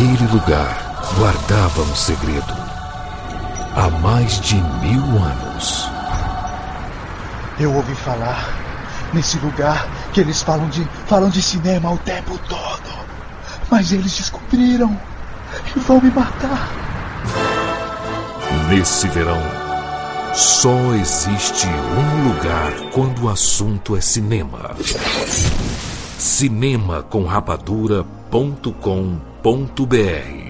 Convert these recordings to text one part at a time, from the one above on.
Aquele lugar guardava um segredo. Há mais de 1000 anos. Eu ouvi falar nesse lugar que eles falam de cinema o tempo todo. Mas eles descobriram e vão me matar. Nesse verão, só existe um lugar quando o assunto é cinema. Cinemacomrapadura.com.br.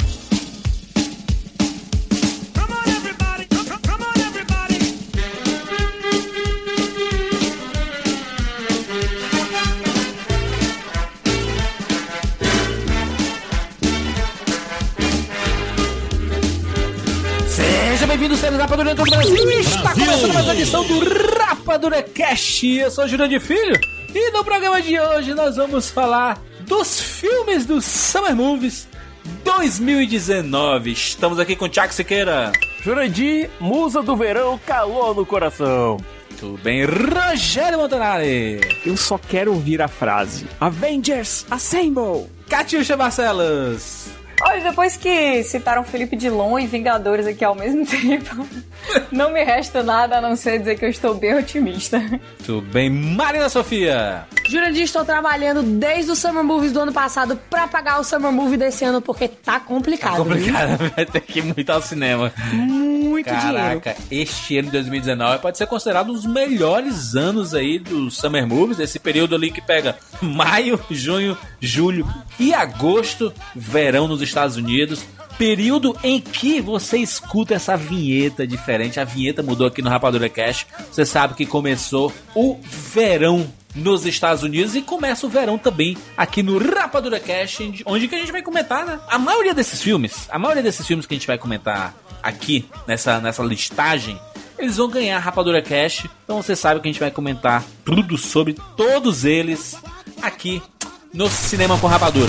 Bem-vindos, seres Rapadura do Brasil. Está começando mais uma edição do Rapadura Cast. Eu sou o Jurandir Filho e no programa de hoje nós vamos falar dos filmes dos Summer Movies 2019. Estamos aqui com o Thiago Siqueira. Jurandir, musa do verão, calor no coração. Tudo bem, Rogério Montanari. Eu só quero ouvir a frase Avengers Assemble. Catiuxa Barcelos. Olha, depois que citaram Felipe Dilon e Vingadores aqui ao mesmo tempo, não me resta nada a não ser dizer que eu estou bem otimista. Tudo bem, Marina Sofia. Jurandir, estou trabalhando desde o Summer Movies do ano passado pra pagar o Summer Movie desse ano, porque tá complicado. Tá complicado, vai ter que ir muito ao cinema. Muito dinheiro. Caraca, este ano de 2019 pode ser considerado um dos melhores anos aí dos Summer Movies, esse período ali que pega maio, junho, julho e agosto, verão nos Estados Unidos, período em que você escuta essa vinheta diferente. A vinheta mudou aqui no Rapadura Cast. Você sabe que começou o verão nos Estados Unidos e começa o verão também aqui no Rapadura Cast, onde que a gente vai comentar, né? A maioria desses filmes que a gente vai comentar aqui nessa listagem, eles vão ganhar Rapadura Cast. Então você sabe que a gente vai comentar tudo sobre todos eles aqui no Cinema com Rapadura.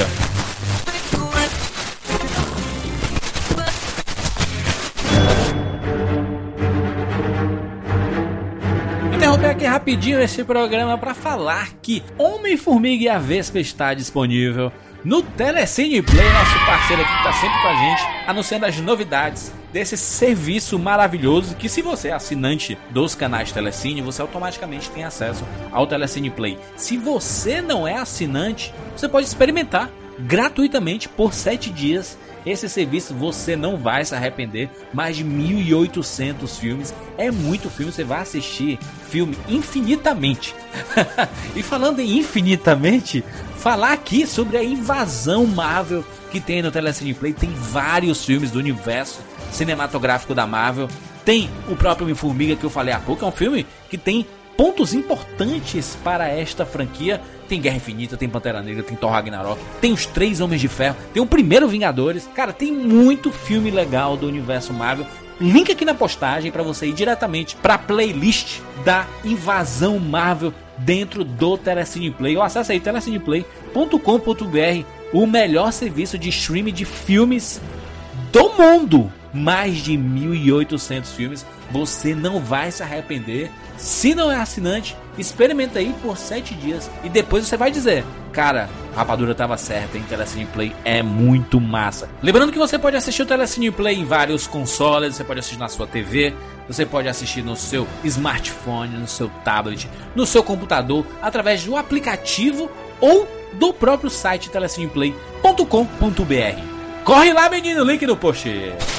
Interromper aqui rapidinho esse programa para falar que Homem-Formiga e a Vespa está disponível no Telecine Play, nosso parceiro aqui que está sempre com a gente, anunciando as novidades desse serviço maravilhoso que, se você é assinante dos canais Telecine, você automaticamente tem acesso ao Telecine Play. Se você não é assinante, você pode experimentar gratuitamente por 7 dias esse serviço. Você não vai se arrepender. Mais de 1.800 filmes, é muito filme, você vai assistir filme infinitamente. E falando em infinitamente, falar aqui sobre a invasão Marvel que tem no Telecine Play. Tem vários filmes do universo cinematográfico da Marvel. Tem o próprio Homem-Formiga que eu falei há pouco, é um filme que tem pontos importantes para esta franquia. Tem Guerra Infinita, tem Pantera Negra, tem Thor Ragnarok, tem os 3 Homens de Ferro, tem o primeiro Vingadores. Cara, tem muito filme legal do universo Marvel. Link aqui na postagem para você ir diretamente para a playlist da Invasão Marvel dentro do Telecine Play. Ou acesse aí telecineplay.com.br, o melhor serviço de streaming de filmes do mundo. Mais de 1.800 filmes, você não vai se arrepender. Se não é assinante, experimenta aí por 7 dias e depois você vai dizer: cara, a Rapadura tava certa, hein? Telecine Play é muito massa. Lembrando que você pode assistir o Telecine Play em vários consoles, você pode assistir na sua TV, você pode assistir no seu smartphone, no seu tablet, no seu computador, através do aplicativo ou do próprio site telecineplay.com.br. Corre lá, menino, link no post.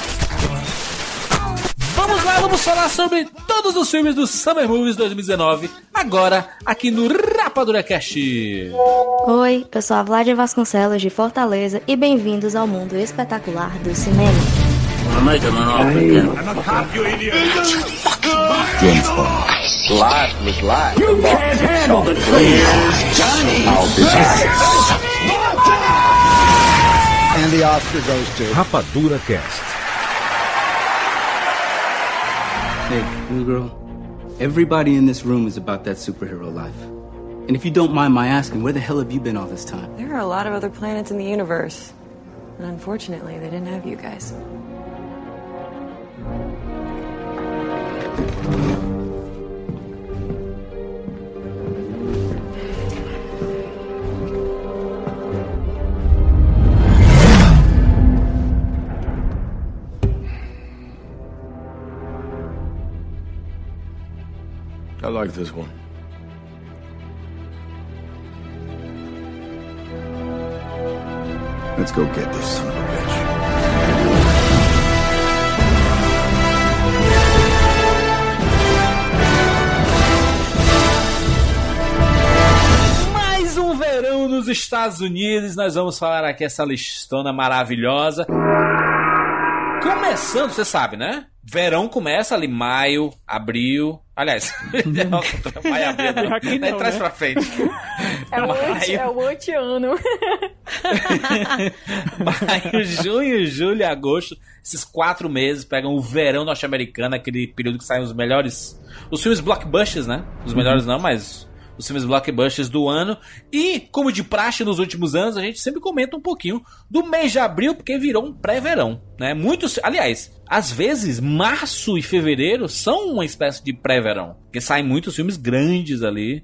Vamos lá, vamos falar sobre todos os filmes do Summer Movies 2019, agora aqui no Rapadura Cast. Oi, eu sou a Vládia Vasconcelos de Fortaleza e bem-vindos ao mundo espetacular do cinema. And the Oscar goes to Rapadura Cast. Hey, new girl. Everybody in this room is about that superhero life. And if you don't mind my asking, where the hell have you been all this time? There are a lot of other planets in the universe. And unfortunately, they didn't have you guys. like this one. Let's go get this son of a bitch. Mais um verão nos Estados Unidos. Nós vamos falar aqui essa listona maravilhosa. Começando, você sabe, né? Verão começa ali maio, abril. Aliás, maio, abril, não. Traz pra frente. É o anti-ano. Maio, junho, julho e agosto. Esses 4 meses pegam o verão norte-americano, aquele período que saem os melhores... Os filmes blockbusters, né? Os melhores não, mas... os filmes blockbusters do ano. E, como de praxe nos últimos anos, a gente sempre comenta um pouquinho do mês de abril, porque virou um pré-verão, né? Muitos, aliás, às vezes, março e fevereiro são uma espécie de pré-verão, porque saem muitos filmes grandes ali.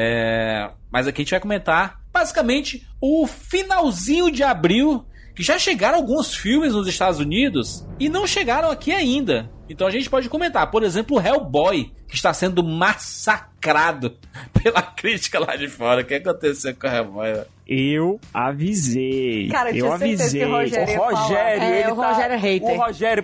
Mas aqui a gente vai comentar, basicamente, o finalzinho de abril, que já chegaram alguns filmes nos Estados Unidos e não chegaram aqui ainda. Então a gente pode comentar, por exemplo, o Hellboy, que está sendo massacrado pela crítica lá de fora. O que aconteceu com o Hellboy? Eu avisei. Cara, eu avisei. O Rogério, o Rogério é hater. O Rogério,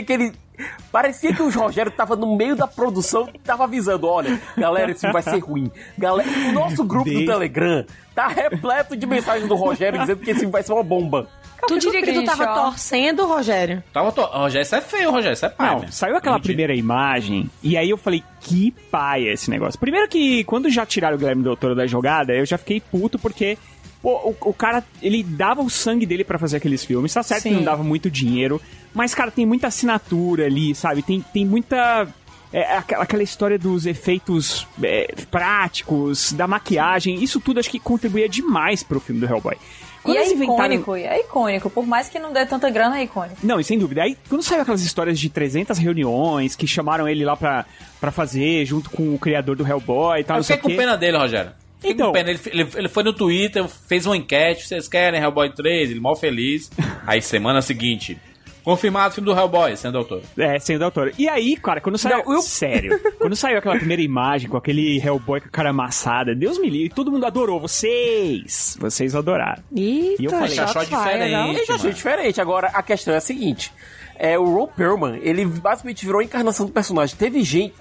parecia que o Rogério tava no meio da produção e tava avisando, olha, galera, esse filme vai ser ruim. Galera, o nosso grupo do Telegram tá repleto de mensagens do Rogério dizendo que esse filme vai ser uma bomba. Tu diria que tu tava torcendo, Rogério? Rogério, isso é feio, Rogério, isso é pai. Não, saiu aquela primeira imagem e aí eu falei, que paia esse negócio. Primeiro que quando já tiraram o Guilherme Del Toro da jogada, eu já fiquei puto porque... Pô, o cara, ele dava o sangue dele pra fazer aqueles filmes. Tá certo que não dava muito dinheiro, mas, cara, tem muita assinatura ali, sabe? Tem muita... aquela história dos efeitos práticos, da maquiagem, isso tudo acho que contribuía demais pro filme do Hellboy. Quando é icônico, por mais que não dê tanta grana, é icônico. Não, e sem dúvida. Aí, quando saiu aquelas histórias de 300 reuniões, que chamaram ele lá pra fazer, junto com o criador do Hellboy e tal, eu fiquei com pena dele, Rogério. Então, ele foi no Twitter, fez uma enquete, vocês querem Hellboy 3? Ele mal feliz. Aí, semana seguinte... confirmado o filme do Hellboy, sem doutor. Sem doutor. E aí, cara, quando saiu... Sério. Quando saiu aquela primeira imagem com aquele Hellboy com a cara amassada, Deus me livre, todo mundo adorou. Vocês adoraram. E eu falei, achou diferente. Eu achei diferente. Agora, a questão é a seguinte... o Ron Perlman, ele basicamente virou a encarnação do personagem. Teve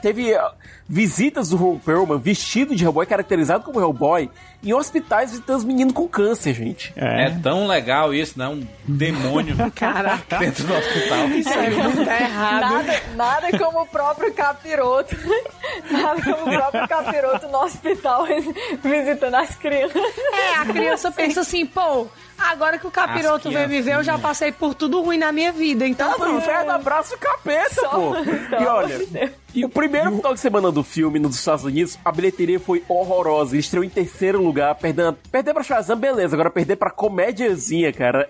visitas do Ron Perlman vestido de Hellboy, caracterizado como Hellboy, em hospitais visitando os meninos com câncer, gente. É tão legal isso, né? Um demônio Caraca. dentro do hospital. Isso é muito errado. Nada como o próprio capiroto. Nada como o próprio capiroto no hospital visitando as crianças. A criança pensa assim, pô... Agora que o capiroto veio me ver, eu já passei por tudo ruim na minha vida. Então, o inferno abraça o capeta, pô. E olha, o primeiro final de semana do filme nos Estados Unidos, a bilheteria foi horrorosa. Ele estreou em 3º lugar, perder pra Shazam, beleza. Agora perder pra comédiazinha, cara,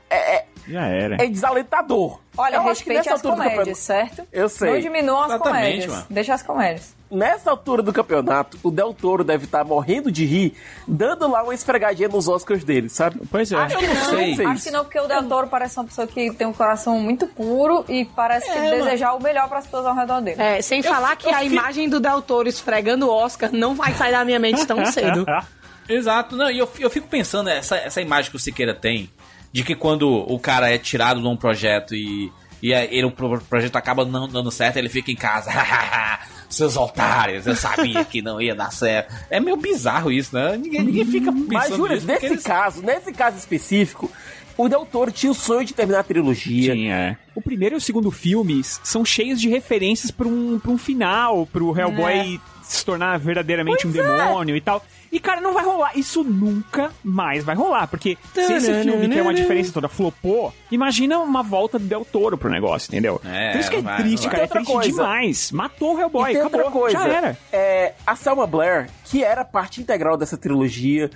já era. É desalentador. Olha, respeite as comédias, certo? Eu sei. Não diminuam as comédias. Mano. Deixa as comédias. Nessa altura do campeonato, o Del Toro deve estar morrendo de rir, dando lá uma esfregadinha nos Oscars dele, sabe? Pois é. Acho que não, porque o Del Toro parece uma pessoa que tem um coração muito puro e parece desejar o melhor para as pessoas ao redor dele. Sem falar que a imagem do Del Toro esfregando o Oscar não vai sair da minha mente tão cedo. Exato. Não, e eu fico pensando, essa imagem que o Siqueira tem, de que quando o cara é tirado de um projeto e o projeto acaba não dando certo, ele fica em casa. Seus otários, eu sabia que não ia dar certo. É meio bizarro isso, né? Ninguém fica pensando mas, Júlio, nisso. Nesse caso específico, o Del Toro tinha o sonho de terminar a trilogia. Tinha. O primeiro e o segundo filmes são cheios de referências para um final, pro Hellboy se tornar verdadeiramente um demônio e tal. E, cara, não vai rolar. Isso nunca mais vai rolar. Porque se esse filme, que é uma diferença toda, flopou, imagina uma volta do Del Toro pro negócio, entendeu? Por isso que é triste, cara. É triste demais. Matou o Hellboy, acabou. Já era. A Selma Blair, que era parte integral dessa trilogia,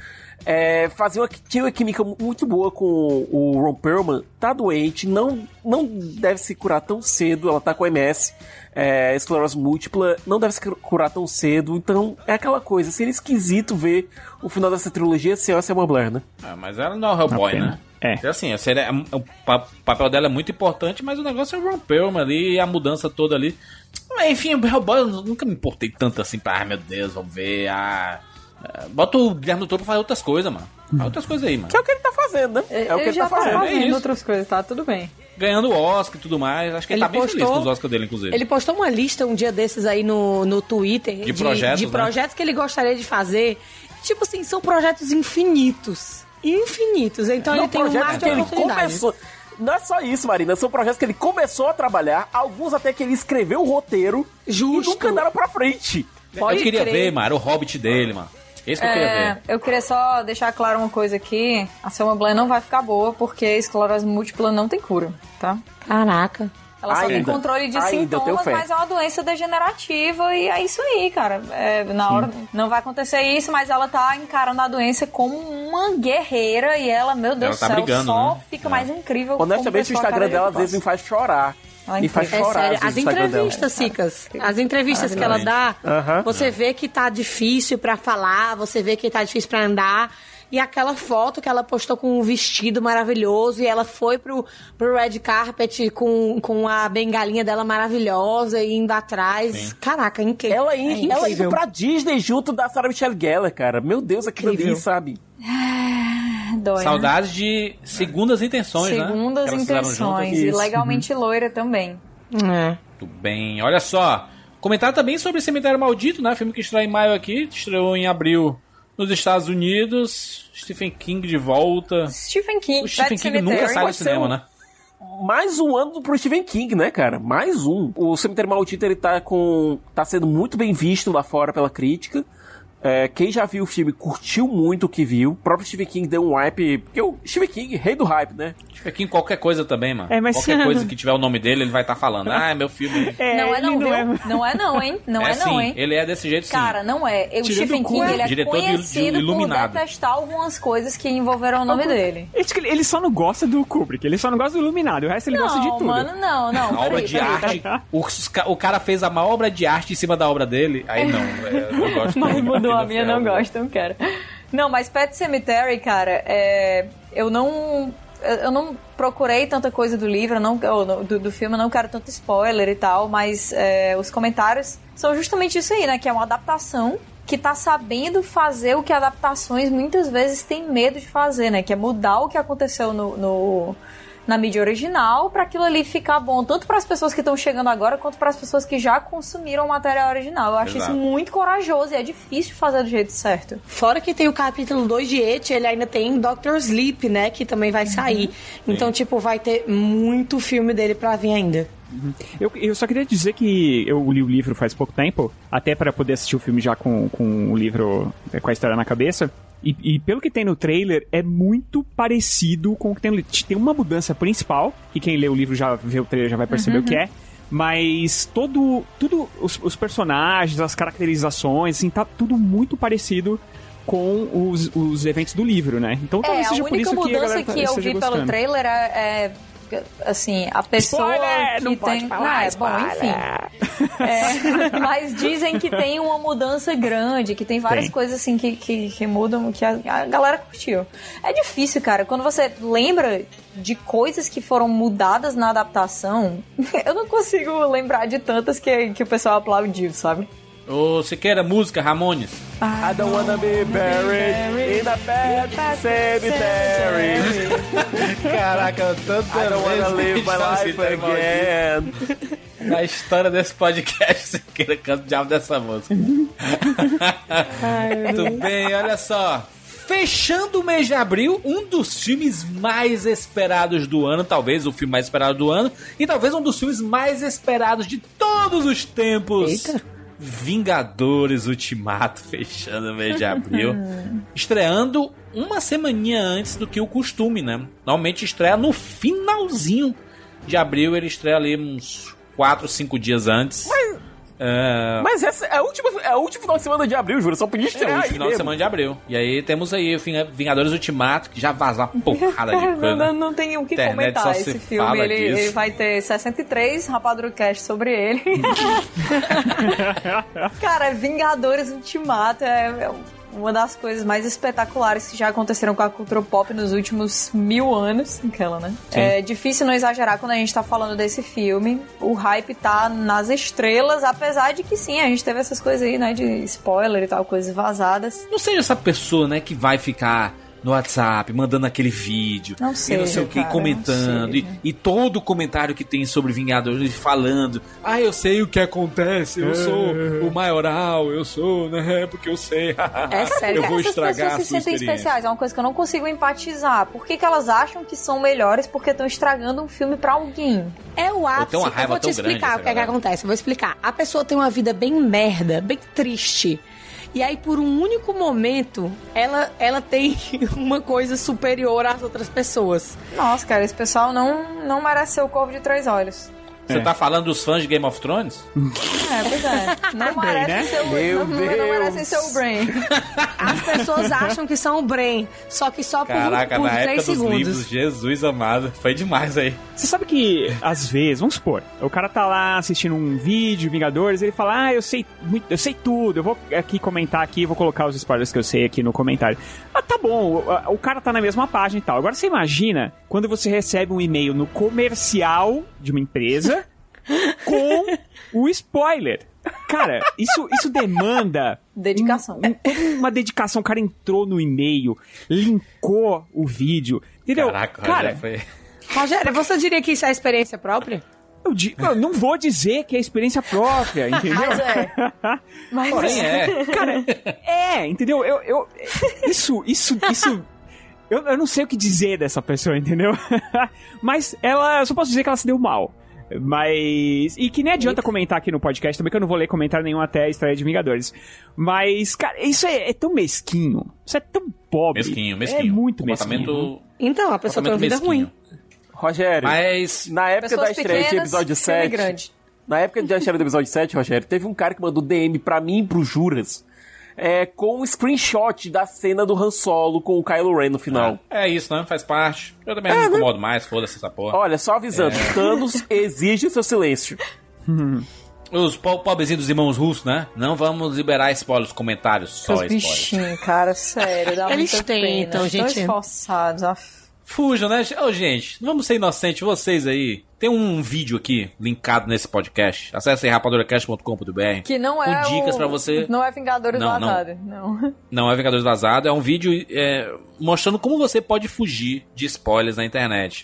tinha uma química muito boa com o Ron Perlman, tá doente, não deve se curar tão cedo, ela tá com MS, esclerose múltipla, não deve se curar tão cedo, então é aquela coisa, seria esquisito ver o final dessa trilogia sem a Selma Blair, né? Mas ela não é o Hellboy, né? Assim, o papel dela é muito importante, mas o negócio é o Ron Perlman ali, a mudança toda ali. Enfim, o Hellboy eu nunca me importei tanto assim pra, meu Deus, vamos ver, bota o Guilherme Del Toro pra fazer outras coisas, mano. Faz outras coisas aí, mano. Que é o que ele tá fazendo, né? É o que ele tá fazendo outras coisas, tá? Tudo bem. Ganhando Oscar e tudo mais. Acho que ele tá bem feliz com os Oscars dele, inclusive. Ele postou uma lista um dia desses aí no Twitter de projetos que ele gostaria de fazer. Tipo assim, são projetos infinitos. Então ele tem um mar de oportunidades. Não é só isso, Marina. São projetos que ele começou a trabalhar, alguns até que ele escreveu o roteiro e nunca andaram pra frente. Eu queria ver, mano, o Hobbit dele, mano. Esse que eu queria ver. Eu queria só deixar claro uma coisa aqui. A Selma Blair não vai ficar boa porque esclerose múltipla não tem cura, tá? Caraca. Ela só tem controle de sintomas, mas é uma doença degenerativa e é isso aí, cara. Na hora não vai acontecer isso, mas ela tá encarando a doença como uma guerreira e ela, meu Deus do céu, brigando, só né? fica mais incrível. Honestamente, o Instagram dela às vezes me faz chorar. Me faz chorar. As entrevistas, Cicas. As entrevistas que ela dá, você vê que tá difícil pra falar, você vê que tá difícil pra andar. E aquela foto que ela postou com um vestido maravilhoso e ela foi pro red carpet com a bengalinha dela maravilhosa e indo atrás. Sim. Caraca, incrível. Ela indo pra Disney junto da Sarah Michelle Gellar, cara. Meu Deus, aquilo ali, sabe? Dói, saudades de Segundas Intenções, né? Segundas Intenções. E Legalmente Loira também. Muito bem. Olha só. Comentar também sobre Cemitério Maldito, né? Filme que estreou em maio aqui. Estreou em abril nos Estados Unidos. Stephen King de volta. O Stephen King nunca sai do cinema, né? Mais um ano pro Stephen King, né, cara? Mais um. O Cemitério Maldito, ele tá sendo muito bem visto lá fora pela crítica. Quem já viu o filme curtiu muito o que viu. O próprio Stephen King deu um hype. Porque o Stephen King, rei do hype, né? Stephen King, qualquer coisa também, mano. Mas qualquer coisa que tiver o nome dele, ele vai estar falando. É meu filme. Não é não, viu? Não é não, hein? Não é não, hein? Ele é desse jeito, sim. Cara, não é. O Stephen King, ele é conhecido por detestar algumas coisas que envolveram o nome dele. Ele só não gosta do Kubrick. Ele só não gosta do Iluminado. O resto ele gosta de tudo. Mano, não. A obra de arte. O cara fez a maior obra de arte em cima da obra dele. Aí não. Eu não gosto. Mas mudou a minha, não gosto. Não quero. Não, mas Pet Sematary, cara, eu não procurei tanta coisa do livro, do filme, eu não quero tanto spoiler e tal, mas os comentários são justamente isso aí, né? Que é uma adaptação que tá sabendo fazer o que adaptações muitas vezes têm medo de fazer, né? Que é mudar o que aconteceu na mídia original pra aquilo ali ficar bom, tanto para as pessoas que estão chegando agora, quanto para as pessoas que já consumiram o material original. Eu acho isso muito corajoso e é difícil fazer do jeito certo. Fora que tem o capítulo 2 de It, ele ainda tem Dr. Sleep, né, que também vai sair. Então, tipo, vai ter muito filme dele pra vir ainda. Eu só queria dizer que eu li o livro faz pouco tempo, até para poder assistir o filme já com o livro, com a história na cabeça. E pelo que tem no trailer, é muito parecido com o que tem no livro. Tem uma mudança principal, que quem lê o livro já vê o trailer já vai perceber o que é. Mas tudo os personagens, as caracterizações, assim, tá tudo muito parecido com os eventos do livro, né? Então talvez seja por isso que a galera que eu vi pelo trailer assim, a pessoa spoiler, que não tem... pode falar, bom, enfim. Mas dizem que tem uma mudança grande, que tem várias coisas assim que mudam, que a galera curtiu. É difícil, cara, quando você lembra de coisas que foram mudadas na adaptação, eu não consigo lembrar de tantas que o pessoal aplaudiu, sabe? Ô, Siqueira, música, Ramones. I don't wanna be buried in a pet cemetery. Caraca, tanta I don't wanna live my life again. Na história desse podcast, Siqueira canta o diabo dessa música. Muito bem, olha só. Fechando o mês de abril, um dos filmes mais esperados do ano, talvez o filme mais esperado do ano, e talvez um dos filmes mais esperados de todos os tempos. Eita. Vingadores Ultimato, fechando o mês de abril. Estreando uma semaninha antes do que o costume, né? Normalmente estreia no finalzinho de abril, ele estreia ali uns 4, 5 dias antes. Mas essa é o último final de semana de abril, juro. Só podia estrear o último final de semana de abril. E aí temos aí o Vingadores Ultimato, que já vazou uma porrada de coisa. Não tem o que comentar esse filme. Ele vai ter 63 Rapadurocast sobre ele. Cara, Vingadores Ultimato uma das coisas mais espetaculares que já aconteceram com a cultura pop nos últimos 1000 anos. Aquela, né? Sim. É difícil não exagerar quando a gente tá falando desse filme. O hype tá nas estrelas, apesar de que sim, a gente teve essas coisas aí, né? De spoiler e tal, coisas vazadas. Não seja essa pessoa, né, que vai ficar no WhatsApp, mandando aquele vídeo, não sei, e não sei o que, comentando, e todo comentário que tem sobre Vingadores falando, eu sei o que acontece, eu sou o maioral, eu sou, né, porque eu sei, é sério, eu vou estragar a sua se sentem experiência. Especiais, é uma coisa que eu não consigo empatizar. Por que elas acham que são melhores porque estão estragando um filme pra alguém? É o ápice, eu vou te explicar o que é que acontece, eu vou explicar. A pessoa tem uma vida bem merda, bem triste. E aí, por um único momento, ela tem uma coisa superior às outras pessoas. Nossa, cara, esse pessoal não merece ser o Corvo de 3 olhos. Você tá falando dos fãs de Game of Thrones? Pois é. Não merecem ser o não merecem ser o Brain. As pessoas acham que são o Brain, só que só por 3 segundos. Caraca, na época dos livros, Jesus amado, foi demais aí. Você sabe que, às vezes, vamos supor, o cara tá lá assistindo um vídeo, Vingadores, ele fala, eu sei tudo, eu vou aqui comentar aqui, vou colocar os spoilers que eu sei aqui no comentário. Tá bom, o cara tá na mesma página e tal. Agora você imagina quando você recebe um e-mail no comercial de uma empresa com o spoiler. Cara, isso demanda dedicação. Uma dedicação. O cara entrou no e-mail, linkou o vídeo, entendeu? Caraca, cara, foi... Rogério, você diria que isso é experiência própria? Eu não vou dizer que é experiência própria, entendeu? Mas porém é. Cara, entendeu? Eu não sei o que dizer dessa pessoa, entendeu? Mas eu só posso dizer que ela se deu mal. Mas... E que nem adianta comentar aqui no podcast também, que eu não vou ler comentário nenhum até a estreia de Vingadores. Mas, cara, isso é tão mesquinho. Isso é tão pobre. Mesquinho. É muito mesquinho. Então, a pessoa tem uma vida ruim. Rogério, mas na época da estreia de episódio 7... Na época da estreia do episódio 7, Rogério, teve um cara que mandou DM pra mim e pro Juras com um screenshot da cena do Han Solo com o Kylo Ren no final. É isso, né? Faz parte. Eu também não me incomodo mais, foda-se essa porra. Olha, só avisando, Thanos exige seu silêncio. Os pobrezinhos dos irmãos russos, né? Não vamos liberar spoilers, comentários, só spoilers. Bichinho, cara, sério, dá Eles muita tentam, pena. gente. Estão esforçados, Fujam, né? Gente, não vamos ser inocentes, vocês aí. Tem um vídeo aqui, linkado nesse podcast. Acesse aí rapadoracast.com.br. Que não é com dicas pra você... Não é Vingadores Vazado. Não é Vingadores Vazado. É um vídeo mostrando como você pode fugir de spoilers na internet.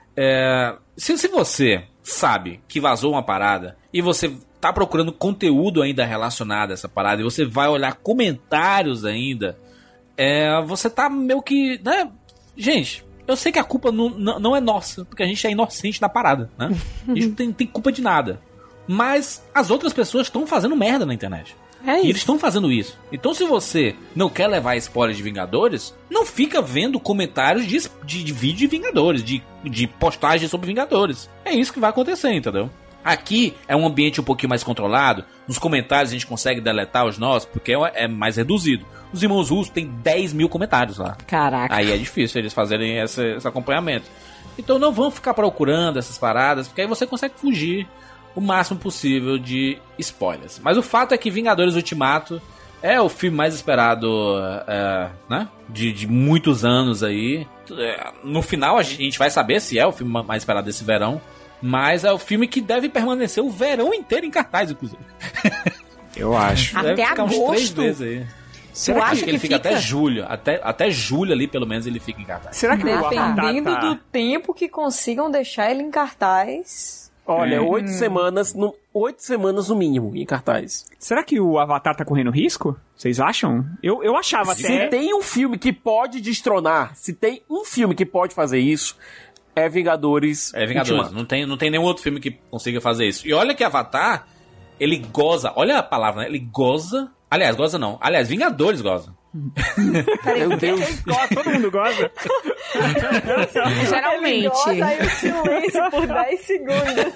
Se você sabe que vazou uma parada e você tá procurando conteúdo ainda relacionado a essa parada e você vai olhar comentários ainda, você tá meio que... né? Gente... Eu sei que a culpa não é nossa, porque a gente é inocente da parada, né? A gente não tem culpa de nada. Mas as outras pessoas estão fazendo merda na internet. É isso. E eles estão fazendo isso. Então se você não quer levar spoiler de Vingadores, não fica vendo comentários de vídeo de Vingadores, de postagens sobre Vingadores. É isso que vai acontecer, entendeu? Aqui é um ambiente um pouquinho mais controlado. Nos comentários a gente consegue deletar os nossos, porque é mais reduzido. Os irmãos russos têm 10 mil comentários lá. Caraca. Aí é difícil eles fazerem esse acompanhamento. Então não vão ficar procurando essas paradas, porque aí você consegue fugir o máximo possível de spoilers. Mas o fato é que Vingadores Ultimato é o filme mais esperado, né? De muitos anos aí. No final a gente vai saber se é o filme mais esperado desse verão. Mas é o filme que deve permanecer o verão inteiro em cartaz, inclusive. Eu acho. Deve até ficar agosto. uns 3 meses aí. Será que ele fica até julho? Até julho ali, pelo menos, ele fica em cartaz. Será que dependendo do tempo que consigam deixar ele em cartaz... Olha, 8 semanas no mínimo em cartaz. Será que o Avatar tá correndo risco? Vocês acham? Eu achava até... Se tem um filme que pode destronar, se tem um filme que pode fazer isso... É Vingadores. Não tem nenhum outro filme que consiga fazer isso. E olha que Avatar, ele goza. Olha a palavra, né? Ele goza. Aliás, goza não. Aliás, Vingadores goza. Meu Deus. Todo mundo goza. Geralmente. Ele goza aí o silêncio por 10 segundos.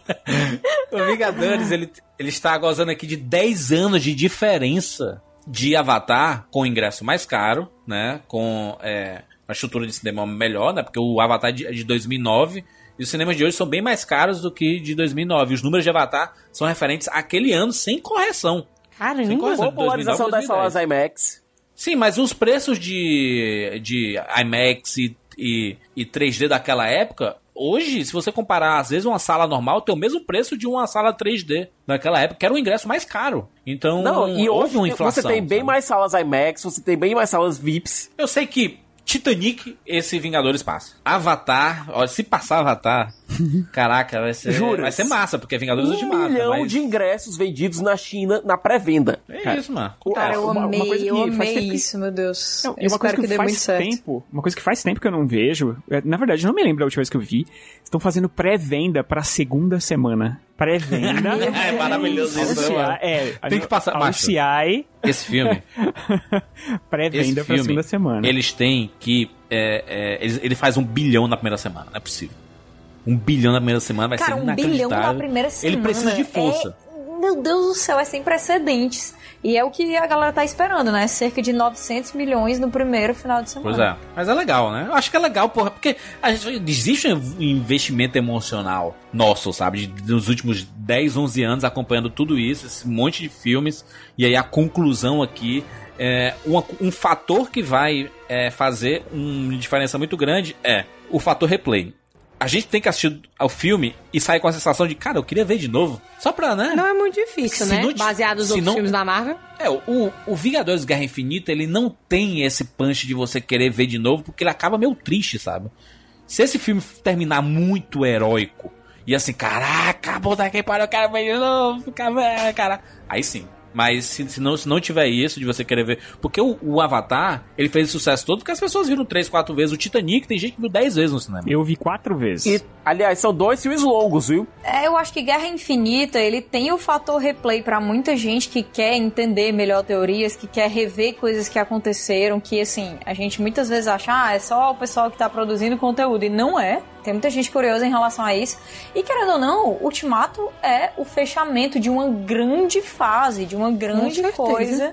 O Vingadores, ele está gozando aqui de 10 anos de diferença de Avatar com o ingresso mais caro, né? Com... a estrutura de cinema melhor, né? Porque o Avatar é de 2009 e os cinemas de hoje são bem mais caros do que de 2009. Os números de Avatar são referentes àquele ano sem correção. Caramba! Popularização das salas IMAX. Sim, mas os preços de IMAX e 3D daquela época, hoje, se você comparar, às vezes, uma sala normal tem o mesmo preço de uma sala 3D naquela época, que era um ingresso mais caro. Então, e houve uma inflação. Você tem bem mais salas IMAX, você tem bem mais salas VIPs. Eu sei que Titanic, esse Vingadores passa. Avatar, olha, se passar Avatar, caraca, vai ser massa, porque é Vingadores Ultimato. 1 milhão de ingressos vendidos na China na pré-venda. Isso, mano. Cara, eu amei isso, meu Deus. Não, eu espero que dê muito certo. Uma coisa que faz tempo que eu não vejo, na verdade, eu não me lembro da última vez que eu vi, estão fazendo pré-venda pra segunda semana. Pré-venda. É maravilhoso isso, né? Tem que passar UCI. Esse filme. Pré-venda pra segunda semana. Eles têm que. Ele faz 1 bilhão na primeira semana, não é possível. 1 bilhão na primeira semana vai ser inacreditável. 1 bilhão na primeira semana. Ele precisa de força. Meu Deus do céu, é sem precedentes. E é o que a galera tá esperando, né? Cerca de 900 milhões no primeiro final de semana. Pois é. Mas é legal, né? Eu acho que é legal, porra, porque existe um investimento emocional nosso, sabe? Nos últimos 10, 11 anos acompanhando tudo isso, esse monte de filmes. E aí a conclusão aqui é um fator que vai fazer uma diferença muito grande é o fator replay. A gente tem que assistir ao filme e sair com a sensação de, cara, eu queria ver de novo. Só pra, né? Não é muito difícil, né? Baseado nos outros filmes da Marvel. O Vingadores Guerra Infinita, ele não tem esse punch de você querer ver de novo, porque ele acaba meio triste, sabe? Se esse filme terminar muito heróico, e assim, caraca, puta que pariu, eu quero ver de novo, cara. Aí sim. Mas se não tiver isso de você querer ver... Porque o Avatar, ele fez sucesso todo porque as pessoas viram 3, 4 vezes. O Titanic tem gente que viu 10 vezes no cinema. Eu vi 4 vezes. E, aliás, são 2 filmes longos, viu? Eu acho que Guerra Infinita, ele tem o fator replay pra muita gente que quer entender melhor teorias, que quer rever coisas que aconteceram, que, assim, a gente muitas vezes acha, é só o pessoal que tá produzindo conteúdo. E não é. Tem muita gente curiosa em relação a isso. E, querendo ou não, Ultimato é o fechamento de uma grande fase, de uma grande coisa.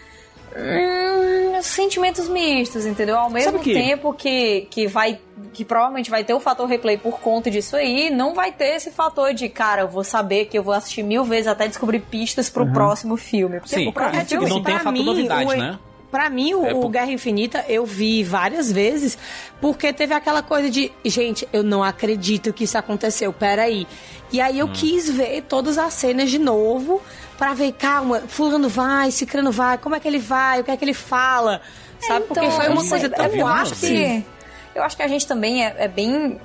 Sentimentos mistos, entendeu? Ao mesmo tempo que provavelmente vai ter o fator replay por conta disso aí, não vai ter esse fator de, cara, eu vou saber que eu vou assistir 1000 vezes até descobrir pistas pro próximo filme. Porque sim, não tem fator novidade, né? Pra mim, o Guerra Infinita eu vi várias vezes, porque teve aquela coisa de, gente, eu não acredito que isso aconteceu, peraí. E aí eu quis ver todas as cenas de novo, pra ver, calma, fulano vai, cicrano vai, como é que ele vai, o que é que ele fala, sabe? Porque foi uma coisa tão eu acho que a gente também é bem...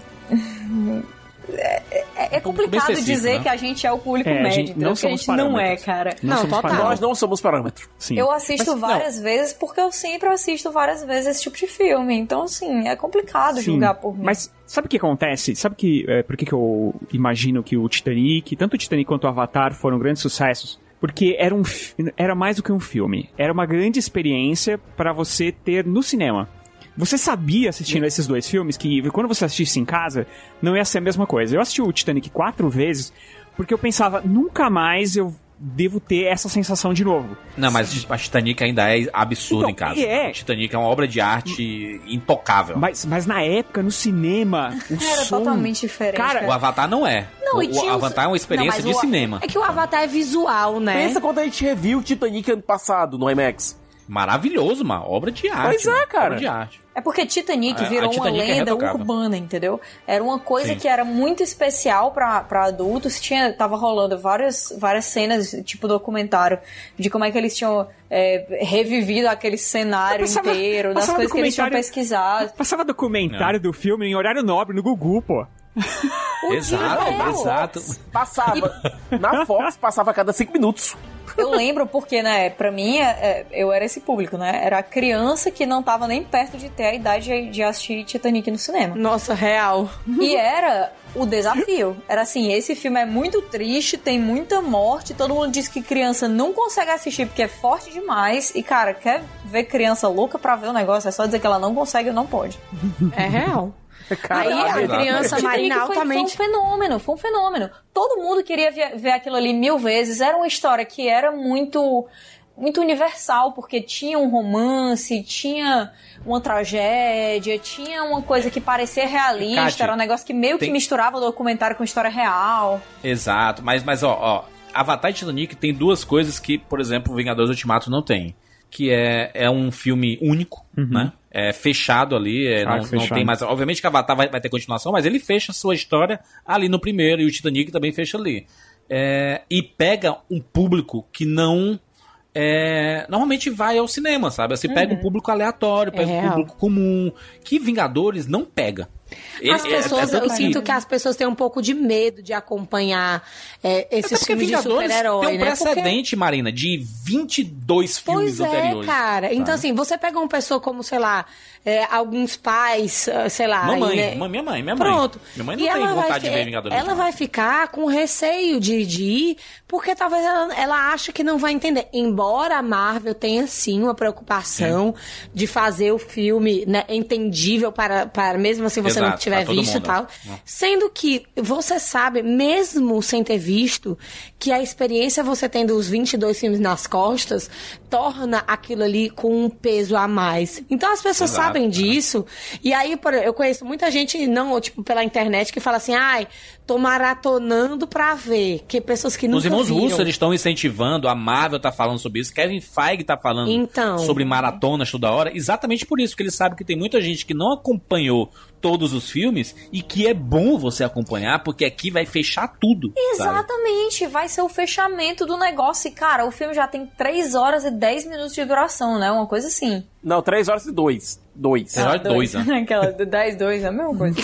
É complicado dizer, né, que a gente é o público médio, não porque a gente não é, cara. Não, total. Nós não somos parâmetro. Sim. Eu assisto várias vezes porque eu sempre assisto várias vezes esse tipo de filme. Então, assim, é complicado julgar por mim. Mas sabe o que acontece? Sabe por que eu imagino que o Titanic, tanto o Titanic quanto o Avatar foram grandes sucessos? Porque era mais do que um filme. Era uma grande experiência pra você ter no cinema. Você sabia, assistindo esses 2 filmes, que quando você assistisse em casa, não ia ser a mesma coisa. Eu assisti o Titanic 4 vezes, porque eu pensava, nunca mais eu devo ter essa sensação de novo. Não, mas a Titanic ainda é absurdo então, em casa. Titanic é uma obra de arte intocável. Mas na época, no cinema, era som, totalmente diferente. Cara, o Avatar não é. O Avatar é uma experiência de cinema. É que o Avatar é visual, né? Pensa quando a gente reviu o Titanic ano passado, no IMAX. Maravilhoso, uma obra de arte. Pois é, cara. Obra de arte. É porque Titanic virou uma lenda urbana, entendeu? Era uma coisa que era muito especial pra adultos. Tava rolando várias cenas, tipo documentário, de como é que eles tinham revivido aquele cenário inteiro, das coisas que eles tinham pesquisado. Passava documentário do filme em horário nobre no Gugu, pô. Exato. Passava. Na Fox passava a cada 5 minutos. Eu lembro porque, né, pra mim, eu era esse público, né? Era a criança que não tava nem perto de ter a idade de assistir Titanic no cinema. Nossa, real. E era o desafio. Era assim, esse filme é muito triste, tem muita morte, todo mundo diz que criança não consegue assistir porque é forte demais. E, cara, quer ver criança louca pra ver o negócio? É só dizer que ela não consegue ou não pode. É real. Aí a criança Marina altamente... Foi um fenômeno. Todo mundo queria ver aquilo ali 1000 vezes. Era uma história que era muito universal, porque tinha um romance, tinha uma tragédia, tinha uma coisa que parecia realista, Kátia, era um negócio que meio que misturava o documentário com história real. Exato, mas ó, Avatar e Titanic tem 2 coisas que, por exemplo, Vingadores Ultimato não tem. que é um filme único, né? É fechado ali, não tem mais... Obviamente que Avatar vai ter continuação, mas ele fecha a sua história ali no primeiro, e o Titanic também fecha ali. E pega um público que não... normalmente vai ao cinema, sabe? Você pega um público aleatório, pega um público comum, que Vingadores não pega. As pessoas, eu sinto que as pessoas têm um pouco de medo de acompanhar esses filmes de super-herói, tem um precedente, Marina, de 22 filmes anteriores. Cara. Sabe? Então, assim, você pega uma pessoa como, sei lá, alguns pais, sei lá... Minha mãe. Pronto. Minha mãe não tem vontade de ver Vingadores. Ela vai ficar com receio de ir, porque talvez ela acha que não vai entender. Embora a Marvel tenha, sim, uma preocupação de fazer o filme, né, entendível para mesmo assim você não tiver visto e tal. Sendo que você sabe, mesmo sem ter visto, que a experiência você tendo os 22 filmes nas costas torna aquilo ali com um peso a mais. Então as pessoas sabem disso. E aí, eu conheço muita gente, não, tipo, pela internet, que fala assim, tô maratonando pra ver. Que pessoas que nunca Os irmãos viram. russos, eles estão incentivando, a Marvel tá falando sobre isso, Kevin Feige tá falando sobre maratonas toda hora, exatamente por isso, que eles sabem que tem muita gente que não acompanhou todos os filmes e que é bom você acompanhar, porque aqui vai fechar tudo. Exatamente, vai ser o fechamento do negócio. E, cara, o filme já tem 3 horas e 10 minutos de duração, né? Uma coisa assim. Não, 3 horas e 2. 2. 3 horas e 2, né? Aquela 10, 2, é a mesma coisa.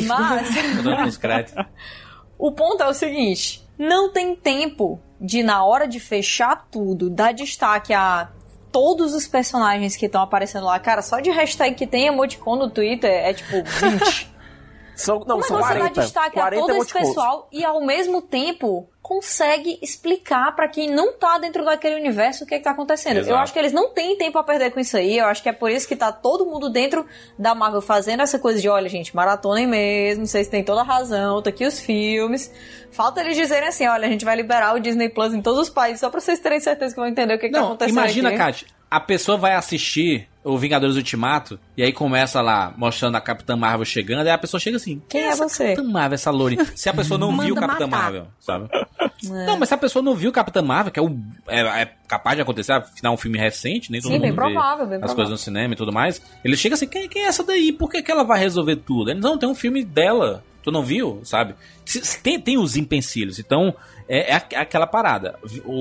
Mas... o ponto é o seguinte, não tem tempo de, na hora de fechar tudo, dar destaque a todos os personagens que estão aparecendo lá. Cara, só de hashtag que tem emoticon no Twitter é tipo 20. São 40. Você dá destaque a todo esse pessoal e ao mesmo tempo consegue explicar pra quem não tá dentro daquele universo o que tá acontecendo. Exato. Eu acho que eles não têm tempo a perder com isso aí. Eu acho que é por isso que tá todo mundo dentro da Marvel fazendo essa coisa de, olha, gente, maratonem mesmo, vocês têm toda a razão, tá aqui os filmes. Falta eles dizerem assim, olha, a gente vai liberar o Disney Plus em todos os países, só pra vocês terem certeza que vão entender o que tá acontecendo. Imagina, aqui. Kátia, a pessoa vai assistir o Vingadores Ultimato, e aí começa lá, mostrando a Capitã Marvel chegando, aí a pessoa chega assim, quem é você? Capitã Marvel, essa Lori. Se a pessoa não viu o Capitã Marvel, sabe? Não, mas se a pessoa não viu o Capitã Marvel, que é capaz de acontecer, afinal é um filme recente, nem todo mundo bem vê provável, as coisas no cinema e tudo mais, ele chega assim, quem é essa daí? Por que ela vai resolver tudo? Eles não, tem um filme dela, tu não viu, sabe? Tem os empecilhos, então é aquela parada.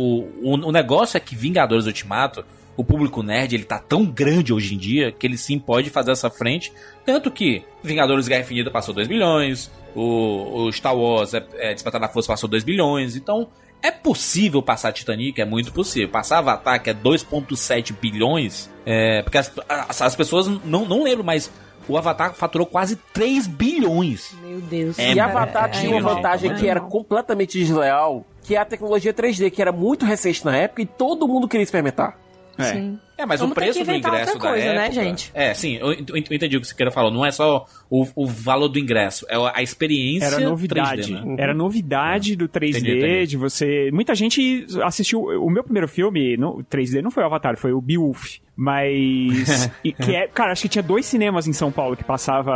O negócio é que Vingadores Ultimato, o público nerd, ele tá tão grande hoje em dia que ele sim pode fazer essa frente. Tanto que Vingadores Guerra Infinita passou 2 bilhões, o Star Wars Despertar da Força passou 2 bilhões. Então é possível passar Titanic, é muito possível. Passar Avatar, que é 2,7 bilhões, porque as pessoas não lembram, mas o Avatar faturou quase 3 bilhões. Meu Deus. E Avatar tinha uma vantagem que era completamente desleal, que é a tecnologia 3D, que era muito recente na época e todo mundo queria experimentar. Sim. Mas o preço do ingresso da época... né, gente? Sim, eu entendi o que você queria falar. Não é só o valor do ingresso, é a experiência. Era novidade. 3D, né? Era novidade do 3D, entendi. de você... Muita gente assistiu... O meu primeiro filme, 3D, não foi o Avatar, foi o Beowulf. Mas... cara, acho que tinha 2 cinemas em São Paulo que passava...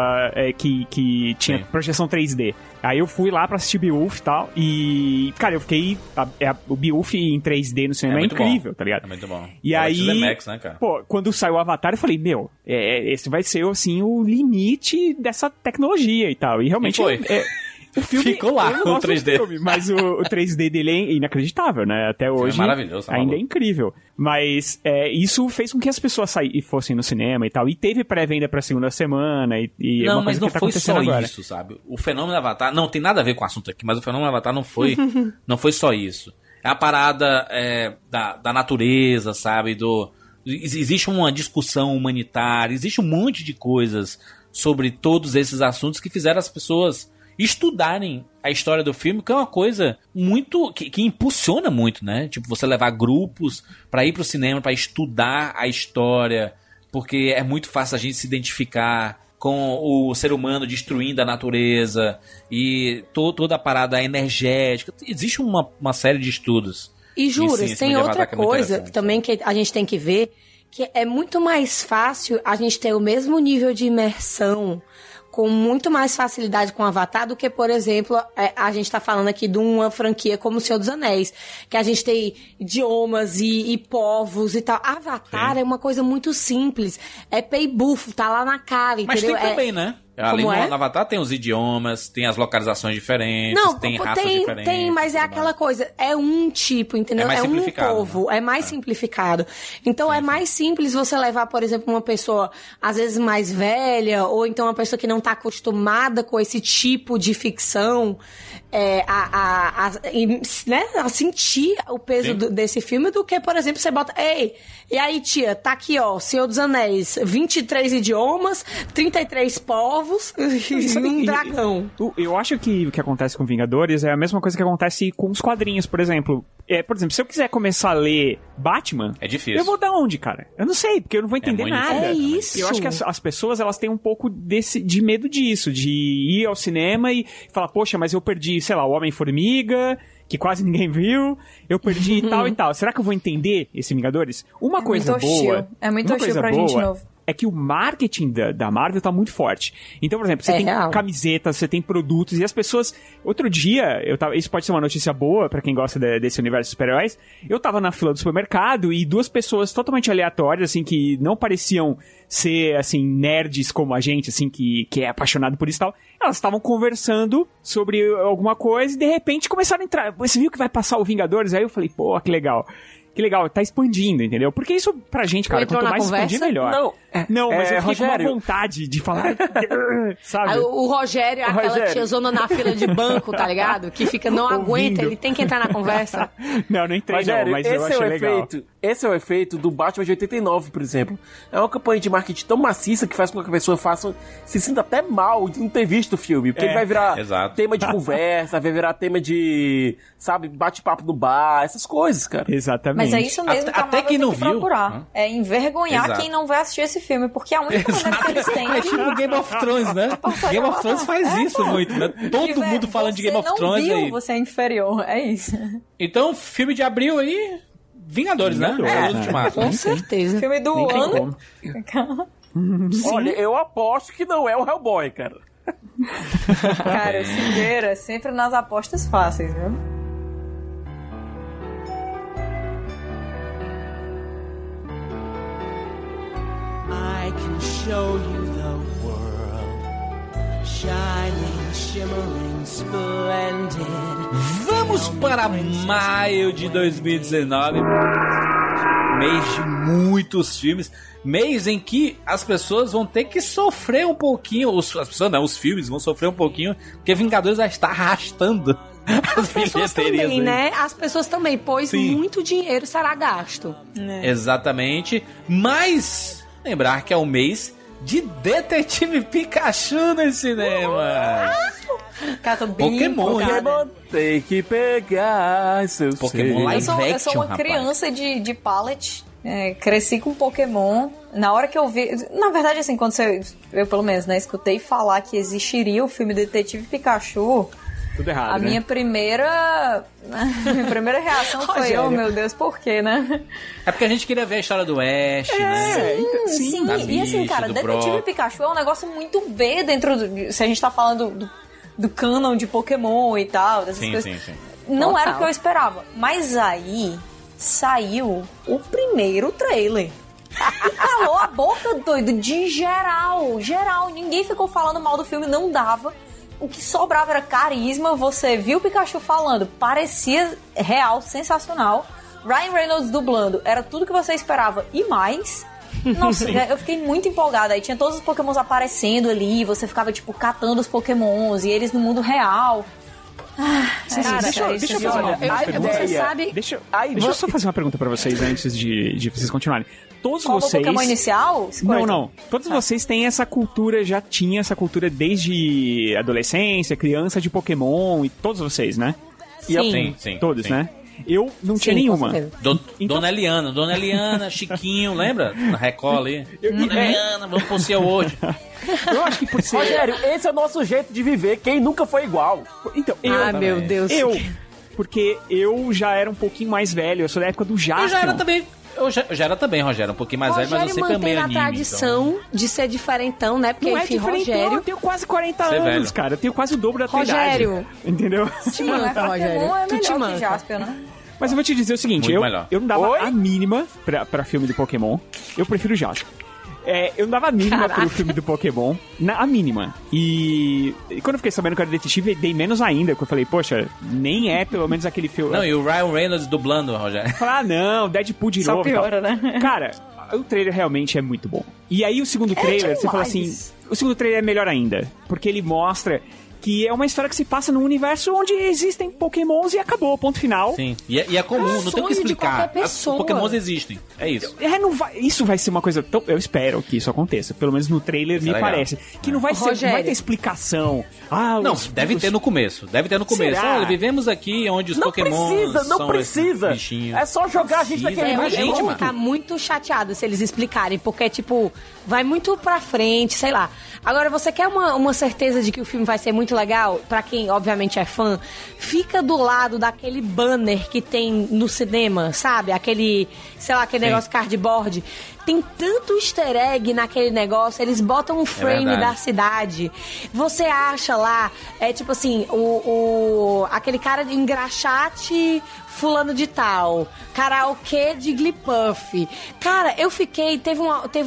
que tinha projeção 3D. Aí eu fui lá pra assistir Beowulf e tal. E, cara, eu fiquei... o Beowulf em 3D no cinema é incrível, bom. Tá ligado? É muito bom. E aí... IMAX, né, cara? Pô, quando saiu o Avatar, eu falei, esse vai ser, assim, o limite dessa tecnologia e tal. E realmente... O filme, ficou lá, o 3D. Filme, mas o 3D dele é inacreditável, né? Até hoje maravilhoso, ainda é incrível. Mas isso fez com que as pessoas fossem no cinema e tal. E teve pré-venda pra segunda semana. E não, uma mas coisa não que tá foi só agora. isso, sabe? O fenômeno Avatar... Não, tem nada a ver com o assunto aqui, mas o fenômeno Avatar não foi só isso. É a parada da natureza, sabe? Existe uma discussão humanitária, existe um monte de coisas sobre todos esses assuntos que fizeram as pessoas estudarem a história do filme, que é uma coisa muito... que impulsiona muito, né? Tipo, você levar grupos pra ir pro cinema, pra estudar a história, porque é muito fácil a gente se identificar com o ser humano destruindo a natureza e toda a parada energética. Existe uma série de estudos. E juras, tem outra coisa também que a gente tem que ver, que é muito mais fácil a gente ter o mesmo nível de imersão com muito mais facilidade com Avatar do que, por exemplo, a gente tá falando aqui de uma franquia como O Senhor dos Anéis, que a gente tem idiomas e povos e tal. Avatar é uma coisa muito simples, é pay buff, tá lá na cara, entendeu? Mas tem também, né? Ali no Avatar tem os idiomas, tem as localizações diferentes, tem raças diferentes. Tem, mas é aquela coisa, é um tipo, entendeu? É um povo, é mais simplificado. Então é mais simples você levar, por exemplo, uma pessoa, às vezes mais velha, ou então uma pessoa que não tá acostumada com esse tipo de ficção, a sentir o peso desse filme, do que, por exemplo, você bota, ei, e aí, tia, tá aqui, ó, Senhor dos Anéis, 23 idiomas, 33 povos, e um dragão. Eu acho que o que acontece com Vingadores é a mesma coisa que acontece com os quadrinhos, por exemplo. Por exemplo, se eu quiser começar a ler Batman... É difícil. Eu vou dar onde, cara? Eu não sei, porque eu não vou entender nada. É isso. Eu acho que as pessoas, elas têm um pouco de medo disso, de ir ao cinema e falar, poxa, mas eu perdi, sei lá, o Homem-Formiga, que quase ninguém viu, eu perdi tal e tal. Será que eu vou entender esse Vingadores? Uma coisa boa... É muito hostil pra gente novo. É que o marketing da Marvel tá muito forte. Então, por exemplo, você tem camisetas, você tem produtos, e as pessoas... Outro dia, isso pode ser uma notícia boa pra quem gosta desse universo de super-heróis, eu tava na fila do supermercado e 2 pessoas totalmente aleatórias, assim, que não pareciam ser, assim, nerds como a gente, assim, que é apaixonado por isso e tal, elas estavam conversando sobre alguma coisa e, de repente, começaram a entrar. Você viu que vai passar o Vingadores? Aí eu falei, pô, que legal. Que legal, tá expandindo, entendeu? Porque isso pra gente, cara, quanto mais expandir, melhor. Não, mas eu fiquei com uma vontade de falar, sabe? O Rogério é aquela tiazona na fila de banco, tá ligado? Que fica, não aguenta, ele tem que entrar na conversa. Não entrei Rogério, não, mas eu achei legal. Esse é o efeito do Batman de 89, por exemplo. É uma campanha de marketing tão maciça que faz com que a pessoa se sinta até mal de não ter visto o filme. Porque ele vai virar tema de conversa, vai virar tema de, sabe, bate-papo no bar, essas coisas, cara. Exatamente. Mas é isso mesmo que a Marvel tem que procurar. É envergonhar quem não vai assistir esse filme, porque a única maneira que eles têm... É tipo Game of Thrones, né? Game of Thrones faz isso muito, né? Todo mundo falando de Game of Thrones. Você não viu, você é inferior, é isso. Então, filme de abril aí... Vingadores, né? Com certeza. Filme do ano. Olha, eu aposto que não é o Hellboy, cara. Cara, o Silveira sempre nas apostas fáceis, viu? I can show you the world, shining, shimmering, splendid. Vamos para maio de 2019, mês de muitos filmes, mês em que as pessoas vão ter que sofrer um pouquinho, os filmes vão sofrer um pouquinho, porque Vingadores já está arrastando as bilheterias também, né? As pessoas também, pois muito dinheiro será gasto. Exatamente, mas lembrar que é o mês de Detetive Pikachu no cinema. Pokémon, tem que pegar seus Pokémon live action, eu sou uma criança de pallet. Cresci com Pokémon. Na hora que eu vi... Na verdade, assim, quando eu pelo menos, né, escutei falar que existiria o filme Detetive Pikachu... Tudo errado, a minha primeira reação foi, oh meu Deus, por quê, né? É porque a gente queria ver a história do Ash, né? Sim. E assim, cara, Detetive Pikachu é um negócio muito B dentro do... Se a gente tá falando do canon de Pokémon e tal, dessas coisas. Sim. Não era o que eu esperava. Mas aí saiu o primeiro trailer. E calou a boca, doido, de geral. Ninguém ficou falando mal do filme, não dava. O que sobrava era carisma. Você viu o Pikachu falando, parecia real, sensacional. Ryan Reynolds dublando, era tudo que você esperava e mais. Nossa, eu fiquei muito empolgada. Aí tinha todos os Pokémons aparecendo ali, você ficava, tipo, catando os Pokémons e eles no mundo real. Deixa eu fazer uma pergunta. Deixa eu só fazer uma pergunta pra vocês antes de vocês continuarem. Todos Qual vocês... o Pokémon inicial? Não. Todos vocês têm essa cultura, já tinha essa cultura desde adolescência, criança de Pokémon, e todos vocês, né? Sim. Todos, né? Eu não tinha nenhuma. Dona Eliana, Chiquinho, lembra? Na Record ali. Dona Eliana, vamos pro seu hoje. Eu acho que por ser... Rogério, esse é o nosso jeito de viver. Quem nunca foi igual? Então, meu Deus. Porque eu já era um pouquinho mais velho. Eu sou da época do Jaspion. Eu já era também. Eu já era também, Rogério, um pouquinho mais velho, mas eu sempre amei anime. Rogério mantém a tradição de ser diferentão, né? Porque, enfim, Rogério... Eu tenho quase 40 anos, cara. Eu tenho quase o dobro da tua idade. Rogério. Entendeu? Te manca, Rogério. É Tu te melhor que manca. Jaspion, né? Mas eu vou te dizer o seguinte, eu não dava a mínima pra filme do Pokémon. Eu prefiro Jaspion. Eu não dava a mínima pro filme do Pokémon. A mínima. E quando eu fiquei sabendo que era detetive, dei menos ainda. Porque eu falei, poxa, nem é pelo menos aquele filme. Não, e o Ryan Reynolds dublando, Rogério. Não, Deadpool de novo. Só piora, né? Cara, o trailer realmente é muito bom. E aí o segundo trailer, você fala assim... O segundo trailer é melhor ainda. Porque ele mostra... que é uma história que se passa num universo onde existem Pokémons e acabou, ponto final. Sim, e é comum, não tem o que explicar. Os Pokémons existem, é isso. Isso vai ser uma coisa tão... Eu espero que isso aconteça, pelo menos no trailer me parece. Que não vai ser, não vai ter explicação. Não, deve ter no começo. Olha, vivemos aqui onde os Pokémons não precisa. Bichinhos. É só jogar a gente naquele mundo. Eu vou ficar muito chateado se eles explicarem, porque, tipo, vai muito pra frente, sei lá. Agora, você quer uma certeza de que o filme vai ser muito legal? Pra quem, obviamente, é fã, fica do lado daquele banner que tem no cinema, sabe? Aquele, sei lá, aquele negócio cardboard. Tem tanto easter egg naquele negócio, eles botam um frame da cidade. Você acha lá, tipo assim, aquele cara de engraxate fulano de tal, karaokê de Jigglypuff. Cara, eu fiquei... Teve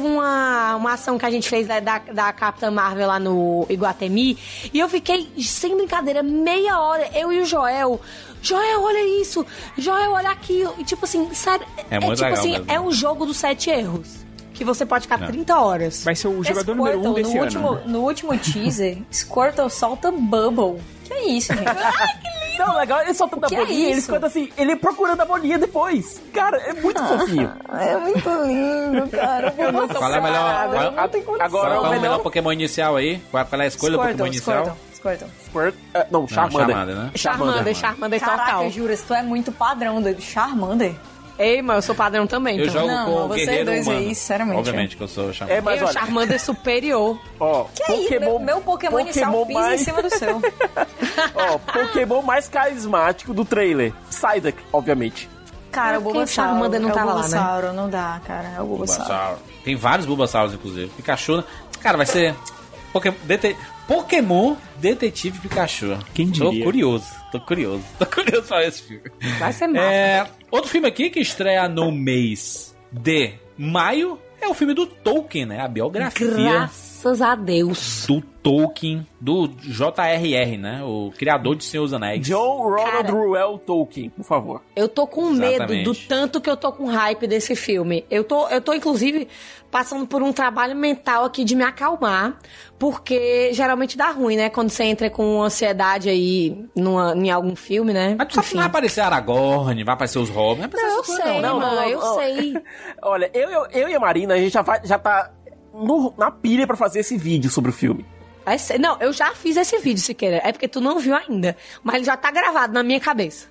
uma ação que a gente fez da Capitã Marvel lá no Iguatemi, e eu fiquei, sem brincadeira, meia hora, eu e o Joel, olha isso! Joel, olha aquilo! E tipo assim, sério, muito tipo legal assim, mesmo. é um jogo dos 7 erros. Que você pode ficar 30 horas. Vai ser o jogador número 1 desse ano. No último teaser, Squirtle solta Bubble. Que é isso, gente? Ai, que lindo! Não, legal, ele solta a bolinha, ele conta assim, ele procurando a bolinha depois. Cara, é muito fofinho. É muito lindo, cara. Qual é o melhor? Agora qual é o melhor Pokémon inicial aí? Qual é a escolha do Pokémon inicial? Squirtle. Não, Charmander. Né? Charmander total. Caraca, jura, tu é muito padrão do Charmander. Ei, mas eu sou padrão também. Eu então. jogo com o Guerreiro Humano. Aí, sinceramente. Obviamente que eu sou o Charmander. Mas o Charmander é superior. Que Pokémon, meu Pokémon inicial pisa em cima do seu. Pokémon mais carismático do trailer. Psyduck, obviamente. Cara, o Bulbasaur. O Charmander não tava lá, né? Não dá, cara. É o Bulbasaur. Tem vários Bulbasauros, inclusive. Pikachu... Cara, vai ser... Pokémon Detetive Pikachu. Quem diria? Tô curioso pra ver esse filme. Vai ser massa. Outro filme aqui que estreia no mês de maio é o filme do Tolkien, né? A biografia. Graças a Deus. Do Tolkien, do J.R.R., né? O criador de Senhor dos Anéis. John Ronald Reuel Tolkien, por favor. Eu tô com medo do tanto que eu tô com hype desse filme. Eu tô inclusive, passando por um trabalho mental aqui de me acalmar, porque geralmente dá ruim, né? Quando você entra com ansiedade aí em algum filme, né? Mas tu sabe que não vai aparecer Aragorn, vai aparecer os Hobbits. Eu sei. Olha, eu e a Marina, a gente já tá na pilha pra fazer esse vídeo sobre o filme. Não, eu já fiz esse vídeo, Siqueira. É porque tu não viu ainda. Mas ele já tá gravado na minha cabeça.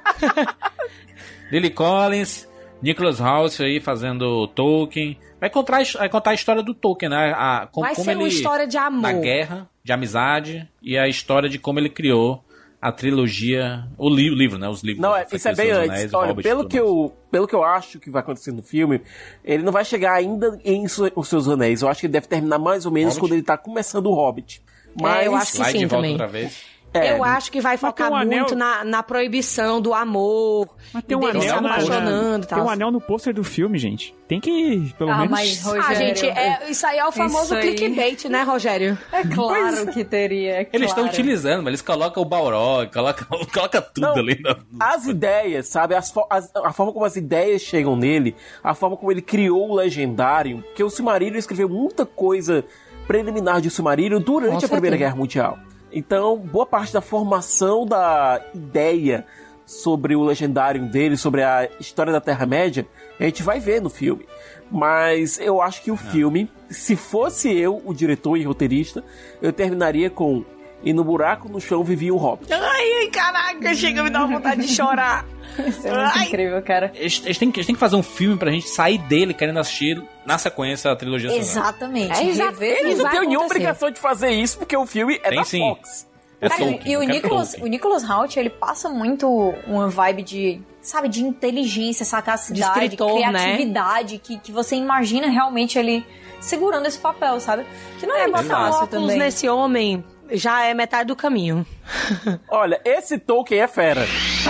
Lily Collins, Nicholas Hoult aí fazendo Tolkien. Vai contar a história do Tolkien, né? Vai ser uma história de amor. Na guerra, de amizade, e a história de como ele criou a trilogia, o livro, né? Os livros. Não, isso é bem antes. Olha, pelo que eu acho que vai acontecer no filme, ele não vai chegar ainda em Os Seus Anéis. Eu acho que ele deve terminar mais ou menos quando ele tá começando o Hobbit. Mas eu acho que vai sim, de volta também. outra vez. Eu acho que vai focar muito na proibição do amor. Mas tem um anel se apaixonando e tal. Tem um anel no pôster do filme, gente. Tem que, pelo menos... Mas, Rogério, gente, isso aí é o famoso clickbait, né, Rogério? É claro que teria, Eles estão utilizando, mas eles colocam o Balrog, coloca tudo ali. As ideias, sabe? A forma como as ideias chegam nele, a forma como ele criou o Legendário, porque o Silmarillion escreveu muita coisa preliminar de Silmarillion durante a Primeira Guerra Mundial. Então, boa parte da formação da ideia sobre o Legendário dele, sobre a história da Terra-média, a gente vai ver no filme. Mas eu acho que o filme, se fosse eu, o diretor e roteirista, eu terminaria com: e no buraco no chão vivia um hobbit. Ai, caraca, chega a me dar uma vontade de chorar. Isso é muito incrível, cara. Eles têm que fazer um filme pra gente sair dele querendo assistir na sequência da trilogia. Exatamente. Eles não têm nenhuma obrigação de fazer isso, porque o filme é da Fox. E o Nicholas Hoult, ele passa muito uma vibe de, sabe, de inteligência, sagacidade, de criatividade, né? que você imagina realmente ele segurando esse papel, sabe? Que não é fácil também. Nesse homem já é metade do caminho. Olha, esse Tolkien é fera.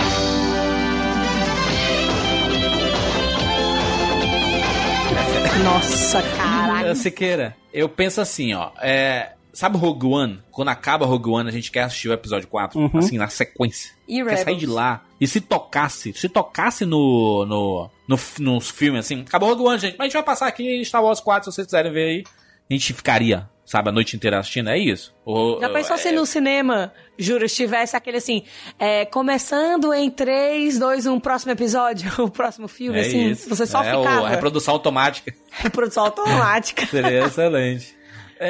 Nossa, caralho. Siqueira, eu penso assim, ó. Sabe Rogue One? Quando acaba Rogue One, a gente quer assistir o episódio 4, assim, na sequência. E quer sair de lá. E se tocasse nos filmes, assim, acabou Rogue One, gente, mas a gente vai passar aqui Star Wars 4, se vocês quiserem ver aí. A gente ficaria, sabe, a noite inteira assistindo, é isso? Já pensou se no cinema, juro, tivesse aquele assim, começando em 3, 2, 1, próximo episódio, o próximo filme, assim, isso. Você só ficava. A reprodução automática. Reprodução automática. Seria excelente.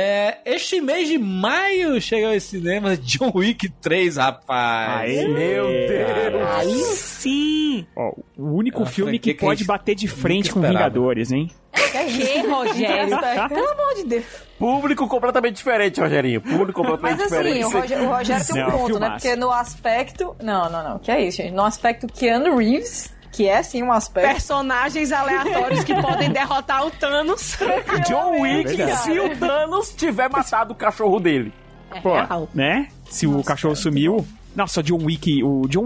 Este mês de maio chega aos cinemas John Wick 3, rapaz. Meu Deus. Aí sim. Ó, o único filme que pode bater de frente com Vingadores, hein? Que, Rogério? Pelo amor de Deus. Público completamente diferente, Rogerinho. Público completamente diferente. Mas assim, o Rogério tem um ponto, né? Porque no aspecto... Não. Que é isso, gente? No aspecto Keanu Reeves... Que é, sim, um aspecto. Personagens aleatórios que podem derrotar o Thanos. John Wick, se o Thanos tiver matado o cachorro dele. Pô, né? Se o cachorro sumiu... Nossa, o John Wick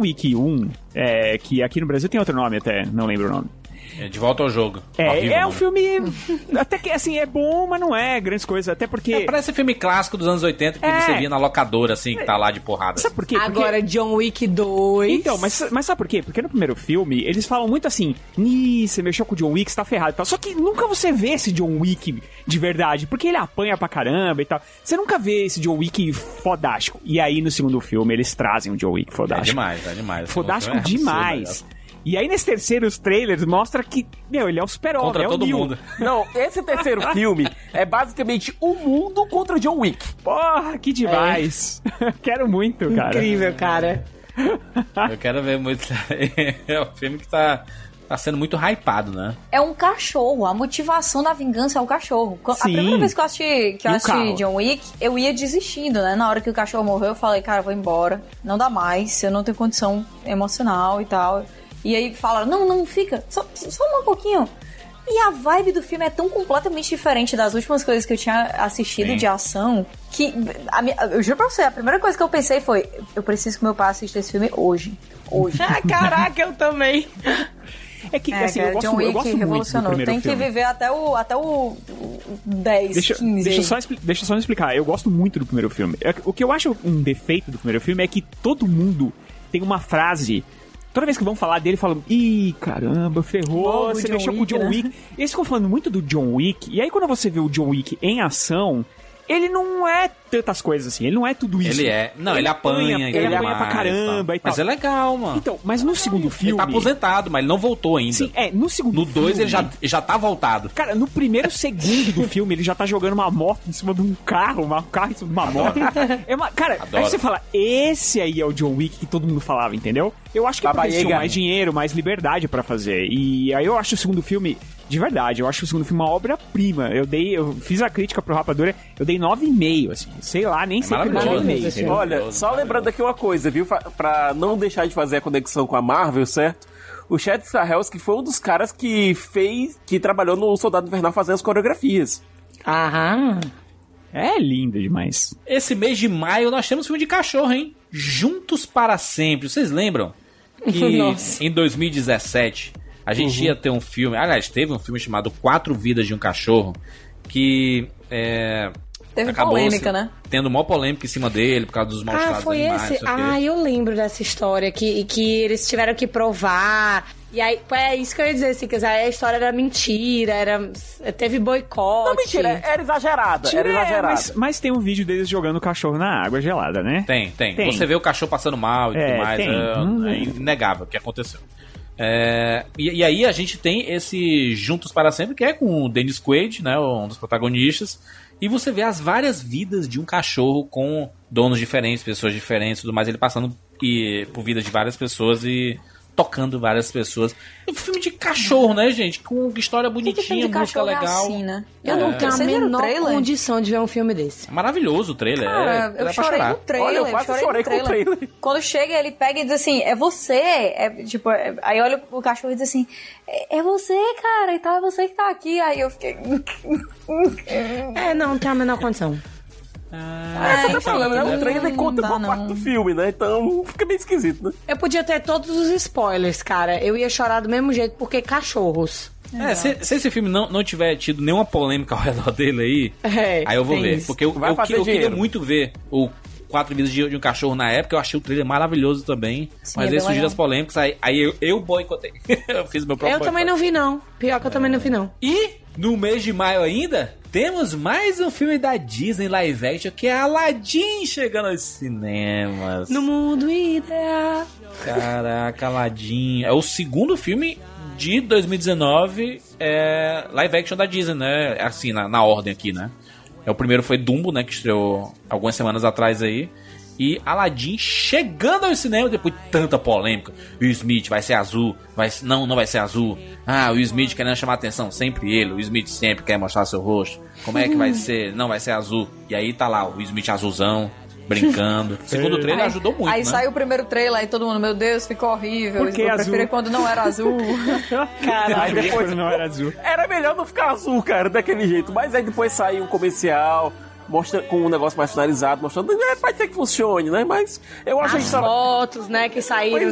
1, que aqui no Brasil tem outro nome até, não lembro o nome. De volta ao jogo. É um filme... Até que, assim, é bom, mas não é grandes coisas. Até porque... Parece filme clássico dos anos 80 que você via na locadora, assim, que tá lá de porrada. Sabe por quê? Agora, John Wick 2... Então, mas sabe por quê? Porque no primeiro filme, eles falam muito assim, você mexeu com o John Wick, você tá ferrado e tal. Só que nunca você vê esse John Wick de verdade, porque ele apanha pra caramba e tal. Você nunca vê esse John Wick fodástico. E aí, no segundo filme, eles trazem o John Wick fodástico. É demais. Fodástico demais. E aí, nesse terceiro, os trailers mostram que, ele é um super-homem, contra todo mundo. Não, esse terceiro filme é basicamente o mundo contra John Wick. Porra, que demais. Quero muito, cara. Incrível, cara. Eu quero ver muito. É um filme que tá sendo muito hypado, né? É um cachorro. A motivação da vingança é o cachorro. Sim. A primeira vez que eu assisti John Wick, eu ia desistindo, né? Na hora que o cachorro morreu, eu falei, cara, eu vou embora. Não dá mais. Eu não tenho condição emocional e tal. E aí falaram, não, fica, só um pouquinho. E a vibe do filme é tão completamente diferente das últimas coisas que eu tinha assistido de ação, que, eu juro pra você, a primeira coisa que eu pensei foi, eu preciso que meu pai assista esse filme hoje. Caraca, eu também. É que, assim, eu gosto revolucionou. Muito do Tem que filme. viver até o 10, 15. Deixa só me explicar, eu gosto muito do primeiro filme. O que eu acho um defeito do primeiro filme é que todo mundo tem uma frase... Toda vez que vão falar dele, falam, caramba, ferrou, você mexeu com o John Wick. E eles ficam falando muito do John Wick. E aí, quando você vê o John Wick em ação, ele não é tantas coisas assim. Ele não é tudo isso. Ele apanha. Ele apanha pra caramba e tal. Mas é legal, mano. Então, mas no segundo filme... Ele tá aposentado, mas ele não voltou ainda. Sim, no segundo filme... No 2 ele já tá voltado. Cara, no primeiro segundo do filme, ele já tá jogando uma moto em cima de um carro em cima de uma moto. Cara, aí você fala, esse aí é o John Wick que todo mundo falava, entendeu? Eu acho que eles tinham mais dinheiro, mais liberdade pra fazer. E aí eu acho o segundo filme... De verdade, eu acho o segundo filme uma obra-prima. Eu fiz a crítica pro Rapadura, eu dei 9,5, assim. Sei lá, nem sei que 9,5. Olha, só lembrando aqui uma coisa, viu? Pra não deixar de fazer a conexão com a Marvel, certo? O Chad Stahelski foi um dos caras que trabalhou no Soldado Invernal fazendo as coreografias. Aham. É lindo demais. Esse mês de maio nós temos filme de cachorro, hein? Juntos para Sempre. Vocês lembram? Que em 2017... A gente ia ter um filme... Aliás, teve um filme chamado 4 Vidas de um Cachorro, que teve polêmica, né? Tendo uma polêmica em cima dele, por causa dos maus tratos foi animais. esse? Eu lembro dessa história, que eles tiveram que provar... E aí, é isso que eu ia dizer, assim, que a história era mentira, teve boicote. Não, mentira, era exagerada. Mas tem um vídeo deles jogando o cachorro na água gelada, né? Tem. Você vê o cachorro passando mal e tudo mais, é inegável o que aconteceu. E aí a gente tem esse Juntos para Sempre, que é com o Dennis Quaid, né, um dos protagonistas, e você vê as várias vidas de um cachorro com donos diferentes, pessoas diferentes, tudo mais, ele passando por vidas de várias pessoas e tocando várias pessoas. É um filme de cachorro, né, gente? Com história bonitinha, música legal. Assim, né? Eu não tenho a menor condição de ver um filme desse. É maravilhoso o trailer. Cara, eu chorei no trailer. Olha, eu quase chorei com o trailer. Quando chega, ele pega e diz assim, é você. Aí olha o cachorro e diz assim, é você, cara, e tal, é você que tá aqui. Aí eu fiquei... não tem a menor condição. Você tá falando, né? O trailer conta boa parte do filme, né? Então fica meio esquisito, né? Eu podia ter todos os spoilers, cara. Eu ia chorar do mesmo jeito, porque cachorros. Se esse filme não tiver tido nenhuma polêmica ao redor dele aí eu vou ver. Isso. Porque eu queria muito ver o 4 Vidas de um Cachorro na época. Eu achei o trailer maravilhoso também. Sim, mas aí surgiram as polêmicas, aí eu boicotei. Eu fiz meu próprio boicote. Também não vi, não. Pior que eu também não vi, não. E no mês de maio ainda, temos mais um filme da Disney live action, que é Aladdin chegando aos cinemas. No mundo ideal. Caraca, Aladdin. É o segundo filme de 2019 live action da Disney, né? Assim, na ordem aqui, né? O primeiro foi Dumbo, né? Que estreou algumas semanas atrás aí. E Aladdin chegando ao cinema depois de tanta polêmica. Will Smith vai ser azul, não vai ser azul. O Will Smith querendo chamar atenção, sempre ele. O Will Smith sempre quer mostrar seu rosto. Como é que vai ser? Não vai ser azul. E aí tá lá o Will Smith azulzão, brincando. O segundo trailer ajudou muito, aí saiu o primeiro trailer, aí todo mundo, meu Deus, ficou horrível. Por que eu azul? preferi quando não era azul. Caralho, depois não era azul. Era melhor não ficar azul, cara, daquele jeito. Mas aí depois saiu um comercial... mostra com um negócio mais finalizado, mostrando, pode ser que funcione, né? Mas eu acho que... As fotos, né, que saíram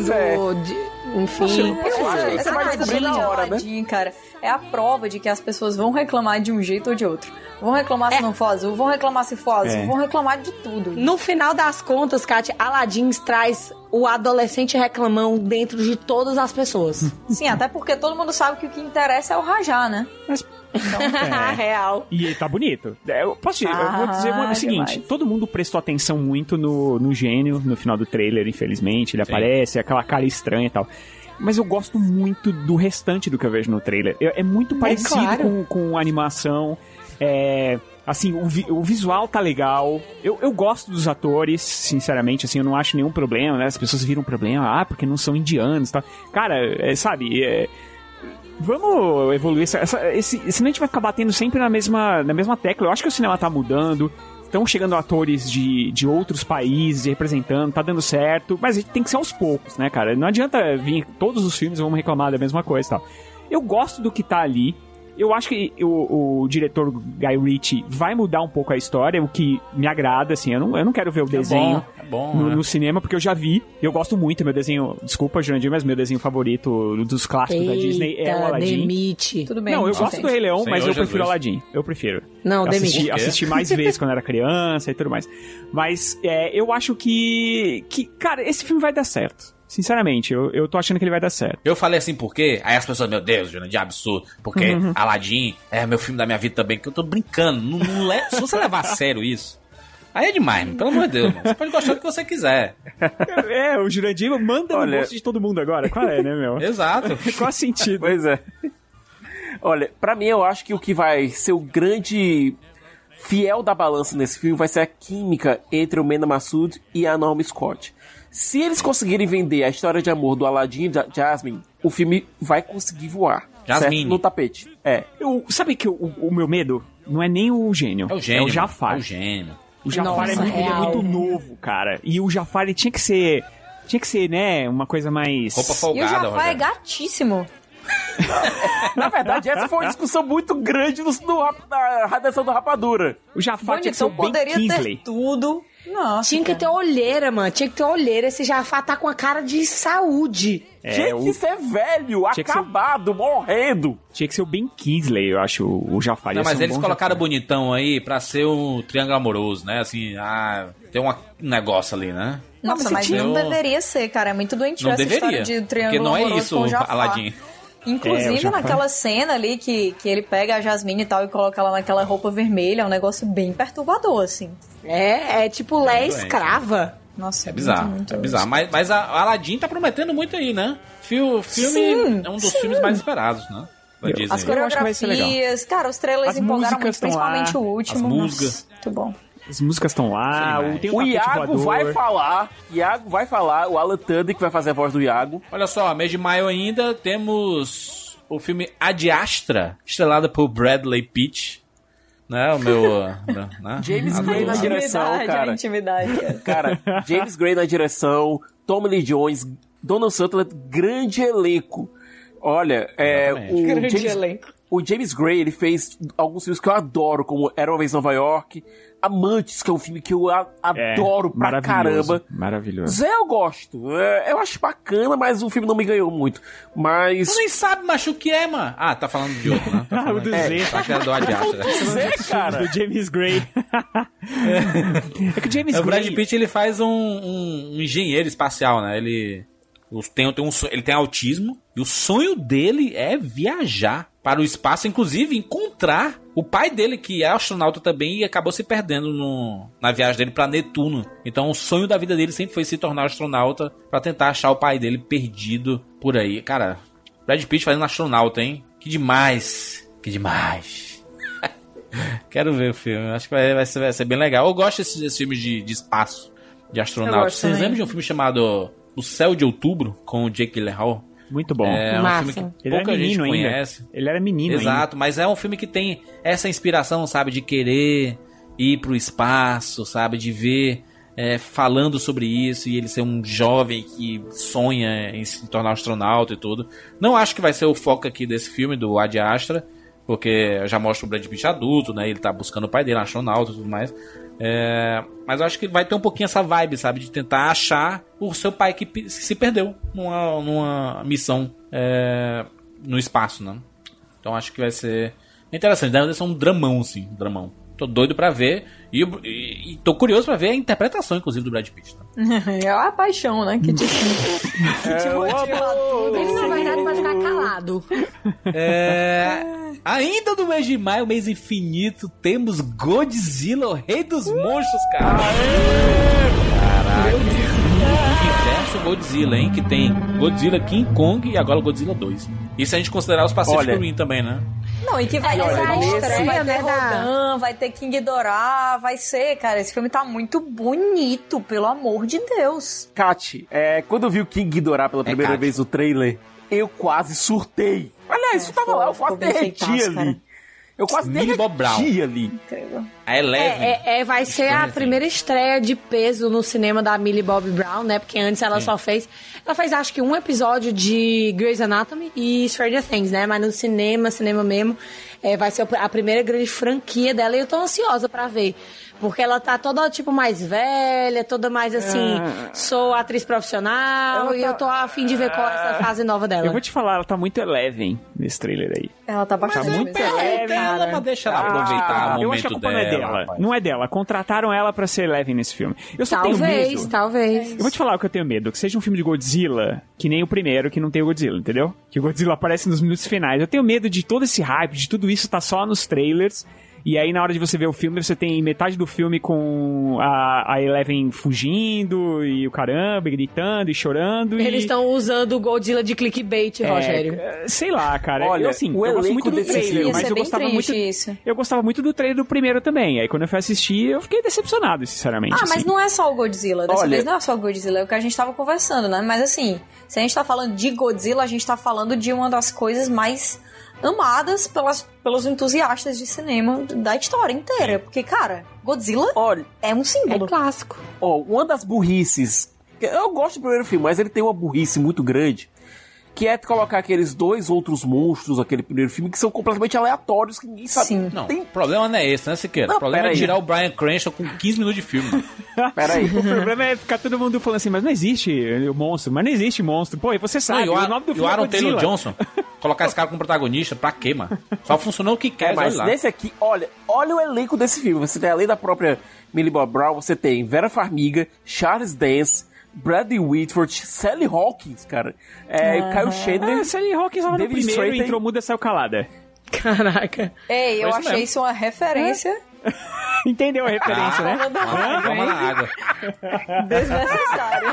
enfim. Essa vai descobrir na hora, Aladdin, né? Cara, é a prova de que as pessoas vão reclamar de um jeito ou de outro. Vão reclamar se não for azul, vão reclamar se for azul, vão reclamar de tudo. No final das contas, Kátia, Aladdin traz o adolescente reclamão dentro de todas as pessoas. Sim, até porque todo mundo sabe que o que interessa é o Rajá, né? Então, real. E tá bonito. Eu vou dizer o seguinte: demais. Todo mundo prestou atenção muito no gênio no final do trailer, infelizmente. Ele aparece, aquela cara estranha e tal. Mas eu gosto muito do restante do que eu vejo no trailer. É muito parecido com a animação. Assim, o visual tá legal. Eu gosto dos atores, sinceramente, assim, eu não acho nenhum problema, né? As pessoas viram problema, porque não são indianos e tal. Cara, vamos evoluir. Senão a gente vai ficar batendo sempre na mesma tecla. Eu acho que o cinema tá mudando. Estão chegando atores de outros países representando, tá dando certo. Mas a gente tem que ser aos poucos, né, cara? Não adianta vir todos os filmes e vamos reclamar da mesma coisa e tal. Eu gosto do que tá ali. Eu acho que o diretor Guy Ritchie vai mudar um pouco a história, o que me agrada, assim. Eu não quero ver o desenho no cinema, porque eu já vi. Eu gosto muito, meu desenho... Desculpa, Jurandir, mas meu desenho favorito dos clássicos da Disney é o Aladdin. Demite. Tudo bem. Não, eu gosto do Rei Leão, mas eu prefiro Jesus. Aladdin. Eu prefiro. Não, demite. Assisti mais vezes quando era criança e tudo mais. Mas eu acho que... Cara, esse filme vai dar certo. Sinceramente, eu tô achando que ele vai dar certo. Eu falei assim, por quê? Aí as pessoas, meu Deus, Jurandir, absurdo. Porque Aladdin é meu filme da minha vida também, que eu tô brincando. Se você levar a sério isso, aí é demais, pelo amor de Deus, mano. Você pode gostar do que você quiser. O Jurandir manda no gosto de todo mundo agora. Qual é, né, meu? Exato. Qual sentido? Pois é. Olha, pra mim eu acho que o que vai ser o grande fiel da balança nesse filme vai ser a química entre o Mena Massoud e a Naomi Scott. Se eles conseguirem vender a história de amor do Aladdin e da Jasmine, o filme vai conseguir voar. Jasmine. Certo? No tapete. Sabe que o meu medo não é nem o gênio. É o gênio. É o Jafar. É o gênio. O Jafar ele é muito novo, cara. E o Jafar ele tinha que ser, né, uma coisa mais... Roupa folgada, E o Jafar Rogério. é gatíssimo. Na verdade, essa foi uma discussão muito grande na radiação do Rapadura. O Jafar tinha que ser o Ben poderia Kingsley. ter tudo. Nossa, Tinha que ter olheira, mano. Tinha que ter olheira. Esse Jafar tá com a cara de saúde. Tinha que ser velho, acabado, morrendo. Tinha que ser o Ben Kingsley, eu acho, o Jafar. Não, mas eles colocaram bonitão aí pra ser um triângulo amoroso, né? Assim, tem um negócio ali, né? Nossa, mas não deveria ser, cara. É muito doentio essa história de triângulo amoroso. Porque não é isso, com o Jafar. Aladdin. Inclusive, naquela cena ali que ele pega a Jasmine e tal e coloca ela naquela roupa vermelha, é um negócio bem perturbador, assim. É tipo Lé escrava. Nossa, é bizarro, muito é bizarro. Mas a Aladdin tá prometendo muito aí, né? Filme é um dos filmes mais esperados, né? As coreografias, cara, os trailers empolgaram muito, principalmente o último. As músicas. Nossa, muito bom. As músicas estão lá, tem o Iago vai falar, o Alan Tudyk que vai fazer a voz do Iago. Olha só, mês de maio ainda temos o filme Ad Astra, estrelado por Bradley Pitt. Né, o meu... né? James Gray na direção, cara. Intimidade. Cara, James Gray na direção, Tommy Lee Jones, Donald Sutherland, grande elenco. Olha, o James Gray, ele fez alguns filmes que eu adoro, como Era Uma Vez em Nova York, Amantes, que é um filme que eu adoro pra caramba. Maravilhoso. Zé, eu gosto. Eu acho bacana, mas o filme não me ganhou muito. Mas... Tu nem sabe, macho, o que é, mano. Ah, tá falando de outro, né? Tá o do Zé. Acho que era do Ad Astra. Zé, cara. Do James Gray. É que o James Gray... O Brad Pitt, ele faz um engenheiro espacial, né? Ele tem autismo e o sonho dele é viajar para o espaço, inclusive encontrar o pai dele, que é astronauta também e acabou se perdendo na viagem dele para Netuno. Então o sonho da vida dele sempre foi se tornar astronauta para tentar achar o pai dele perdido por aí. Cara, Brad Pitt fazendo astronauta, hein? Que demais! Que demais! Quero ver o filme, acho que vai ser bem legal. Eu gosto desses filmes de espaço, de astronauta. Vocês lembram de um filme chamado O Céu de Outubro, com o Jake Gyllenhaal? Muito bom. É um filme que pouca gente conhece. Ele era menino ainda. Exato, mas é um filme que tem essa inspiração, sabe, de querer ir pro espaço, sabe, de ver falando sobre isso e ele ser um jovem que sonha em se tornar astronauta e tudo. Não acho que vai ser o foco aqui desse filme, do Ad Astra, porque já mostra o Brad Pitt adulto, né, ele tá buscando o pai dele, astronauta e tudo mais. Mas eu acho que vai ter um pouquinho essa vibe, sabe, de tentar achar o seu pai que se perdeu numa missão no espaço, né? Então acho que vai ser interessante, deve ser um dramão, sim, um dramão. Tô doido pra ver e tô curioso pra ver a interpretação, inclusive, do Brad Pitt, né? É a paixão, né, que te motiva tudo. Ele na verdade vai ficar calado. Ainda no mês de maio, mês infinito, temos Godzilla, o rei dos monstros, cara. Caraca. Universo Godzilla, hein? Que tem Godzilla, King Kong e agora o Godzilla 2. Isso a gente considerar os Pacific Rim também, né? Não, e que vai ter estreia, vai ter Rodan, vai ter King Ghidorah, vai ser, cara, esse filme tá muito bonito, pelo amor de Deus. Kat, quando eu vi o King Ghidorah pela primeira vez no trailer, eu quase surtei. Aliás, isso tava lá, eu quase derreti ali. Cara. Eu quase derreti ali. Incrível. A Eleven. Vai ser a primeira estreia de peso no cinema da Millie Bobby Brown, né? Porque antes ela só fez... Ela fez, acho que, um episódio de Grey's Anatomy e Stranger Things, né? Mas no cinema mesmo, vai ser a primeira grande franquia dela e eu tô ansiosa pra ver. Porque ela tá toda, tipo, mais velha, toda mais, assim, sou atriz profissional e eu tô a fim de ver qual é essa fase nova dela. Eu vou te falar, ela tá muito Eleven nesse trailer aí. Ela tá bastante muito Eleven. Ela pra deixar ela aproveitar o momento dela. Eu acho que a culpa não é dela. Rapaz. Não é dela. Contrataram ela pra ser Eleven nesse filme. Eu só tenho medo. Talvez. Eu vou te falar o que eu tenho medo. Que seja um filme de Godzilla, que nem o primeiro, que não tem o Godzilla, entendeu? Que o Godzilla aparece nos minutos finais. Eu tenho medo de todo esse hype, de tudo isso tá só nos trailers. E aí, na hora de você ver o filme, você tem metade do filme com a Eleven fugindo e o caramba, e gritando e chorando. Eles estão usando o Godzilla de clickbait, Rogério. Sei lá, cara. Olha, eu gosto muito do trailer, mas eu gostava muito. Eu gostava muito do trailer do primeiro também. Aí quando eu fui assistir, eu fiquei decepcionado, sinceramente. Mas não é só o Godzilla. Dessa vez não é só o Godzilla, é o que a gente tava conversando, né? Mas assim, se a gente tá falando de Godzilla, a gente tá falando de uma das coisas mais amadas pelos entusiastas de cinema da história inteira. Porque, cara, Godzilla é um símbolo. É clássico. Uma das burrices... Eu gosto do primeiro filme, mas ele tem uma burrice muito grande, que é colocar aqueles dois outros monstros, aquele primeiro filme, que são completamente aleatórios, que ninguém sabe. Sim. Não, o problema não é esse, né, Siqueira? O problema é tirar o Bryan Cranston com 15 minutos de filme. Peraí. O problema é ficar todo mundo falando assim, mas não existe o monstro, mas não existe monstro. Pô, e você sabe, o nome do filme é Aaron Godzilla. Taylor Johnson, colocar esse cara como protagonista, pra quê, mano? Só funcionou o que quer, mas lá. Nesse aqui, olha o elenco desse filme. Você tem, além da própria Millie Bobby Brown, você tem Vera Farmiga, Charles Dance, Bradley Whitford, Sally Hawkins, cara. Kyle Chandler. Sally Hawkins lá no primeiro entrou muda, saiu calada. Caraca. Ei, eu achei isso uma referência. Entendeu a referência, né? Vamos na água. Desnecessário.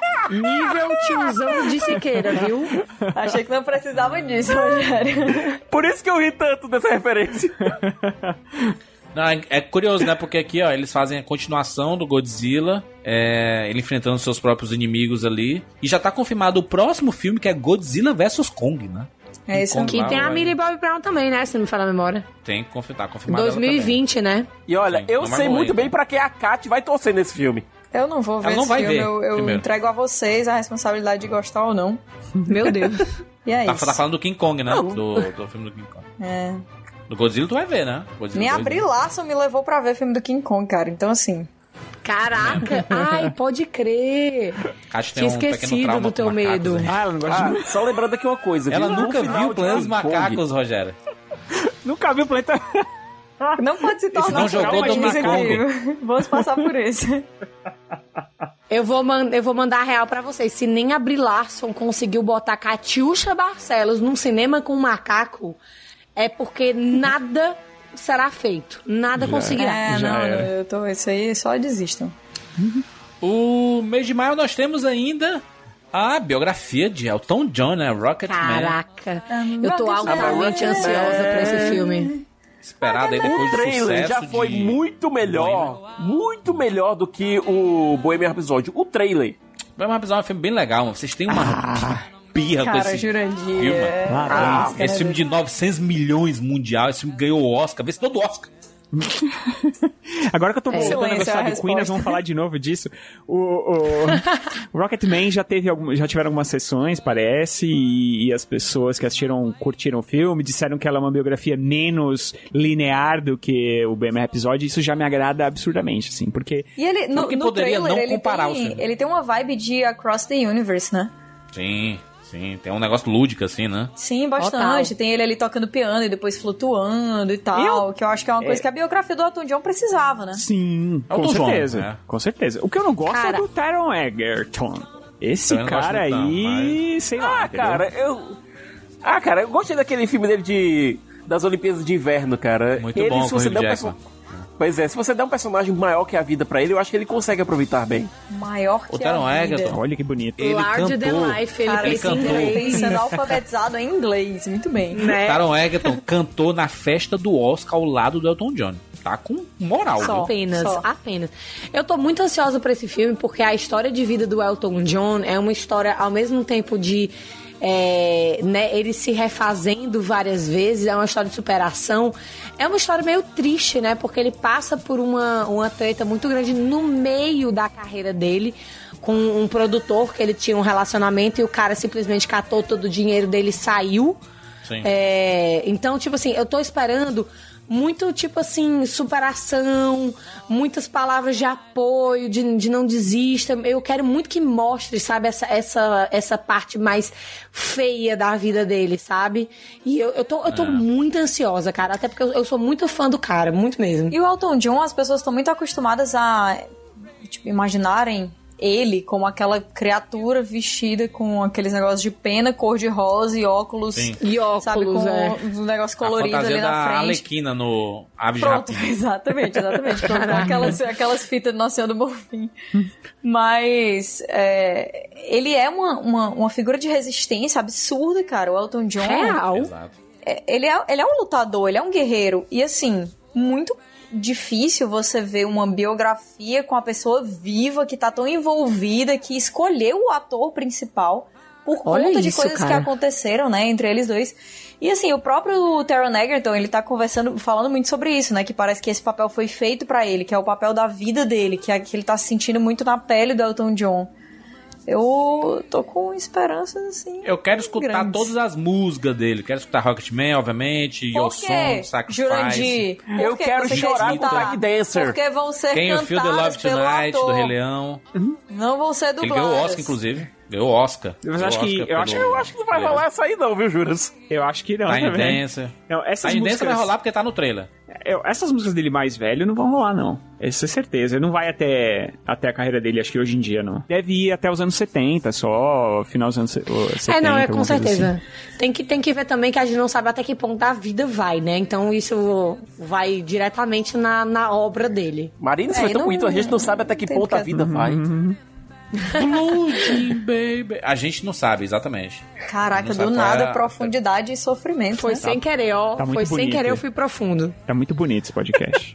Nível tiozão de Siqueira, viu? Achei que não precisava disso, Rogério. Por isso que eu ri tanto dessa referência. Não, é curioso, né? Porque aqui, ó, eles fazem a continuação do Godzilla, ele enfrentando seus próprios inimigos ali. E já tá confirmado o próximo filme, que é Godzilla vs Kong, né? É isso. Que tem a Millie Bobby Brown também, né? Se não me falar a memória. Tem que confirmar, confirmado. 2020, né? E olha, Sim, eu sei muito bem pra que a Kat vai torcer nesse filme. Eu não vou ver esse filme, eu entrego a vocês a responsabilidade de gostar ou não. Meu Deus. E é Tá isso. falando do King Kong, né? Do filme do King Kong. É. Do Godzilla tu vai ver, né? Godzilla Nem a 2, Brie Larson me levou pra ver o filme do King Kong, cara. Então, assim... Caraca! Ai, pode crer! Tinha esquecido do teu medo. Ela não gosta de... Só lembrando aqui uma coisa. Ela viu? nunca viu o Planeta dos Macacos, Rogério. Nunca viu o Planeta... Não pode se tornar não jogou do Kong. Vamos passar por isso. Eu vou mandar a real pra vocês. Se nem a Brie Larson conseguiu botar Catiúcha Barcelos num cinema com um macaco, é porque nada será feito. Nada conseguirá. Isso aí só desistam. O mês de maio nós temos ainda a biografia de Elton John, né? Rocketman. Caraca, eu tô altamente ansiosa pra esse filme. Esperado aí depois do sucesso. O trailer já foi muito melhor do que o Bohemian Rhapsody. O trailer. O Bohemian Rhapsody é um filme bem legal, mano. Vocês têm uma pirra com esse Jurandir, filme. Esse filme de 900 milhões mundial, esse filme ganhou o Oscar. Vê se todo Oscar. Agora que eu tô voltando a gostar do Queen, nós vamos falar de novo disso. O Rocketman já tiveram algumas sessões, parece, e as pessoas que assistiram curtiram o filme, disseram que ela é uma biografia menos linear do que o Bohemian Rhapsody. Isso já me agrada absurdamente, assim, porque... E ele, no poderia trailer, não comparar o filme. Ele tem uma vibe de Across the Universe, né? Sim, tem um negócio lúdico, assim, né? Sim, bastante. Tem ele ali tocando piano e depois flutuando e tal, que eu acho que é uma coisa que a biografia do Elton John precisava, né? Sim, com certeza. John, né? Com certeza. O que eu não gosto é do Taron Egerton. Esse cara aí, sei lá. Cara, eu gostei daquele filme dele das Olimpíadas de Inverno, cara. Muito bom, se você der Pois é, se você der um personagem maior que a vida pra ele, eu acho que ele consegue aproveitar bem. Maior que o Taron Egerton, olha que bonito. Ele Larger cantou. Than life, ele cantou. Sendo alfabetizado em inglês, muito bem. Né? Taron Egerton cantou na festa do Oscar ao lado do Elton John. Tá com moral, Apenas. Eu tô muito ansiosa pra esse filme, porque a história de vida do Elton John é uma história, ao mesmo tempo de... ele se refazendo várias vezes, é uma história de superação, é uma história meio triste, né, porque ele passa por uma treta muito grande no meio da carreira dele, com um produtor que ele tinha um relacionamento e o cara simplesmente catou todo o dinheiro dele e saiu. Sim. Então, tipo assim, eu tô esperando muito, tipo assim, superação, muitas palavras de apoio, de não desista. Eu quero muito que mostre, sabe, essa parte mais feia da vida dele, sabe? E eu tô muito ansiosa, cara, até porque eu sou muito fã do cara, muito mesmo. E o Elton John, as pessoas estão muito acostumadas a, tipo, imaginarem ele como aquela criatura vestida com aqueles negócios de pena, cor-de-rosa e óculos. Sim. E óculos, sabe, com um negócio colorido ali na frente. A Arlequina no Aves de Pronto, Rapina. exatamente. Com aquelas fitas do Nossa Senhora do Bonfim. Mas ele é uma figura de resistência absurda, cara. O Elton John... Real. Exato. Ele é um lutador, ele é um guerreiro. E assim, muito difícil você ver uma biografia com a pessoa viva que tá tão envolvida, que escolheu o ator principal por conta de coisas que aconteceram, né, entre eles dois. E assim, o próprio Taron Egerton, ele tá falando muito sobre isso, né, que parece que esse papel foi feito pra ele, que é o papel da vida dele, que ele tá se sentindo muito na pele do Elton John. Eu tô com esperanças, assim. Eu quero escutar grandes. Todas as músicas dele. Quero escutar Rocketman, obviamente. Your Song, Sacrifice. Jurandir, eu quero chorar com Black Dancer. Porque vão ser Can You Feel the Love Tonight, do Rei Leão. Não vão ser dubladas. Ele ganhou o Oscar, inclusive. Ganhou o Oscar. Mas eu acho que não vai rolar essa aí não, viu, Juras? Eu acho que não. Tiny Dancer. Tiny Dancer vai rolar porque tá no trailer. Essas músicas dele mais velho não vão rolar, não. Isso é certeza. Não vai até a carreira dele, acho que hoje em dia, não. Deve ir até os anos 70, só final dos anos 70. Com certeza. Assim. Tem que ver também que a gente não sabe até que ponto a vida vai, né? Então isso vai diretamente na obra dele. Marina, isso foi tão bonito, a gente não sabe até que ponto a vida vai. Baby. A gente não sabe, exatamente. Caraca, do nada, profundidade e sofrimento. Foi sem querer, ó. Tá foi sem querer, eu fui profundo. Tá muito bonito esse podcast.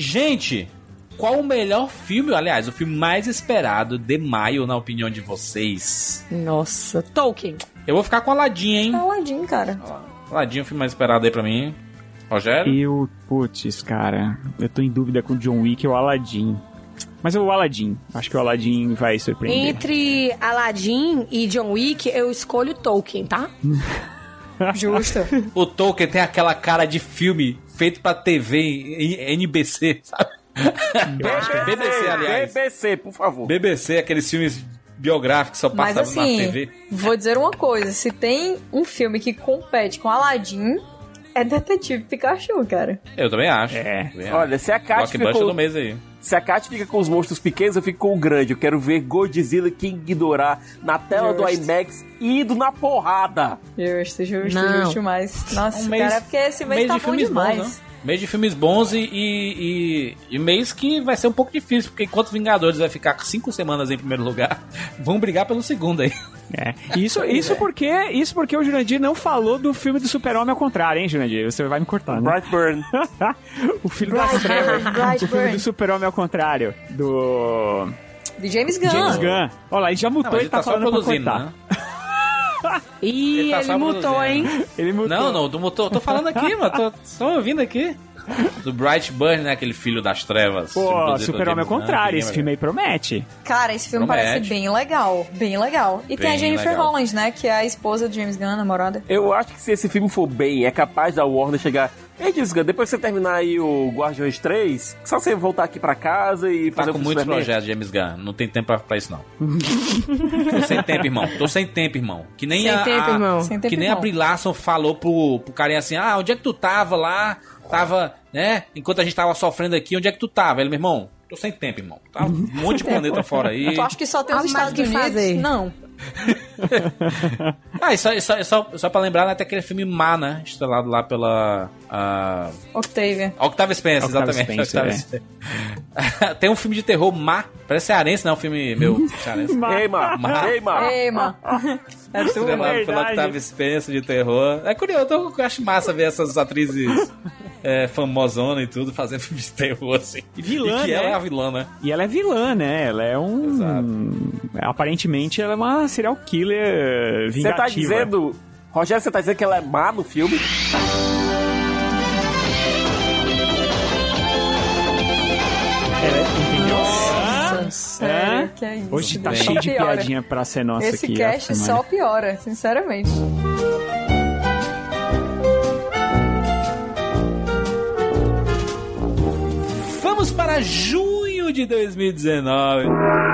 Gente, qual o melhor filme, aliás, o filme mais esperado de maio, na opinião de vocês? Nossa, Tolkien. Eu vou ficar com Aladdin, hein? Aladdin, cara. Aladdin é o filme mais esperado aí pra mim. Rogério? Putz, cara, eu tô em dúvida com o John Wick ou o Aladdin. Mas o Aladdin, acho que o Aladdin vai surpreender. Entre Aladdin e John Wick, eu escolho Tolkien, tá? Justo. O Tolkien tem aquela cara de filme feito pra TV NBC, sabe? BBC, aliás. BBC, por favor. BBC, aqueles filmes biográficos que só passam Mas assim, na TV. Vou dizer uma coisa, se tem um filme que compete com Aladdin, é Detetive Pikachu, cara. Eu também acho. Olha, se a Kat ficou do mês aí. Se a Kat fica com os monstros pequenos, eu fico com o grande. Eu quero ver Godzilla King Ghidorah na tela do IMAX indo na porrada. Justo mais. Nossa, cara, porque esse mês tá bom demais. Bons, né? Mês de filmes bons e mês que vai ser um pouco difícil, porque enquanto Vingadores vai ficar 5 semanas em primeiro lugar, vão brigar pelo segundo aí. Isso porque o Jurandir não falou do filme do Super-Homem ao contrário, hein, Jurandir? Você vai me cortar, né? Brightburn. O filho das trevas. O filme do Super-Homem ao contrário. De James Gunn. Olha lá, ele já mutou, ele tá falando pra cortar. Né? Ih, ele mutou, hein? Ele mutou. Não, do mutou. Tô falando aqui, mano. Tô ouvindo aqui. Do Brightburn, né? Aquele filho das trevas. Pô, Super-Homem ao contrário. Esse filme aí promete. Cara, esse filme parece bem legal. Bem legal. E tem a Jennifer Lawrence, né? Que é a esposa de James Gunn, a namorada. Eu acho que se esse filme for bem, é capaz da Warner chegar... Ei, James Gunn, depois que você terminar aí o Guardiões 3, só você voltar aqui pra casa e fazer com muitos projetos, James Gunn. Não tem tempo pra isso, não. Tô sem tempo, irmão. Que nem a Brie Larson falou pro carinha assim, onde é que tu tava lá? Tava, né? Enquanto a gente tava sofrendo aqui, onde é que tu tava? Ele, meu irmão, tô sem tempo, irmão. Tá um monte de planeta fora aí. Tu acha que só tem os Estados Unidos? Não. Só pra lembrar, né, tem aquele filme Má, né? Estrelado lá pela... Octavia Spencer, exatamente. Spencer. Tem um filme de terror, Má. Parece cearense, né? Um filme meu cearense. Ei, Má. É estrelado pela Octavia Spencer de terror. É curioso, eu acho massa ver essas atrizes famosona e tudo fazendo filme de terror, assim. E vilã, ela é a vilã, né? E ela é vilã, né? Ela é aparentemente ela é uma serial killer vingativa. Você tá dizendo... Rogério, você tá dizendo que ela é má no filme? Entendeu? Nossa, sério, que é isso? Hoje tá cheio de piadinha pra ser nossa esse aqui. Esse cast só piora, sinceramente. Vamos para junho de 2019.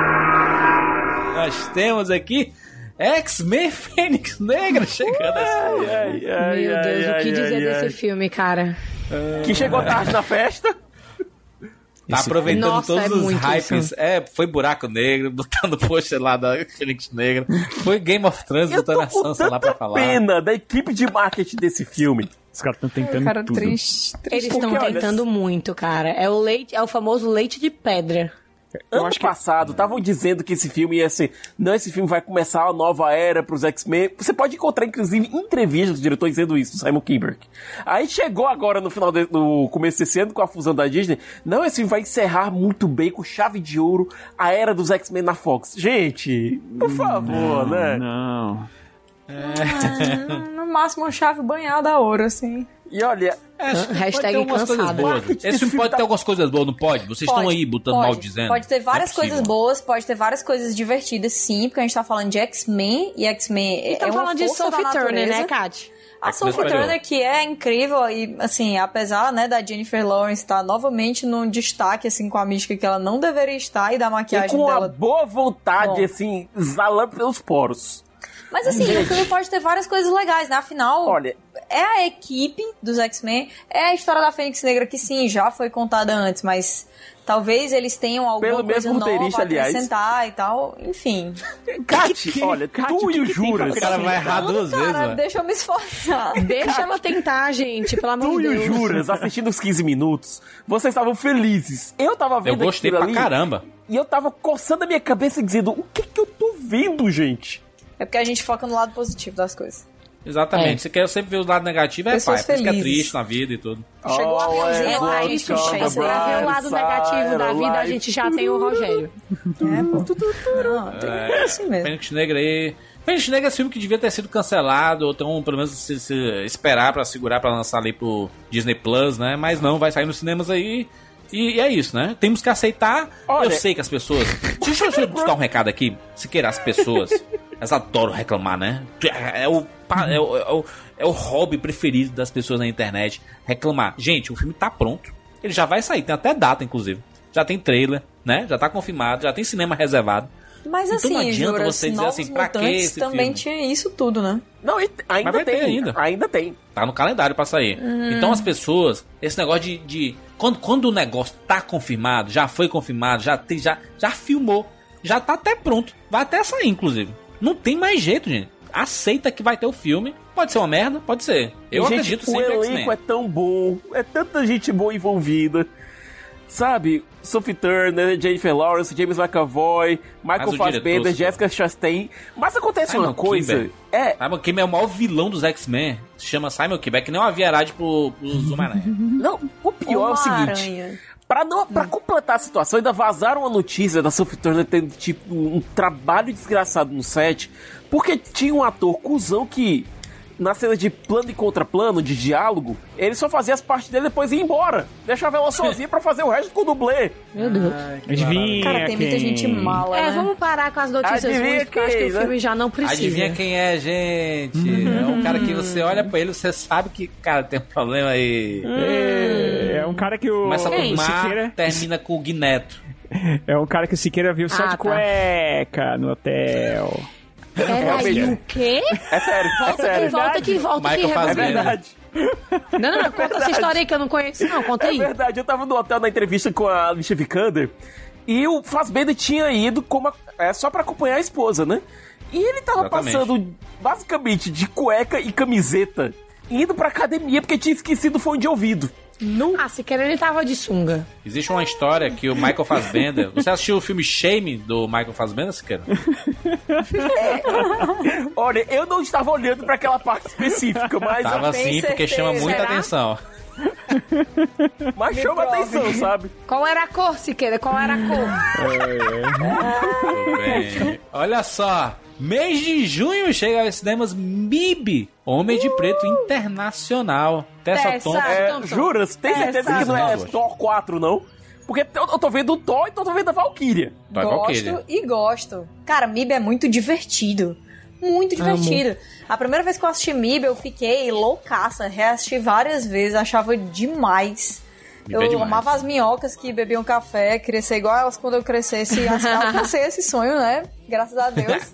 Nós temos aqui X-Men Fênix Negra chegando assim. Meu Deus, o que dizer desse filme, cara? Que chegou tarde na festa. Tá aproveitando todos os hypes. Foi Buraco Negro, botando pôster lá da Fênix Negra. Foi Game of Thrones botando a Sansa lá pra falar. Pena da equipe de marketing desse filme. Os caras estão tentando tudo. Triste. Eles estão tentando muito, cara. É o famoso leite de pedra. Ano passado, estavam dizendo que esse filme ia ser... Não, esse filme vai começar uma nova era pros X-Men. Você pode encontrar, inclusive, entrevistas do diretor dizendo isso, do Simon Kinberg. Aí chegou agora, no começo desse ano, com a fusão da Disney. Não, esse filme vai encerrar muito bem, com chave de ouro, a era dos X-Men na Fox. Gente, por favor, né? Não. No máximo, uma chave banhada a ouro, assim. E olha... hashtag cansada. Esse filme pode ter algumas coisas boas, não pode? Vocês estão aí botando mal dizendo. Pode ter várias coisas boas, pode ter várias coisas divertidas, sim, porque a gente tá falando de X-Men, e X-Men é uma falando de Sophie Turner, né, Kat? A Sophie Turner, que é incrível, e assim, apesar, né, da Jennifer Lawrence estar novamente num destaque, assim, com a mística que ela não deveria estar, e da maquiagem dela... E com uma boa vontade, assim, exalando pelos poros. Mas assim, o filme pode ter várias coisas legais, né? Afinal, olha, é a equipe dos X-Men, é a história da Fênix Negra, que sim, já foi contada antes, mas talvez eles tenham alguma coisa nova a acrescentar e tal, enfim. Kat, olha, tu e o Juras... O cara vai errar duas vezes, cara, deixa eu me esforçar. Deixa ela tentar, gente, pelo amor de Deus. Tu e o Juras, assistindo os 15 minutos, vocês estavam felizes. Eu tava vendo... Eu gostei pra caramba. E eu tava coçando a minha cabeça e dizendo, o que eu tô vendo, gente? É porque a gente foca no lado positivo das coisas. Exatamente. Você quer sempre ver o lado negativo, pai. Por isso que é triste na vida e tudo. Chegou o aviãozinho lá, isso, pra ver o lado negativo da vida, a gente já tem o Rogério. É assim mesmo. Fênix Negra aí. Fênix Negra é esse filme que devia ter sido cancelado, ou então, pelo menos, se esperar pra segurar pra lançar ali pro Disney Plus, né? Mas não, vai sair nos cinemas aí. E é isso, né? Temos que aceitar. Olha, eu sei que as pessoas... Deixa eu dar um recado aqui. Se queira, as pessoas... Elas adoram reclamar, né? É o hobby preferido das pessoas na internet. Reclamar. Gente, o filme tá pronto. Ele já vai sair. Tem até data, inclusive. Já tem trailer, né? Já tá confirmado. Já tem cinema reservado. Mas então assim, não adianta Juras, você dizer assim, pra que esse também filme? tinha isso tudo, né? Não, ainda tem. Ainda tem. Tá no calendário pra sair. Então as pessoas, esse negócio de quando o negócio tá confirmado, já foi confirmado, já filmou, já tá até pronto, vai até sair, inclusive. Não tem mais jeito, gente. Aceita que vai ter o filme. Pode ser uma merda, pode ser. Eu acredito sempre no X-Men. O elenco é tão bom, é tanta gente boa envolvida. Sabe, Sophie Turner, Jennifer Lawrence, James McAvoy, Michael Fassbender, Jessica Chastain. Mas acontece uma coisa. Simon Kimber é o maior vilão dos X-Men. Se chama Simon Kimber, é que nem uma viaragem pros Homem-Aranha. Não, o pior é o seguinte. Pra completar a situação, ainda vazaram a notícia da Sophie Turner tendo tipo um trabalho desgraçado no set, porque tinha um ator cuzão que, na cena de plano e contraplano, de diálogo, ele só fazia as partes dele e depois ia embora. Deixava ela sozinha pra fazer o resto com o dublê. Meu Deus. Adivinha cara, tem muita gente mala, né? Vamos parar com as notícias ruins, porque eu acho que o filme já não precisa. Adivinha quem é, gente? É um cara que você olha pra ele, você sabe que, cara, tem um problema aí. É um cara que o... Começa com o Siqueira, termina com o Guineto. É um cara que o Siqueira viu só de cueca no hotel. Peraí, o quê? É sério, volta aqui. É verdade. Não, conta essa história aí que eu não conheço, não. Conta aí. É verdade, eu tava no hotel na entrevista com a Alicia Vikander e o Fassbender tinha ido só pra acompanhar a esposa, né? E ele tava passando basicamente de cueca e camiseta, indo pra academia porque tinha esquecido o fone de ouvido. Se quer ele tava de sunga. Existe uma história que o Michael Fassbender... Você assistiu o filme Shame do Michael Fassbender, Siqueira? Olha, eu não estava olhando pra aquela parte específica, mas... Tava sim, porque chama muita atenção. Mas chama atenção, sabe? Qual era a cor, Siqueira? Qual era a cor? Tudo bem. Olha só... Mês de junho chega aos cinemas MIB, Homem de Preto Internacional. Tessa Thompson. Juras? Tem certeza que não é Thor 4, não? Porque eu tô vendo o Thor e tô vendo a Valkyria. Gosto. Cara, MIB é muito divertido. Muito divertido. A primeira vez que eu assisti MIB, eu fiquei loucaça. Reassisti várias vezes, achava demais. Eu amava as minhocas que bebiam café, queria ser igual a elas quando eu crescesse. Alcancei esse sonho, né? Graças a Deus.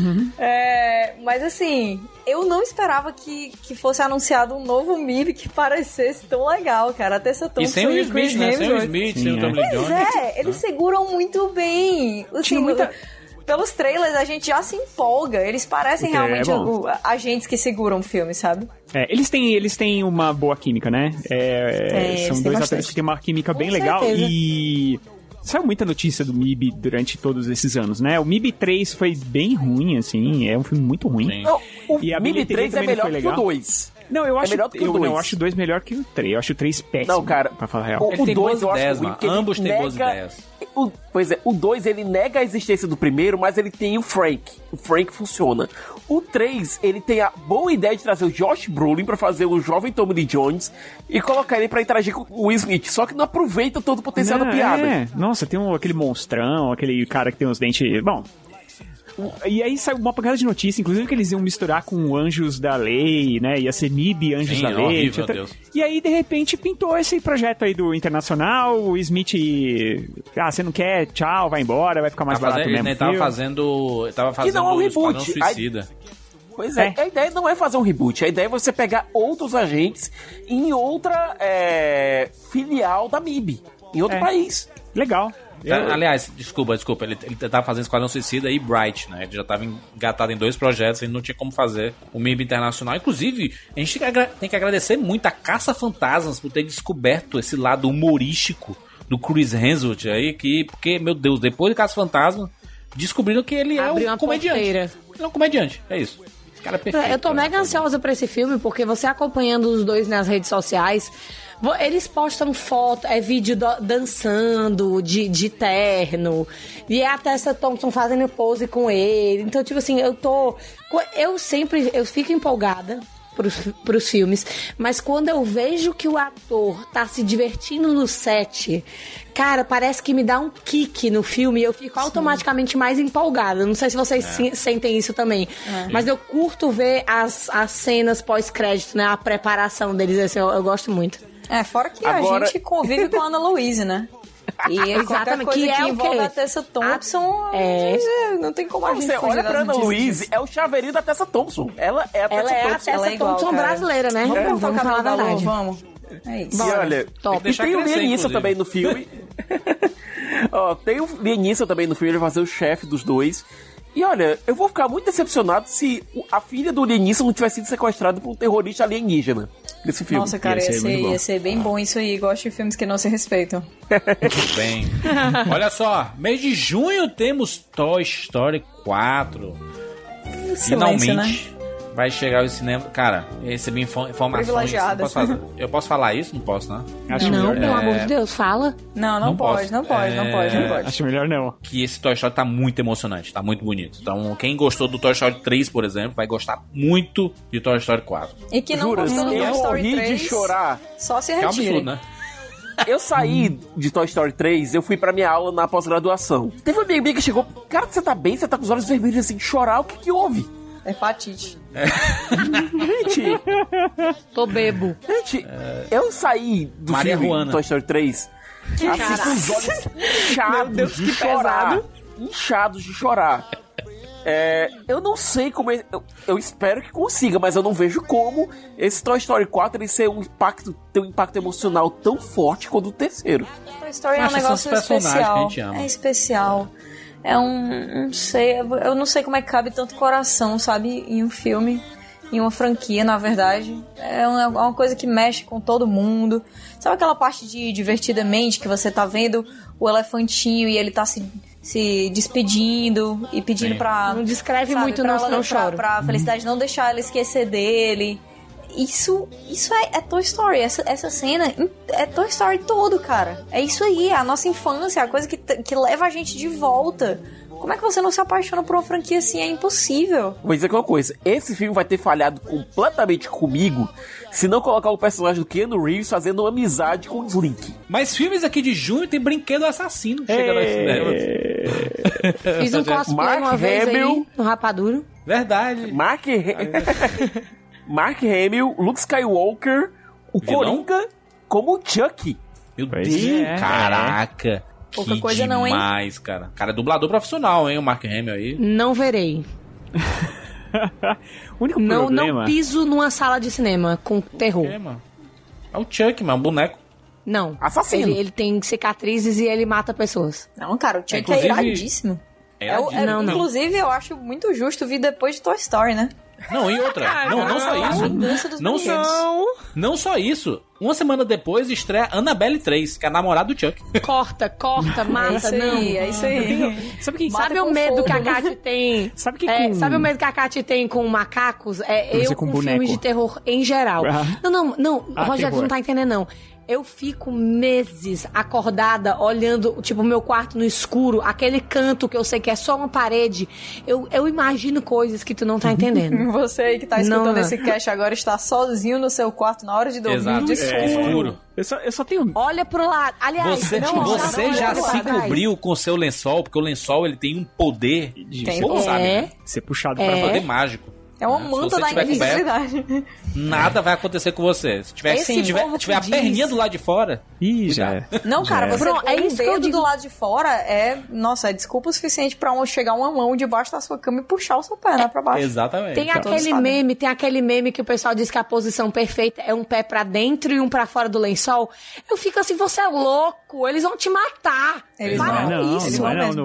Mas assim, eu não esperava que fosse anunciado um novo MIB que parecesse tão legal, cara. Até essa E sem o Smith, né? Sem o Smith, sem o Tommy Lee Jones. Eles seguram muito bem. Assim, pelos trailers a gente já se empolga. Eles parecem realmente agentes que seguram o filme, sabe? Eles têm uma boa química, né? São dois atores que têm uma química bem legal e... Saiu muita notícia do MIB durante todos esses anos, né? O MIB 3 foi bem ruim, assim. É um filme muito ruim. Não, o MIB 3 é melhor que o 2. Não, eu acho eu acho o 2 melhor que o 3. Eu acho o 3 péssimo. Não, cara, pra falar a real. Ele tem boas ideias, mano. Ambos têm boas ideias. Pois é, o 2 ele nega a existência do primeiro, mas ele tem o Frank. O Frank funciona. O 3, ele tem a boa ideia de trazer o Josh Brolin pra fazer o jovem Tommy Lee Jones e colocar ele pra interagir com o Will Smith, só que não aproveita todo o potencial da piada. Nossa, tem aquele monstrão, aquele cara que tem os dentes... Bom... E aí saiu uma pancada de notícia, inclusive que eles iam misturar com Anjos da Lei, né? Ia ser MIB, Anjos da Lei. Horrível, Deus. E aí, de repente, pintou esse projeto aí do Internacional. O Smith... você não quer? Tchau, vai embora, vai ficar mais barato mesmo. Ele tava fazendo e não é um reboot. Suicida. Pois é, a ideia não é fazer um reboot. A ideia é você pegar outros agentes em outra filial da MIB, em outro país. Legal. Aliás, desculpa, ele tava fazendo Esquadrão Suicida e Bright, né? Ele já tava engatado em 2 projetos, ele não tinha como fazer o MIB Internacional. Inclusive, a gente tem que agradecer muito a Caça-Fantasmas por ter descoberto esse lado humorístico do Chris Hemsworth aí, porque, meu Deus, depois de Caça-Fantasmas, descobriram que ele é um comediante. Ele é um comediante, é isso. Cara, perfeito. Eu tô mega ansiosa pra esse filme, porque você acompanhando os dois nas redes sociais, eles postam foto, vídeo dançando, de terno, e é a Tessa Thompson fazendo pose com ele. Então, tipo assim, eu fico empolgada pros filmes, mas quando eu vejo que o ator tá se divertindo no set, cara, parece que me dá um kick no filme e eu fico automaticamente mais empolgada. Não sei se vocês sentem isso também, mas eu curto ver as cenas pós-crédito, né, a preparação deles, assim, eu gosto muito. Fora que a gente convive com a Ana Louise, né? E exatamente, coisa que envolve a Tessa Thompson, não tem como a gente Você olha pra Ana Louise, é o chaveirinho da Tessa Thompson. Ela é a Tessa Thompson brasileira, né? Vamos falar a verdade. Vamos. É isso. E olha, e tem o Liam Neeson também no filme. Tem o Liam Neeson também no filme, ele vai fazer o chefe dos dois. E olha, eu vou ficar muito decepcionado se a filha do Liam Neeson não tivesse sido sequestrada por um terrorista alienígena nesse filme. Nossa, cara, ia ser bem bom isso aí. Gosto de filmes que não se respeitam. Muito bem. Olha só, mês de junho temos Toy Story 4. Finalmente, né? Vai chegar ao cinema. Cara, eu recebi informações. Eu posso falar isso? Não posso, né? Acho não, pelo amor de Deus, fala. Não pode. Acho melhor não. Que esse Toy Story tá muito emocionante, tá muito bonito. Então, quem gostou do Toy Story 3, por exemplo, vai gostar muito de Toy Story 4. E que não gostou do Toy Story 3, de chorar. Só se retire. retire. É um absurdo, né? Eu saí de Toy Story 3, eu fui pra minha aula na pós-graduação. Teve uma minha amiga que chegou, cara, você tá bem? Você tá com os olhos vermelhos assim de chorar? O que houve? Hepatite. Gente, tô bebo. Gente, eu saí do Maria filme Ruana. Toy Story 3 assim, com os olhos inchados de chorar. Inchados de chorar. Eu não sei como eu espero que consiga, mas eu não vejo como esse Toy Story 4 ele ter um impacto emocional tão forte quanto o terceiro. Toy Story é um negócio especial. É especial. Não sei, eu não sei como é que cabe tanto coração, sabe, em um filme, em uma franquia, na verdade. É uma coisa que mexe com todo mundo. Sabe aquela parte de Divertidamente, que você tá vendo o elefantinho e ele tá se despedindo e pedindo pra... Não descreve muito, não choro. Pra felicidade não deixar ela esquecer dele. Isso é Toy Story. Essa cena é Toy Story todo, cara. É isso aí, é a nossa infância, a coisa que leva a gente de volta. Como é que você não se apaixona por uma franquia assim? É impossível. Vou dizer uma coisa, esse filme vai ter falhado completamente comigo se não colocar o personagem do Keanu Reeves fazendo uma amizade com o Slink. Mas filmes aqui de junho tem Brinquedo Assassino. Chega no cinema. Fiz um cosplay uma vez aí, no Rapaduro. Verdade. Mark Hamill, Luke Skywalker, o Coringa como o Chucky. Meu Deus, caraca. Pouca coisa não, hein? Demais, cara. Cara, é dublador profissional, hein, o Mark Hamill aí. Não verei. O único problema... Não piso numa sala de cinema com terror. É o Chucky, mano, um boneco. Não. Assassino. Ele tem cicatrizes e ele mata pessoas. Não, cara, o Chucky é iradíssimo. Não. Inclusive, eu acho muito justo vir depois de Toy Story, né? Não, e outra, não só isso. Não só isso. Uma semana depois estreia Annabelle 3, que é a namorada do Chuck. Corta, mata, é isso aí. Sabe o medo que a Kate tem? Sabe o medo que a Kate tem com macacos? Eu com filmes de terror em geral. Não, Rogério, você não tá entendendo, não. Eu fico meses acordada olhando, tipo, o meu quarto no escuro, aquele canto que eu sei que é só uma parede. Eu imagino coisas que tu não tá entendendo. Você aí que tá escutando esse cast agora está sozinho no seu quarto na hora de dormir. Exato, escuro. Eu só tenho... Olha pro lado. Aliás, você já se cobriu com o seu lençol, porque o lençol ele tem um poder de ser puxado pra poder mágico. É uma manta da invisibilidade. Nada vai acontecer com você. Se tiver a perninha do lado de fora... Ih, já é. Não, cara, você tem um dedo do lado de fora é desculpa o suficiente pra chegar uma mão debaixo da sua cama e puxar o seu pé, né, pra baixo. Exatamente. Tem aquele meme que o pessoal diz que a posição perfeita é um pé pra dentro e um pra fora do lençol. Eu fico assim, você é louco, eles vão te matar. Não,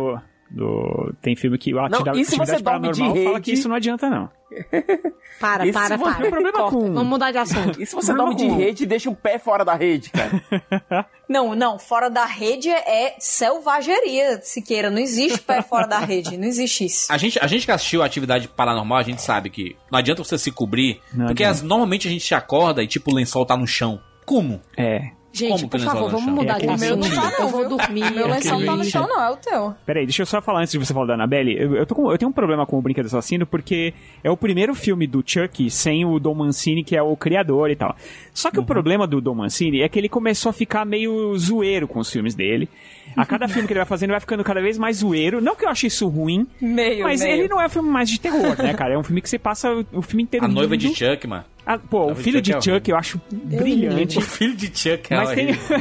Tem filme que a e se você dorme de rede, fala que isso não adianta, não. Para. Tem um problema com... Vamos mudar de assunto. E se você dorme de rede e deixa um pé fora da rede, cara? Não, fora da rede é selvageria, Siqueira. Não existe pé fora da rede, não existe isso. A gente que assistiu a Atividade Paranormal, a gente sabe que não adianta você se cobrir, porque normalmente a gente se acorda e tipo o lençol tá no chão. Como? Gente, por favor, vamos mudar de assunto. Eu vou dormir. Meu lençol tá no chão, não, é o teu. Peraí, deixa eu só falar antes de você falar da Annabelle. Eu tenho um problema com o Brinquedo Assassino porque é o primeiro filme do Chucky sem o Don Mancini, que é o criador e tal. Só que o problema do Don Mancini é que ele começou a ficar meio zoeiro com os filmes dele. A cada filme que ele vai fazendo, vai ficando cada vez mais zoeiro. Não que eu ache isso ruim, mas ele não é um filme mais de terror, né, cara? É um filme que você passa o filme inteiro. A noiva de Chuck, mano. O filho de Chuck eu acho brilhante. O filho de Chuck é mas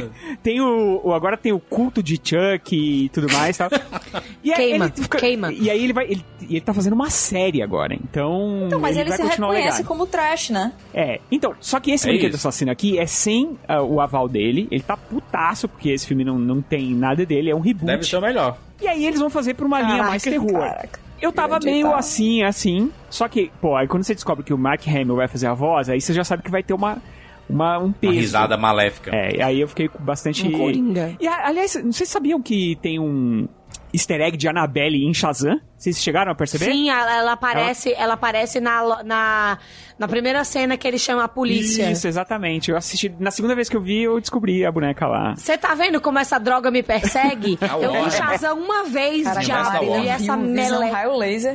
agora tem o culto de Chuck e tudo mais, tal. E queima. E aí ele tá fazendo uma série agora, então mas ele vai se continuar reconhece legal. como trash, né? Então, só que esse Brinquedo Assassino aqui é sem o aval dele. Ele tá putaço, porque esse filme não tem nada dele, é um reboot. Deve ser o melhor. E aí eles vão fazer pra uma linha mais terror. Eu tava meio assim, só que, aí quando você descobre que o Mark Hamill vai fazer a voz, aí você já sabe que vai ter um peso. Uma risada maléfica. Aí eu fiquei com bastante... Um coringa. E, aliás, vocês sabiam que tem um easter egg de Annabelle em Shazam? Vocês chegaram a perceber? Sim, ela aparece na primeira cena que ele chama a polícia. Isso, exatamente. Eu assisti, na segunda vez que eu vi, eu descobri a boneca lá. Você tá vendo como essa droga me persegue? Eu vi Shazam uma vez já, e essa meleca. Raio laser.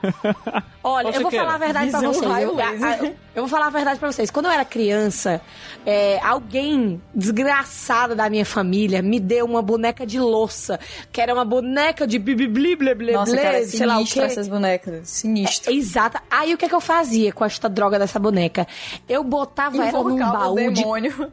Olha, eu vou falar a verdade pra vocês. Eu vou falar a verdade pra vocês. Quando eu era criança, alguém desgraçado da minha família me deu uma boneca de louça, que era uma boneca de Nossa, cara, sei lá o quê. essas bonecas. Sinistro. Exato. Aí o que eu fazia com esta droga dessa boneca? Eu botava ela num baú demônio.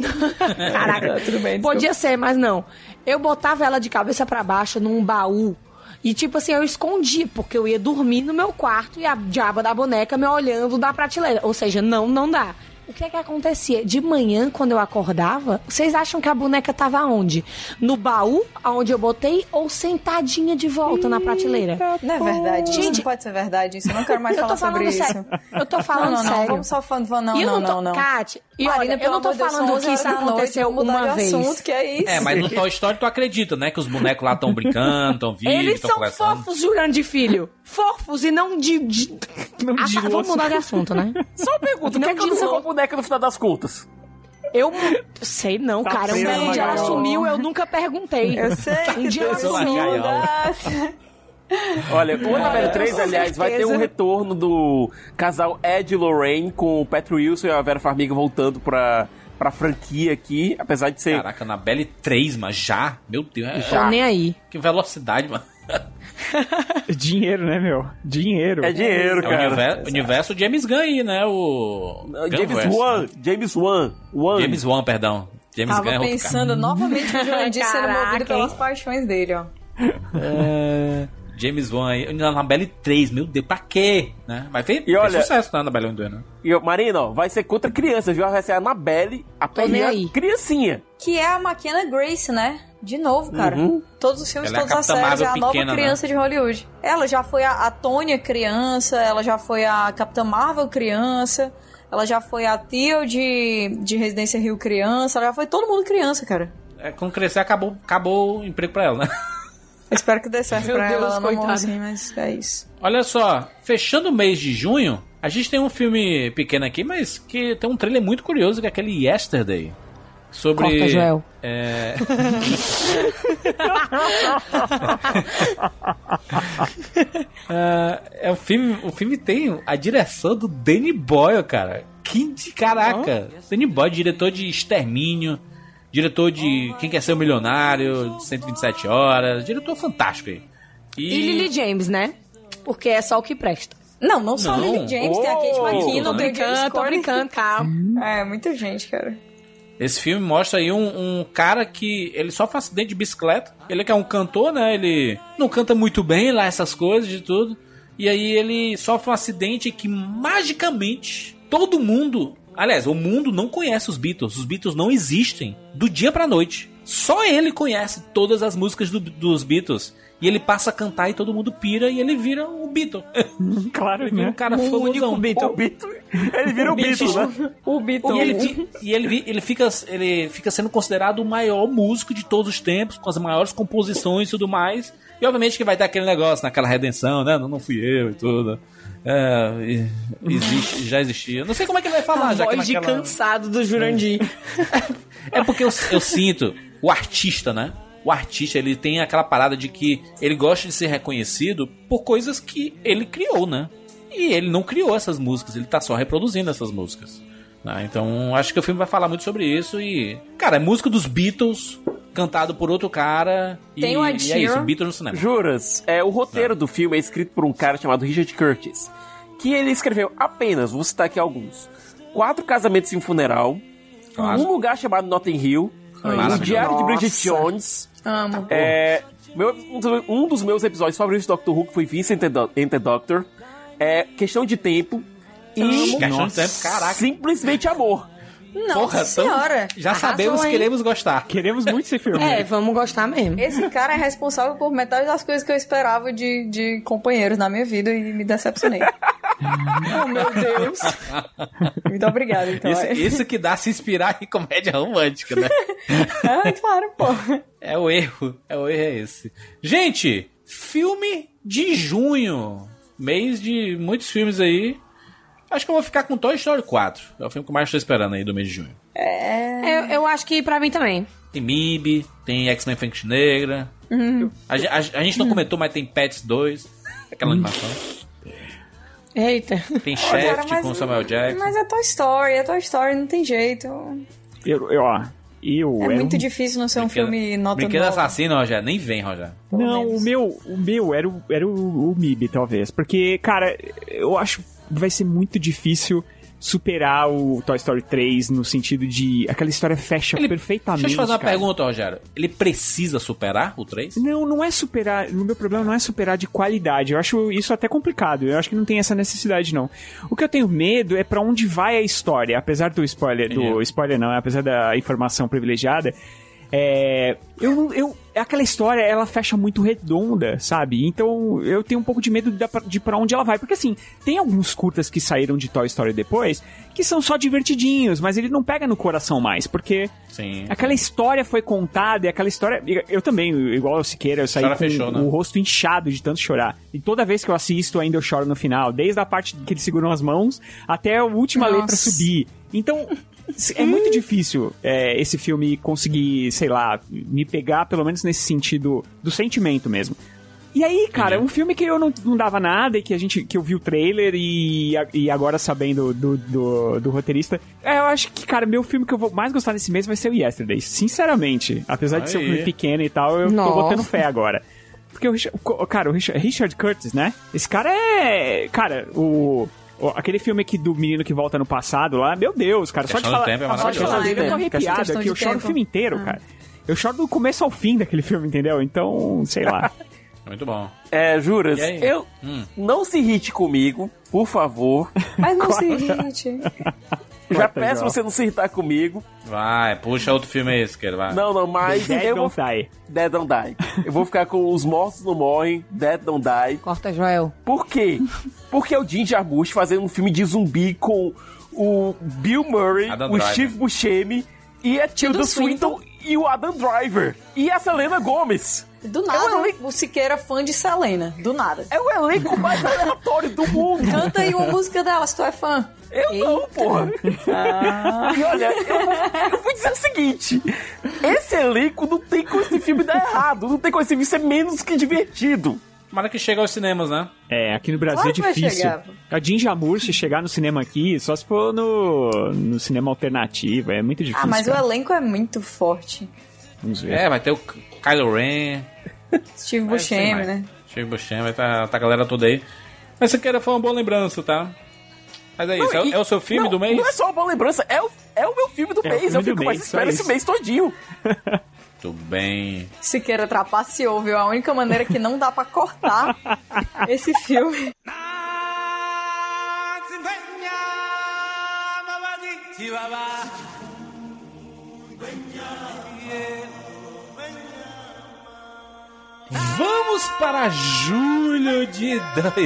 Caraca, tudo bem. Podia ser, mas não. Eu botava ela de cabeça pra baixo num baú. E tipo assim, eu escondia, porque eu ia dormir no meu quarto e a diaba da boneca me olhando da prateleira. Ou seja, não dá. O que é que acontecia? De manhã, quando eu acordava, vocês acham que a boneca tava onde? No baú, aonde eu botei, ou sentadinha de volta na prateleira? Não é verdade. Gente, isso não pode ser verdade. Isso eu não quero mais falar sobre isso. Eu tô falando sério. Vamos só falando. Não. Kátia, e olha, eu não tô falando que isso aconteceu uma vez. Assunto, que é isso. Mas no Toy Story tu acredita, né? Que os bonecos lá estão brincando, estão vivos, eles são fofos, jurando de filho. Fofos e não de vamos mudar de assunto, né? Só uma pergunta, o que aconteceu com a boneca no final das contas? Eu sei não, cara. Um dia ela sumiu, eu nunca perguntei. Eu sei. Um dia ela sumiu. Olha, o Annabelle 3, aliás, vai ter um retorno do casal Ed e Lorraine com o Patrick Wilson e a Vera Farmiga voltando pra franquia aqui, apesar de ser... Caraca, Annabelle 3, mas já? Meu Deus. Tô nem aí. Que velocidade, mano. Dinheiro, né, meu? Dinheiro. É dinheiro, cara. O universo James Gunn aí, né? James Wan, perdão. James Gunn é outro pensando novamente que o Jurandir sendo movido pelas paixões dele, ó. James Wan aí, Annabelle 3, meu Deus, pra quê? Né? Mas fez sucesso na Annabelle 1, né? E Marina, ó, vai ser contra crianças, viu? Vai ser a Annabelle, a criancinha. Que é a McKenna Grace, né? De novo, cara. Todos os filmes, todas as séries, é a nova criança, né? De Hollywood. Ela já foi a Tônia criança, ela já foi a Capitã Marvel criança, ela já foi a Theo de Residência Rio criança, ela já foi todo mundo criança, cara. Quando crescer, acabou o emprego pra ela, né? Eu espero que dê certo pra ela, não assim, mas é isso. Olha só, fechando o mês de junho, a gente tem um filme pequeno aqui, mas que tem um trailer muito curioso, que é aquele Yesterday. Sobre... Corta, Joel. O filme tem a direção do Danny Boyle, cara. Caraca! Danny Boyle, diretor de Extermínio, diretor de Quem Quer Ser o Milionário, 127 Horas, diretor fantástico aí. E Lily James, né? Porque é só o que presta. Não só Lily James, tem a Kate McKinnon, tem o James Tô brincando, calma. É, muita gente, cara. Esse filme mostra aí um cara que ele sofre um acidente de bicicleta. Ele que é um cantor, né? Ele não canta muito bem lá, essas coisas de tudo. E aí ele sofre um acidente que magicamente todo mundo... Aliás, o mundo não conhece os Beatles. Os Beatles não existem do dia pra noite. Só ele conhece todas as músicas dos Beatles. e ele passa a cantar e todo mundo pira e ele vira o Beatle. Claro, ele vira um cara famosão. O Beatle. Ele vira o Beatle, né? O Beatle. E ele fica sendo considerado o maior músico de todos os tempos, com as maiores composições e tudo mais. E obviamente que vai ter aquele negócio naquela redenção, né? Não fui eu e tudo. Já existia. Não sei como é que ele vai falar. A já voz que naquela... de cansado do Jurandir. É porque eu sinto o artista, né? O artista, ele tem aquela parada de que ele gosta de ser reconhecido por coisas que ele criou, né? E ele não criou essas músicas, ele tá só reproduzindo essas músicas. Né? Então, acho que o filme vai falar muito sobre isso e... Cara, é música dos Beatles, cantado por outro cara. Tem o Ed Sheeran. E é isso, Beatles no cinema. Juras, o roteiro do filme é escrito por um cara chamado Richard Curtis, que ele escreveu apenas, vou citar aqui alguns, 4 casamentos e um funeral, um lugar chamado Notting Hill, o Diário de Bridget Jones. Amo. Um dos meus episódios favoritos do Doctor Who foi Vincent and the Doctor. Questão de Tempo. E Questão de Tempo, caraca. Simplesmente Amor. Nossa senhora. Já sabemos, queremos gostar. Queremos muito esse filme. Vamos gostar mesmo. Esse cara é responsável por metade das coisas que eu esperava de companheiros na minha vida e me decepcionei. Oh, meu Deus. Muito obrigada, então. Isso que dá se inspirar em comédia romântica, né? Claro, pô. É o erro é esse. Gente, filme de junho. Mês de muitos filmes aí. Acho que eu vou ficar com Toy Story 4. É o filme que eu mais estou esperando aí do mês de junho. Eu acho que pra mim também. Tem MIB, tem X-Men Fênix Negra. A gente não comentou, mas tem Pets 2. Aquela animação. Eita. Tem Shaft com Samuel Jackson. Mas é Toy Story, não tem jeito. É muito difícil não ser um filme nota 9. Brinquedo Assassino, Rogério, nem vem, Rogério. Não, o meu era o MIB, talvez. Porque, cara, eu acho que vai ser muito difícil superar o Toy Story 3 no sentido de... Aquela história fecha perfeitamente. Deixa eu te fazer uma cara. pergunta, Rogério. Ele precisa superar o 3? Não é superar... O meu problema não é superar de qualidade. Eu acho isso até complicado. Eu acho que não tem essa necessidade, não. O que eu tenho medo é pra onde vai a história. Apesar do spoiler... apesar da informação privilegiada... aquela história, ela fecha muito redonda, sabe? Então, eu tenho um pouco de medo de pra onde ela vai. Porque, assim, tem alguns curtas que saíram de Toy Story depois que são só divertidinhos, mas ele não pega no coração mais, porque aquela história foi contada e aquela história... Eu também, igual o Siqueira, eu saí com o rosto inchado de tanto chorar. E toda vez que eu assisto, ainda eu choro no final. Desde a parte que eles seguram as mãos até a última letra subir. Então... É muito difícil esse filme conseguir, sei lá, me pegar, pelo menos nesse sentido do sentimento mesmo. E aí, cara, um filme que eu não dava nada e que eu vi o trailer e agora sabendo do roteirista, eu acho que, cara, meu filme que eu vou mais gostar nesse mês vai ser o Yesterday. Sinceramente, apesar de ser um filme pequeno e tal, eu tô botando fé agora. Porque o Richard Curtis, né? Esse cara é... Cara, aquele filme aqui do menino que volta no passado lá, meu Deus, cara, só de falar... Eu tô arrepiado aqui, eu choro o filme inteiro, cara. Eu choro do começo ao fim daquele filme, entendeu? Então, sei lá. Muito bom. Juras, não se irrite comigo, por favor. Mas não se irrite. Já peço você não se irritar comigo. Vai, puxa outro filme aí, Siqueira, vai. Não, mas Dead Don't Die. Dead Don't Die. Eu vou ficar com Os Mortos Não Morrem, Dead Don't Die. Corta, Joel. Por quê? Porque é o Jim Jarmusch fazendo um filme de zumbi com o Bill Murray, o Steve Buscemi e a Tilda Swinton e o Adam Driver. E a Selena Gomez. Do nada, o Siqueira fã de Selena. Do nada. É o elenco mais aleatório do mundo. Canta aí uma música dela, se tu é fã. Não, porra. E olha, eu vou dizer o seguinte. Esse elenco não tem como esse filme dar errado. Não tem como esse filme ser menos que divertido. Tomara que chegue aos cinemas, né? Aqui no Brasil é difícil. A Jim Jarmusch chegar no cinema aqui, só se for no cinema alternativo. É muito difícil. Mas o elenco é muito forte. Vamos ver. Vai ter o Kylo Ren. Steve Buscemi, né? Steve Buscemi, vai tá a galera toda aí. Mas isso aqui foi uma boa lembrança, tá? Mas é isso, é o seu filme do mês? Não é só uma boa lembrança, é o meu filme do mês. Eu fico mais esperando esse mês todinho. Muito bem. Siqueira trapaceou, viu? A única maneira que não dá pra cortar esse filme. Vamos para julho de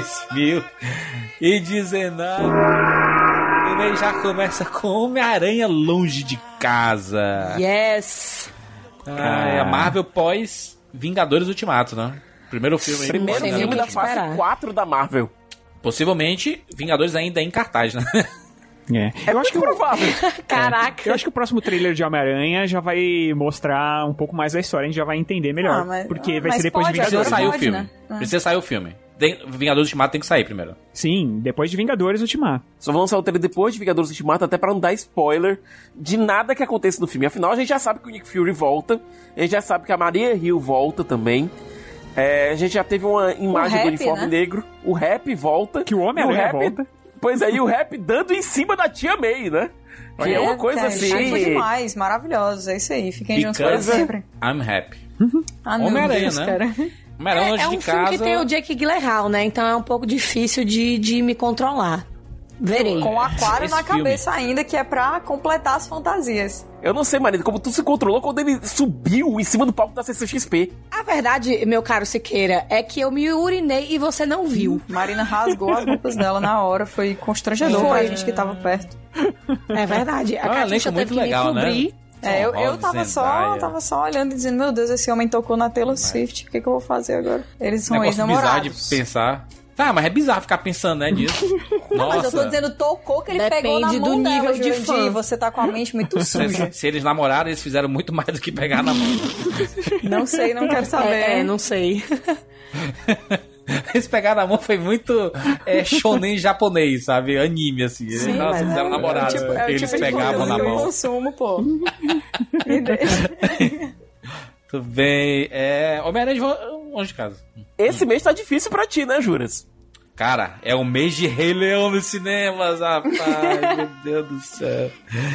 2019. O mês já começa com Homem-Aranha Longe de Casa. Yes! A Marvel pós Vingadores Ultimato, né? Primeiro filme da fase 4 da Marvel. Possivelmente, Vingadores ainda em cartaz, né? Eu acho que provável. Caraca. Eu acho que o próximo trailer de Homem-Aranha já vai mostrar um pouco mais da história, a gente já vai entender melhor. Porque vai ser depois de Vingadores. Precisa sair o filme. Né? Precisa sair o filme. Vingadores Ultimato tem que sair primeiro. Sim, depois de Vingadores Ultimato. Só vamos lançar o trailer depois de Vingadores Ultimato, até pra não dar spoiler de nada que aconteça no filme. Afinal, a gente já sabe que o Nick Fury volta, a gente já sabe que a Maria Hill volta também. A gente já teve uma imagem do uniforme negro. O Rap volta. Que o Homem-Aranha volta. Pois é, e o Rap dando em cima da Tia May, né? Que é uma coisa assim... Foi demais, maravilhoso, é isso aí. Fiquem juntos para sempre. I'm happy. Homem-Aranha, né? Cara. Homem-Aranha Longe de Casa... É um filme que tem o Jake Gyllenhaal, né? Então é um pouco difícil de me controlar. Verei. Com o aquário na cabeça ainda, que é pra completar as fantasias. Eu não sei, Marina, como tu se controlou quando ele subiu em cima do palco da CCXP. A verdade, meu caro Siqueira, é que eu me urinei e você não viu. Marina rasgou as roupas dela na hora, foi constrangedor pra gente que tava perto. É verdade. A Catiuxa teve que legal, me cobrir. Né? Eu tava só olhando e dizendo, meu Deus, esse homem tocou na Taylor Swift, o que eu vou fazer agora? Eles são ex-namorados. Bizarro de pensar... Tá, mas é bizarro ficar pensando, né, nisso. Nossa. Mas eu tô dizendo, tocou que ele Depende pegou na mão do nível dela, de fã. Você tá com a mente muito suja. Se eles namoraram, eles fizeram muito mais do que pegar na mão. Não sei, não quero saber. Não sei. Eles pegaram na mão foi muito shonen japonês, sabe? Anime, assim. Sim, eles fizeram namorado. Eles pegavam na mão. Eu consumo, pô. Me deixa. Tudo bem. Homem-Aranha Longe de Casa. Esse mês tá difícil pra ti, né, Juras? Cara, é o mês de Rei Leão nos cinemas, rapaz. Meu Deus do céu.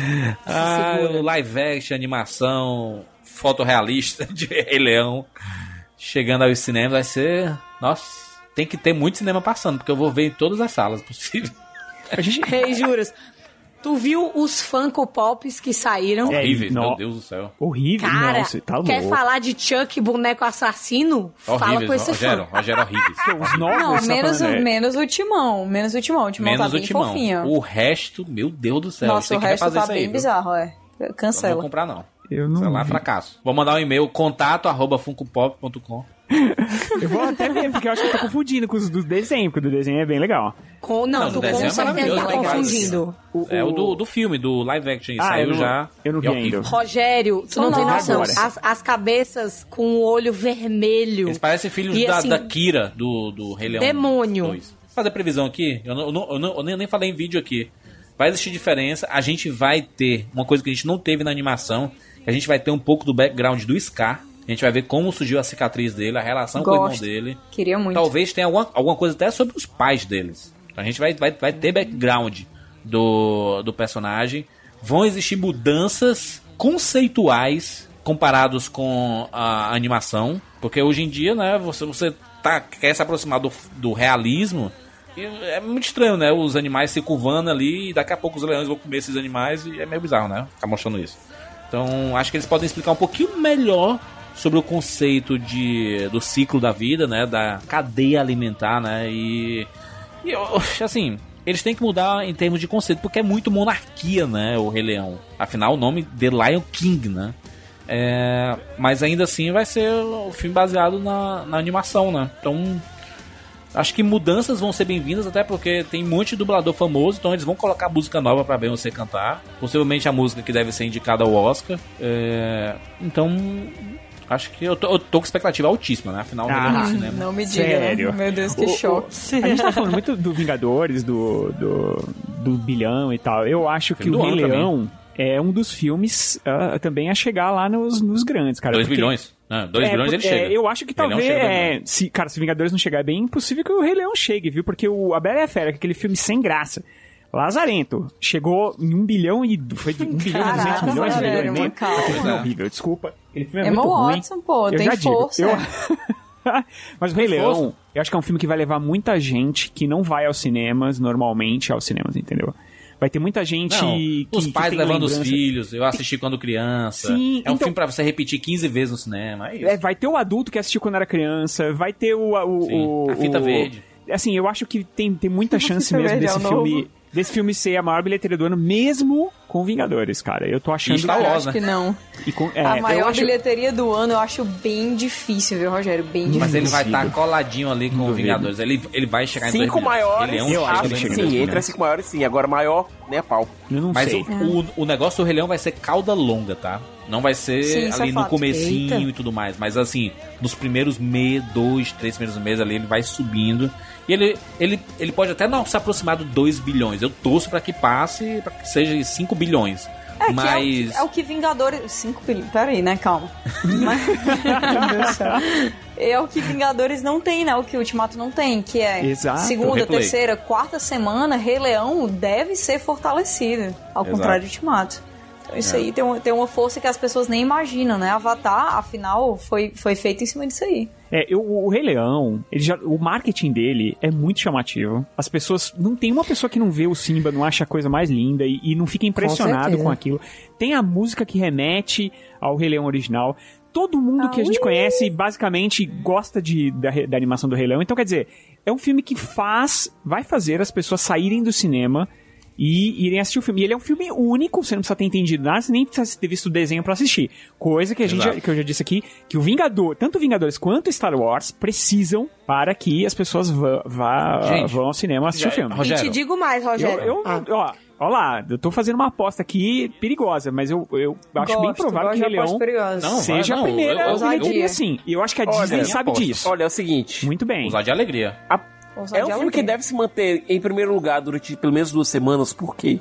Live action, animação, fotorrealista de Rei Leão. Chegando aos cinemas vai ser... Nossa, tem que ter muito cinema passando, porque eu vou ver em todas as salas possíveis. Ei, Juras... Tu viu os Funko Pops que saíram? Horríveis, meu Deus do céu. Horrível, cara, nossa, tá louco. Quer falar de Chuck, boneco assassino? Fala com esse fã. Rogério, horríveis. Os novos, menos o Timão. Menos o Timão. O Timão tá bem fofinho. O resto, meu Deus do céu. Nossa, o resto tá bem bizarro, Cancela. Eu não vou comprar, não. Eu não. Sei lá, fracasso. Vou mandar um e-mail, contato@funkopop.com. Eu vou até ver, porque eu acho que eu tô confundindo com os do desenho, porque o do desenho é bem legal. Não, tu com certeza tá confundindo. É o do filme, do live action. Saiu já. Eu não vi ainda. Rogério, tu não tem noção. As cabeças com o olho vermelho. Eles parecem filhos da Kira, do Rei Leão. Demônio. 2. Vou fazer previsão aqui. Eu nem falei em vídeo aqui. Vai existir diferença. A gente vai ter uma coisa que a gente não teve na animação. A gente vai ter um pouco do background do Scar. A gente vai ver como surgiu a cicatriz dele, a relação com o irmão dele. Queria muito. Talvez tenha alguma coisa até sobre os pais deles. A gente vai ter background do personagem. Vão existir mudanças conceituais comparados com a animação. Porque hoje em dia, né, você quer se aproximar do realismo. E é muito estranho, né? Os animais se curvando ali e daqui a pouco os leões vão comer esses animais e é meio bizarro, né? Ficar mostrando isso. Então, acho que eles podem explicar um pouquinho melhor sobre o conceito do ciclo da vida, né? Da cadeia alimentar, né? E assim, eles têm que mudar em termos de conceito, porque é muito monarquia, né? O Rei Leão. Afinal, o nome The Lion King, né? Mas ainda assim vai ser o filme baseado na animação, né? Então... Acho que mudanças vão ser bem-vindas, até porque tem um monte de dublador famoso, então eles vão colocar música nova pra Beyoncé cantar. Possivelmente a música que deve ser indicada ao Oscar. Então, acho que eu tô com expectativa altíssima, né? Afinal, no cinema. Não me diga, sério? Meu Deus, que choque. A gente tá falando muito do Vingadores, do bilhão e tal. Eu acho que o Rei Leão é um dos filmes também a chegar lá nos grandes, cara. 2 bilhões. 2 bilhões ele chega. Eu acho que talvez, se Vingadores não chegar, é bem impossível que o Rei Leão chegue, viu? Porque A Bela e a Fera, aquele filme sem graça, Lazarento, chegou em 1 bilhão e... Foi 1 bilhão e 200 milhões, 1 bilhão e meio. Aquele filme é horrível, desculpa. Aquele filme é muito ruim. Watson, pô, tem força. Mas o Rei Leão, eu acho que é um filme que vai levar muita gente que não vai aos cinemas, normalmente aos cinemas, entendeu? Vai ter muita gente os pais tem levando lembrança. os filhos, eu assisti quando criança. Sim, é um filme pra você repetir 15 vezes no cinema, é isso. Vai ter o adulto que assistiu quando era criança, vai ter a fita verde. Assim, eu acho que tem muita chance mesmo desse filme ser a maior bilheteria do ano, mesmo com Vingadores, cara. Eu tô achando... Eu acho que não. A maior bilheteria do ano eu acho bem difícil, viu, Rogério? Bem difícil. Mas ele vai estar coladinho ali com o Vingadores. Ele vai chegar em 5 maiores, eu acho que sim, entre as 5 maiores, sim. Agora maior, nem a pau. Eu não sei. O negócio do Rei Leão vai ser cauda longa, tá? Não vai ser ali no comecinho e tudo mais. Mas assim, nos primeiros 2, 3 primeiros meses ali, ele vai subindo. E ele pode até não se aproximar do 2 bilhões. Eu torço pra que passe, pra que seja 5 bilhões. Mas... é o que Vingadores... 5 bilhões... Peraí, né? Calma. Mas... Meu Deus do céu. É o que Vingadores não tem, né? O que Ultimato não tem, que é segunda, terceira, quarta semana, Rei Leão deve ser fortalecido. Ao contrário de Ultimato. Então isso aí tem uma força que as pessoas nem imaginam, né? Avatar, afinal, foi feito em cima disso aí. O Rei Leão, o marketing dele é muito chamativo. As pessoas... Não tem uma pessoa que não vê o Simba, não acha a coisa mais linda e não fica impressionado com aquilo. Tem a música que remete ao Rei Leão original. Todo mundo que a gente conhece, basicamente, gosta da animação do Rei Leão. Então, quer dizer, é um filme que vai fazer as pessoas saírem do cinema e irem assistir o filme. E ele é um filme único, você não precisa ter entendido nada, você nem precisa ter visto o desenho pra assistir. Coisa que que eu já disse aqui, que tanto Vingadores quanto Star Wars precisam para que as pessoas vão ao cinema assistir o filme. Rogério, e te digo mais, Rogério. Ó lá, eu tô fazendo uma aposta aqui perigosa, mas eu acho bem provável que o Rei Leão seja a primeira bilheteria, sim. E eu acho que a Disney sabe disso. Olha, é o seguinte... Muito bem. Usar de alegria. É um filme que deve se manter em primeiro lugar durante pelo menos 2 semanas, porque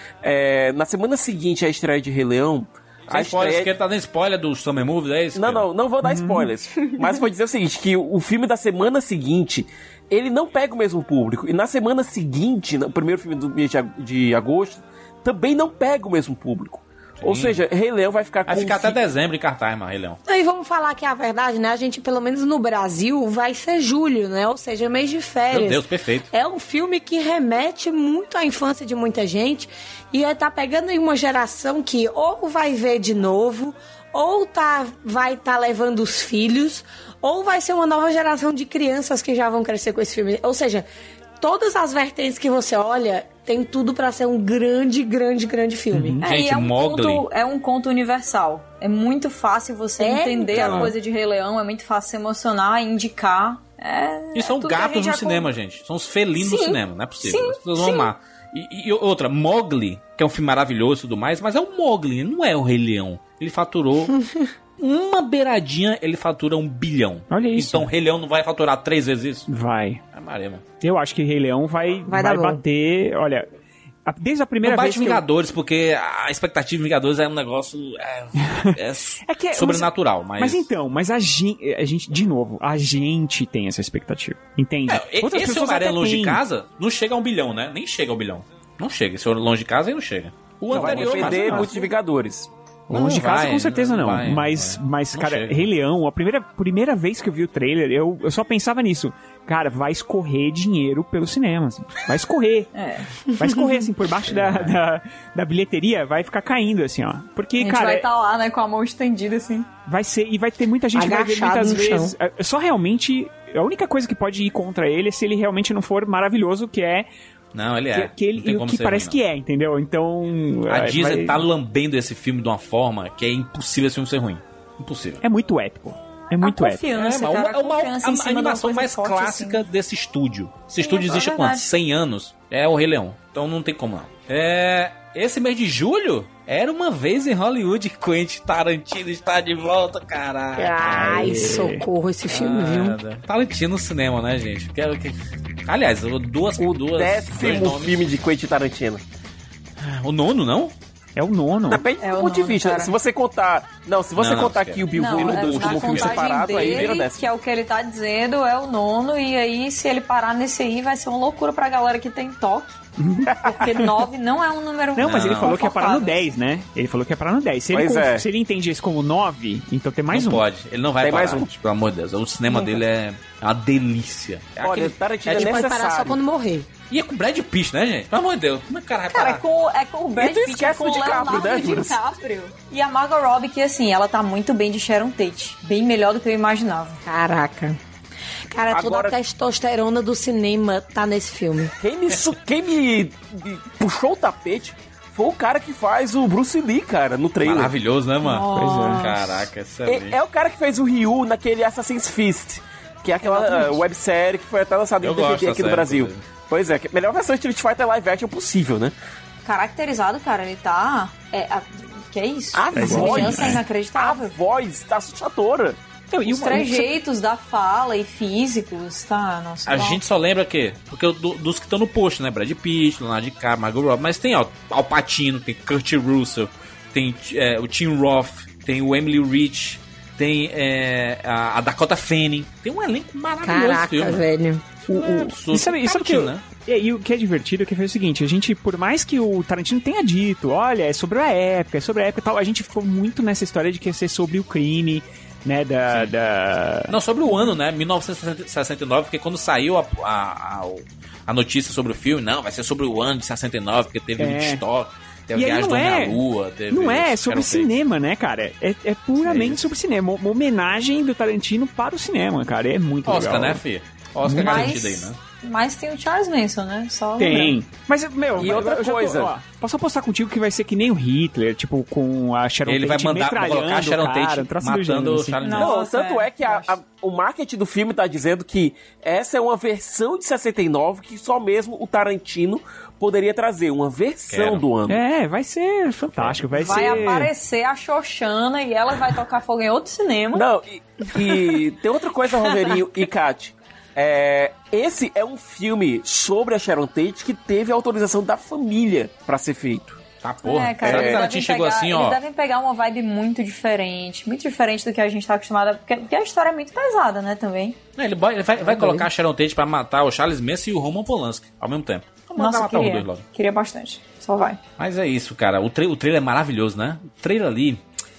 na semana seguinte à estreia de Rei Leão... Você quer tá dando spoiler do Summer Movie, é isso? Não vou dar spoilers. Mas vou dizer o seguinte, que o filme da semana seguinte, ele não pega o mesmo público. E na semana seguinte, no primeiro filme do mês de agosto, também não pega o mesmo público. Sim. Ou seja, Rei Leão vai ficar... Vai ficar até dezembro em cartaz, Rei Leão. E vamos falar que é a verdade, né? A gente, pelo menos no Brasil, vai ser julho, né? Ou seja, mês de férias. Meu Deus, perfeito. É um filme que remete muito à infância de muita gente e tá pegando aí uma geração que ou vai ver de novo, ou vai estar levando os filhos, ou vai ser uma nova geração de crianças que já vão crescer com esse filme. Ou seja, todas as vertentes que você olha... Tem tudo pra ser um grande, grande, grande filme. Gente, é um conto universal. É muito fácil você entender a coisa de Rei Leão, é muito fácil se emocionar, indicar. E são gatos no cinema, gente. São os felinos no cinema, não é possível. As pessoas vão amar. E outra, Mowgli, que é um filme maravilhoso e tudo mais, mas é o Mowgli, não é o Rei Leão. Ele faturou... uma beiradinha, ele fatura 1 bilhão. Olha isso. Então, Rei Leão não vai faturar 3 vezes isso? Vai. Marema. Eu acho que Rei Leão vai bater... Olha, desde a primeira vez que Vingadores, porque a expectativa de Vingadores é um negócio... sobrenatural, mas a gente, de novo, a gente tem essa expectativa. Entende? Esse Homem-Aranha Longe de Casa não chega a 1 bilhão, né? Nem chega a 1 bilhão. Não chega. Esse Longe de Casa aí não chega. O anterior... Vai depender muito de Vingadores. Longe de casa, com certeza não. Mas cara, chega. Rei Leão, a primeira vez que eu vi o trailer, eu só pensava nisso. Cara, vai escorrer dinheiro pelo cinema, assim. Vai escorrer. Vai escorrer, assim, por baixo da bilheteria, vai ficar caindo, assim, ó. Porque, a gente vai estar lá, né, com a mão estendida, assim. Vai ser, e vai ter muita gente que vai ver muitas vezes. Só realmente, a única coisa que pode ir contra ele é se ele realmente não for maravilhoso, que é... Não, ele é. Que parece que é, entendeu? Então... A Disney tá lambendo esse filme de uma forma que é impossível esse filme ser ruim. Impossível. É muito épico. É muito épico. É a animação mais clássica assim. Desse estúdio. Esse estúdio existe há quantos? 100 anos? É o Rei Leão. Então não tem como não. Esse mês de julho, Era Uma Vez em Hollywood. Quentin Tarantino está de volta, caralho. Ai, socorro esse filme, viu? Tarantino no cinema, né, gente? Aliás, duas... O 10º filme de Quentin Tarantino. O 9º, não? É o 9º. Depende do ponto de vista. Se você contar... Não, se você contar aqui o Bill do último filme separado, aí vira 10º. Que é o que ele tá dizendo, é o 9º. E aí, se ele parar nesse aí, vai ser uma loucura pra galera que tem toque. Porque 9 não é um número... Não, mas ele falou que ia parar no 10, né? Ele falou que ia parar no 10. Se ele entende isso como 9, então tem mais não um. Não pode. Ele não vai parar. Tem mais um. Pelo amor de Deus. O cinema dele é uma delícia. Olha, Tarantino pode parar só quando morrer. E é com Brad Pitt, né, gente? Pelo amor de Deus, como é que o cara vai Cara, parar? é com o Brad Pitt, é com o Leonardo DiCaprio. E a Margot Robbie, que assim, ela tá muito bem de Sharon Tate. Bem melhor do que eu imaginava. Caraca. Cara, toda a testosterona do cinema tá nesse filme. Quem me puxou o tapete foi o cara que faz o Bruce Lee, cara, no trailer. Maravilhoso, né, mano? Pois é. Caraca, excelente. É o cara que fez o Ryu naquele Assassin's Fist, que é aquela websérie que foi até lançada em DVD aqui no Brasil. Pois é, melhor versão de Street Fighter live action popossível, né? Caracterizado, cara, ele tá... que é isso? A voz é inacreditável. A voz tá assustadora. Os trejeitos da fala e físicos, tá? Nossa, a gente só lembra que... Porque dos que estão no post, né? Brad Pitt, Leonardo DiCaprio, Margot Robbie. Mas tem, ó, Al Pacino, tem Kurt Russell, tem o Tim Roth, tem o Emily Rich, tem a Dakota Fanning. Tem um elenco maravilhoso. Caraca, filme. velho. E sabe que né? E o que é divertido é que foi o seguinte, a gente, por mais que o Tarantino tenha dito, olha, é sobre a época e tal, a gente ficou muito nessa história de que ia ser sobre o crime, né, Não, sobre o ano, né, 1969, porque quando saiu a notícia sobre o filme, não, vai ser sobre o ano de 69, porque teve Woodstock, teve a Viagem do Homem à Lua, teve... Não é sobre cinema, né, cara? É puramente sobre cinema, uma homenagem do Tarantino para o cinema, cara, é muito Oscar, legal. né, filho? Oscar garantido aí, né? Mas tem o Charles Manson, né? Só tem. Mas, meu, e outra coisa. Posso apostar contigo que vai ser que nem o Hitler, tipo, com a Sharon Tate. Ele vai colocar a Sharon Tate matando o Charles Manson. Não, tanto é que o marketing do filme tá dizendo que essa é uma versão de 69 que só mesmo o Tarantino poderia trazer. Uma versão do ano. Vai ser fantástico. Vai aparecer a Xoxana e ela vai tocar fogo em outro cinema. Não, e tem outra coisa, Romerinho e Kat. Esse é um filme sobre a Sharon Tate que teve a autorização da família pra ser feito. Tá, porra. Cara, eles devem pegar uma vibe muito diferente do que a gente tá acostumado, porque a história é muito pesada, né, também. Ele vai colocar a Sharon Tate pra matar o Charles Manson e o Roman Polanski ao mesmo tempo. Nossa, queria bastante. Só vai. Mas é isso, cara. O trailer é maravilhoso, né? O trailer ali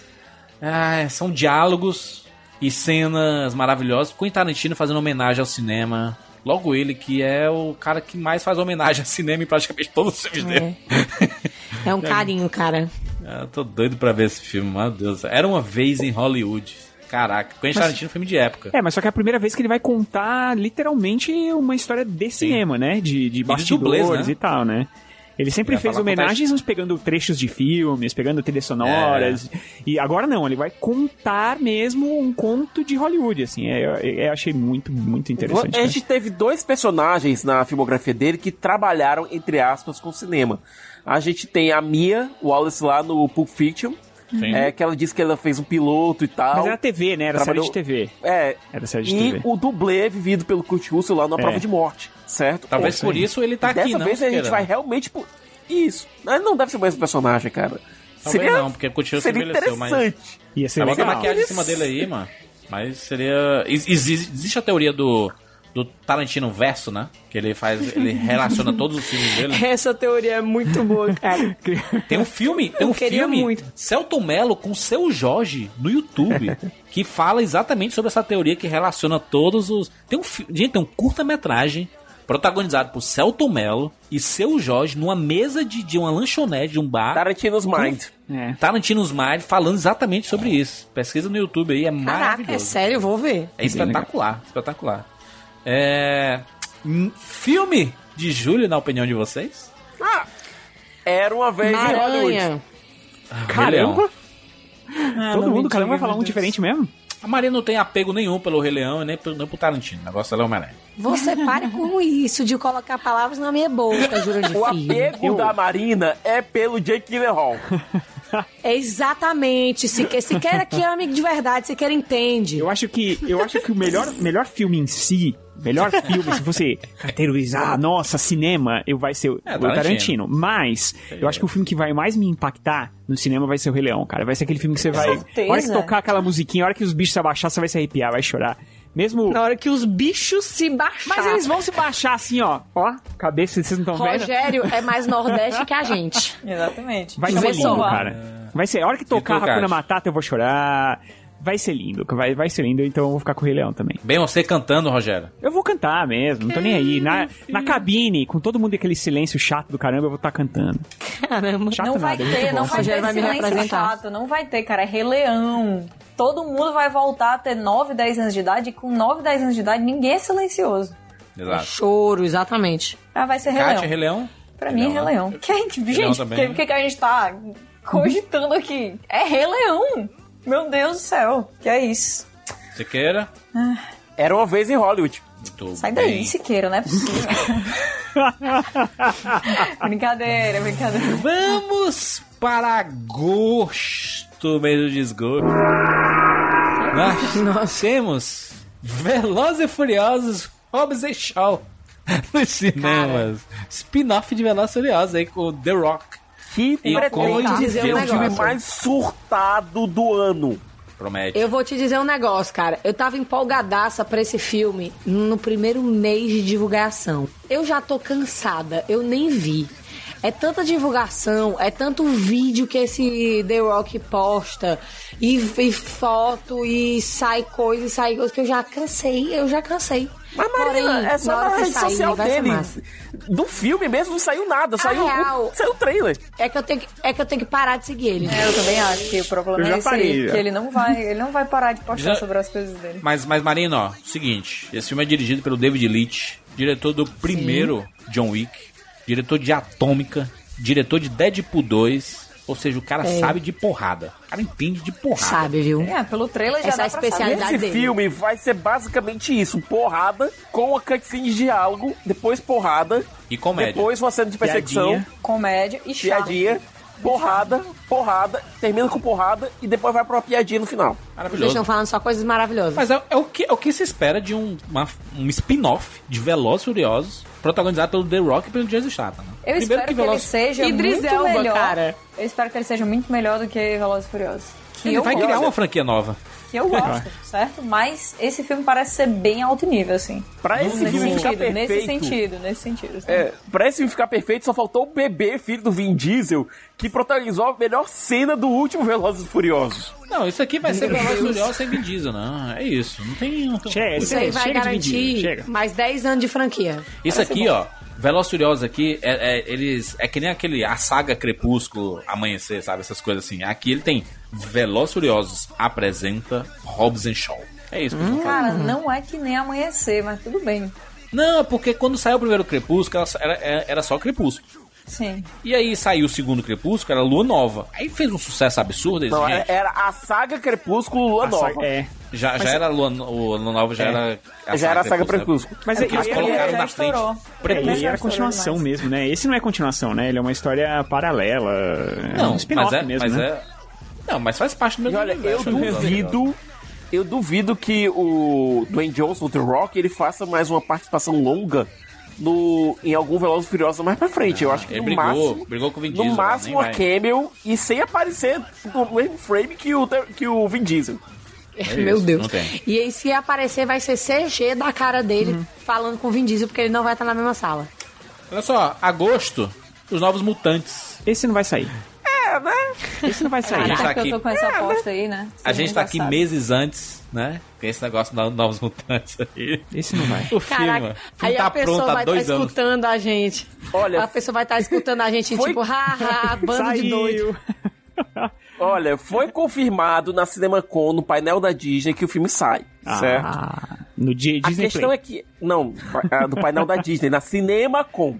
são diálogos e cenas maravilhosas, com o Tarantino fazendo homenagem ao cinema. Logo ele, que é o cara que mais faz homenagem ao cinema em praticamente todos os filmes dele. É um carinho, cara. Eu tô doido pra ver esse filme, meu Deus. Era uma vez em Hollywood. Caraca, Quentin Tarantino, filme de época. Mas só que é a primeira vez que ele vai contar literalmente uma história de cinema, né? De bastidores, dublês, né? E tal, né? Ele sempre fez homenagens, pegando trechos de filmes, pegando trilhas sonoras. E agora não, ele vai contar mesmo um conto de Hollywood, assim. Eu achei muito, muito interessante. A gente teve 2 personagens na filmografia dele que trabalharam, entre aspas, com cinema. A gente tem a Mia Wallace lá no Pulp Fiction. Que ela disse que ela fez um piloto e tal. Mas era TV, né? Era série de TV. Era série de TV. E o dublê vivido pelo Kurt Russell lá na Prova de Morte, certo? Talvez por isso ele tá aqui, não? Dessa vez a gente vai realmente... Isso. Ele não deve ser o mesmo personagem, cara. Talvez não, porque o Kurt Russell envelheceu, mas... Ia ser legal. Bota a maquiagem em cima dele aí, mano. Mas seria... Existe a teoria do Tarantino verso, né? Que ele relaciona todos os filmes dele. Essa teoria é muito boa, cara. Tem um filme muito. Celton Mello com Seu Jorge no YouTube, que fala exatamente sobre essa teoria que relaciona todos os... Tem um curta-metragem protagonizado por Celton Mello e Seu Jorge numa mesa de uma lanchonete, de um bar. Tarantino's Mind. Tarantino's Mind, falando exatamente sobre isso. Pesquisa no YouTube aí, é maravilhoso. Caraca, é sério, eu vou ver. É espetacular. Filme de julho, na opinião de vocês? Era uma vez em Hollywood. Caramba! Todo mundo, cada um vai falar um diferente mesmo? A Maria não tem apego nenhum pelo Rei Leão e nem pro Tarantino. O negócio dela é Homem-Aranha. Você pare com isso de colocar palavras na minha boca, juro de filho. O apego da Marina é pelo Jake Gyllenhaal. Exatamente. Se quer aqui é amigo de verdade, se quer entende. Eu acho que o melhor filme em si, se você categorizar, nossa, cinema, vai ser o Tarantino. Mas eu acho que o filme que vai mais me impactar no cinema vai ser o Rei Leão, cara. Vai ser aquele filme que você vai... A hora que tocar aquela musiquinha, a hora que os bichos se abaixar, você vai se arrepiar, vai chorar. Mesmo... Na hora que os bichos se baixar. Mas eles vão se baixar assim, ó. Ó, cabeça, vocês não estão vendo? Rogério é mais nordeste que a gente. Exatamente. Vai ser lindo, cara. Vai ser. A hora que tocar Hakuna Matata, eu vou chorar. Vai ser lindo, vai ser lindo, então eu vou ficar com o Rei Leão também. Bem, você cantando, Rogério. Eu vou cantar mesmo, não tô nem aí. Na cabine, com todo mundo aquele silêncio chato do caramba, eu vou estar cantando. Caramba. Não vai ter silêncio chato, não vai ter, cara, é Rei Leão. Todo mundo vai voltar a ter 9, 10 anos de idade, e com 9, 10 anos de idade ninguém é silencioso. Exato. Choro, exatamente. Vai ser Rei Leão. Rei Leão? Pra mim é Rei Leão. Gente, o que a gente tá cogitando aqui? É Rei Leão. Meu Deus do céu, que é isso? Siqueira? Era uma vez em Hollywood. Muito Sai bem. daí, Siqueira, não é possível. Brincadeira. Vamos para agosto, mês do desgosto. Nós temos Velozes e Furiosos Hobbs e Shaw nos cinemas. Spin-off de Velozes e Furiosos aí com The Rock. Que vou te dizer um o filme negócio. mais surtado do ano. Promete. Eu vou te dizer um negócio, cara. Eu tava empolgadaça pra esse filme no primeiro mês de divulgação. Eu já tô cansada, eu nem vi. É tanta divulgação, é tanto vídeo que esse The Rock posta, e foto, e sai coisa, que eu já cansei. Mas, Marina, é só na rede social dele. Do filme mesmo não saiu nada, saiu o trailer. É que eu tenho que parar de seguir ele. Eu também acho que o problema é esse aí, que ele não vai parar de postar sobre as coisas dele. Mas Marina, ó, seguinte, esse filme é dirigido pelo David Leitch, diretor do primeiro John Wick, diretor de Atômica, diretor de Deadpool 2, ou seja, o cara sabe de porrada. O cara entende de porrada. Sabe, viu? Pelo trailer já essa dá é a especialidade dele. Esse filme vai ser basicamente isso, porrada, com a cutscene de diálogo, depois porrada, e comédia. Depois uma cena de perseguição, piadinha. Comédia e piadinha, porrada, termina com porrada e depois vai pra uma piadinha no final. Maravilhoso. Vocês estão falando só coisas maravilhosas. Mas é o que se espera de um spin-off de Velozes e Furiosos, protagonizado pelo The Rock e pelo Jason Statham. Eu espero que ele seja Idris muito Elba, melhor. cara. Eu espero que ele seja muito melhor do que Velozes e Furiosos. Ele vai criar uma franquia nova. Que eu gosto, certo? Mas esse filme parece ser bem alto nível, assim. Pra esse filme ficar perfeito... Nesse sentido. Pra esse filme ficar perfeito, só faltou o bebê, filho do Vin Diesel, que protagonizou a melhor cena do último Velozes e Furiosos. Não, isso aqui vai ser Velozes e Furiosos sem Vin Diesel, não. É isso. Não tem... Isso aí vai garantir mais 10 anos de franquia. Isso aqui, ó, Velozes e Furiosos aqui, é que nem a saga Crepúsculo, Amanhecer, sabe? Essas coisas assim. Aqui ele tem Velozes e Furiosos apresenta Hobbs and Shaw. É isso que eu tô falando. Cara, não é que nem Amanhecer, mas tudo bem. Não, porque quando saiu o primeiro Crepúsculo, era só Crepúsculo. Sim. E aí saiu o segundo Crepúsculo, era Lua Nova. Aí fez um sucesso absurdo. Não, era a saga Crepúsculo Lua Nova. Já era Lua Nova, já era a saga Crepúsculo. Mas eles colocaram na frente. Ele era continuação mesmo, né? Esse não é continuação, né? Ele é uma história paralela. Não, um spin-off mesmo, né? Não, mas faz parte do mesmo universo. Eu duvido que o Dwayne Johnson, o The Rock, ele faça mais uma participação longa em algum Velozes e Furiosos mais pra frente. Eu acho que brigou com o Vin Diesel. No máximo uma cameo e sem aparecer no mesmo frame que o Vin Diesel. Meu Deus. E aí, se aparecer, vai ser CG da cara dele falando com o Vin Diesel, porque ele não vai estar na mesma sala. Olha só, agosto, os Novos Mutantes. Esse não vai sair. Né? Esse não vai sair. Eu tô com essa aposta aí, né? A gente tá aqui meses antes, né? Tem esse negócio de Novos Mutantes aí. Esse não vai. O filme aí tá a pessoa vai estar escutando a gente. Olha, a pessoa vai estar escutando a gente tipo, haha, bando de doido. Olha, foi confirmado na CinemaCon, no painel da Disney, que o filme sai, certo? No Disney A questão Play. é que... Não, do painel da Disney, na CinemaCon.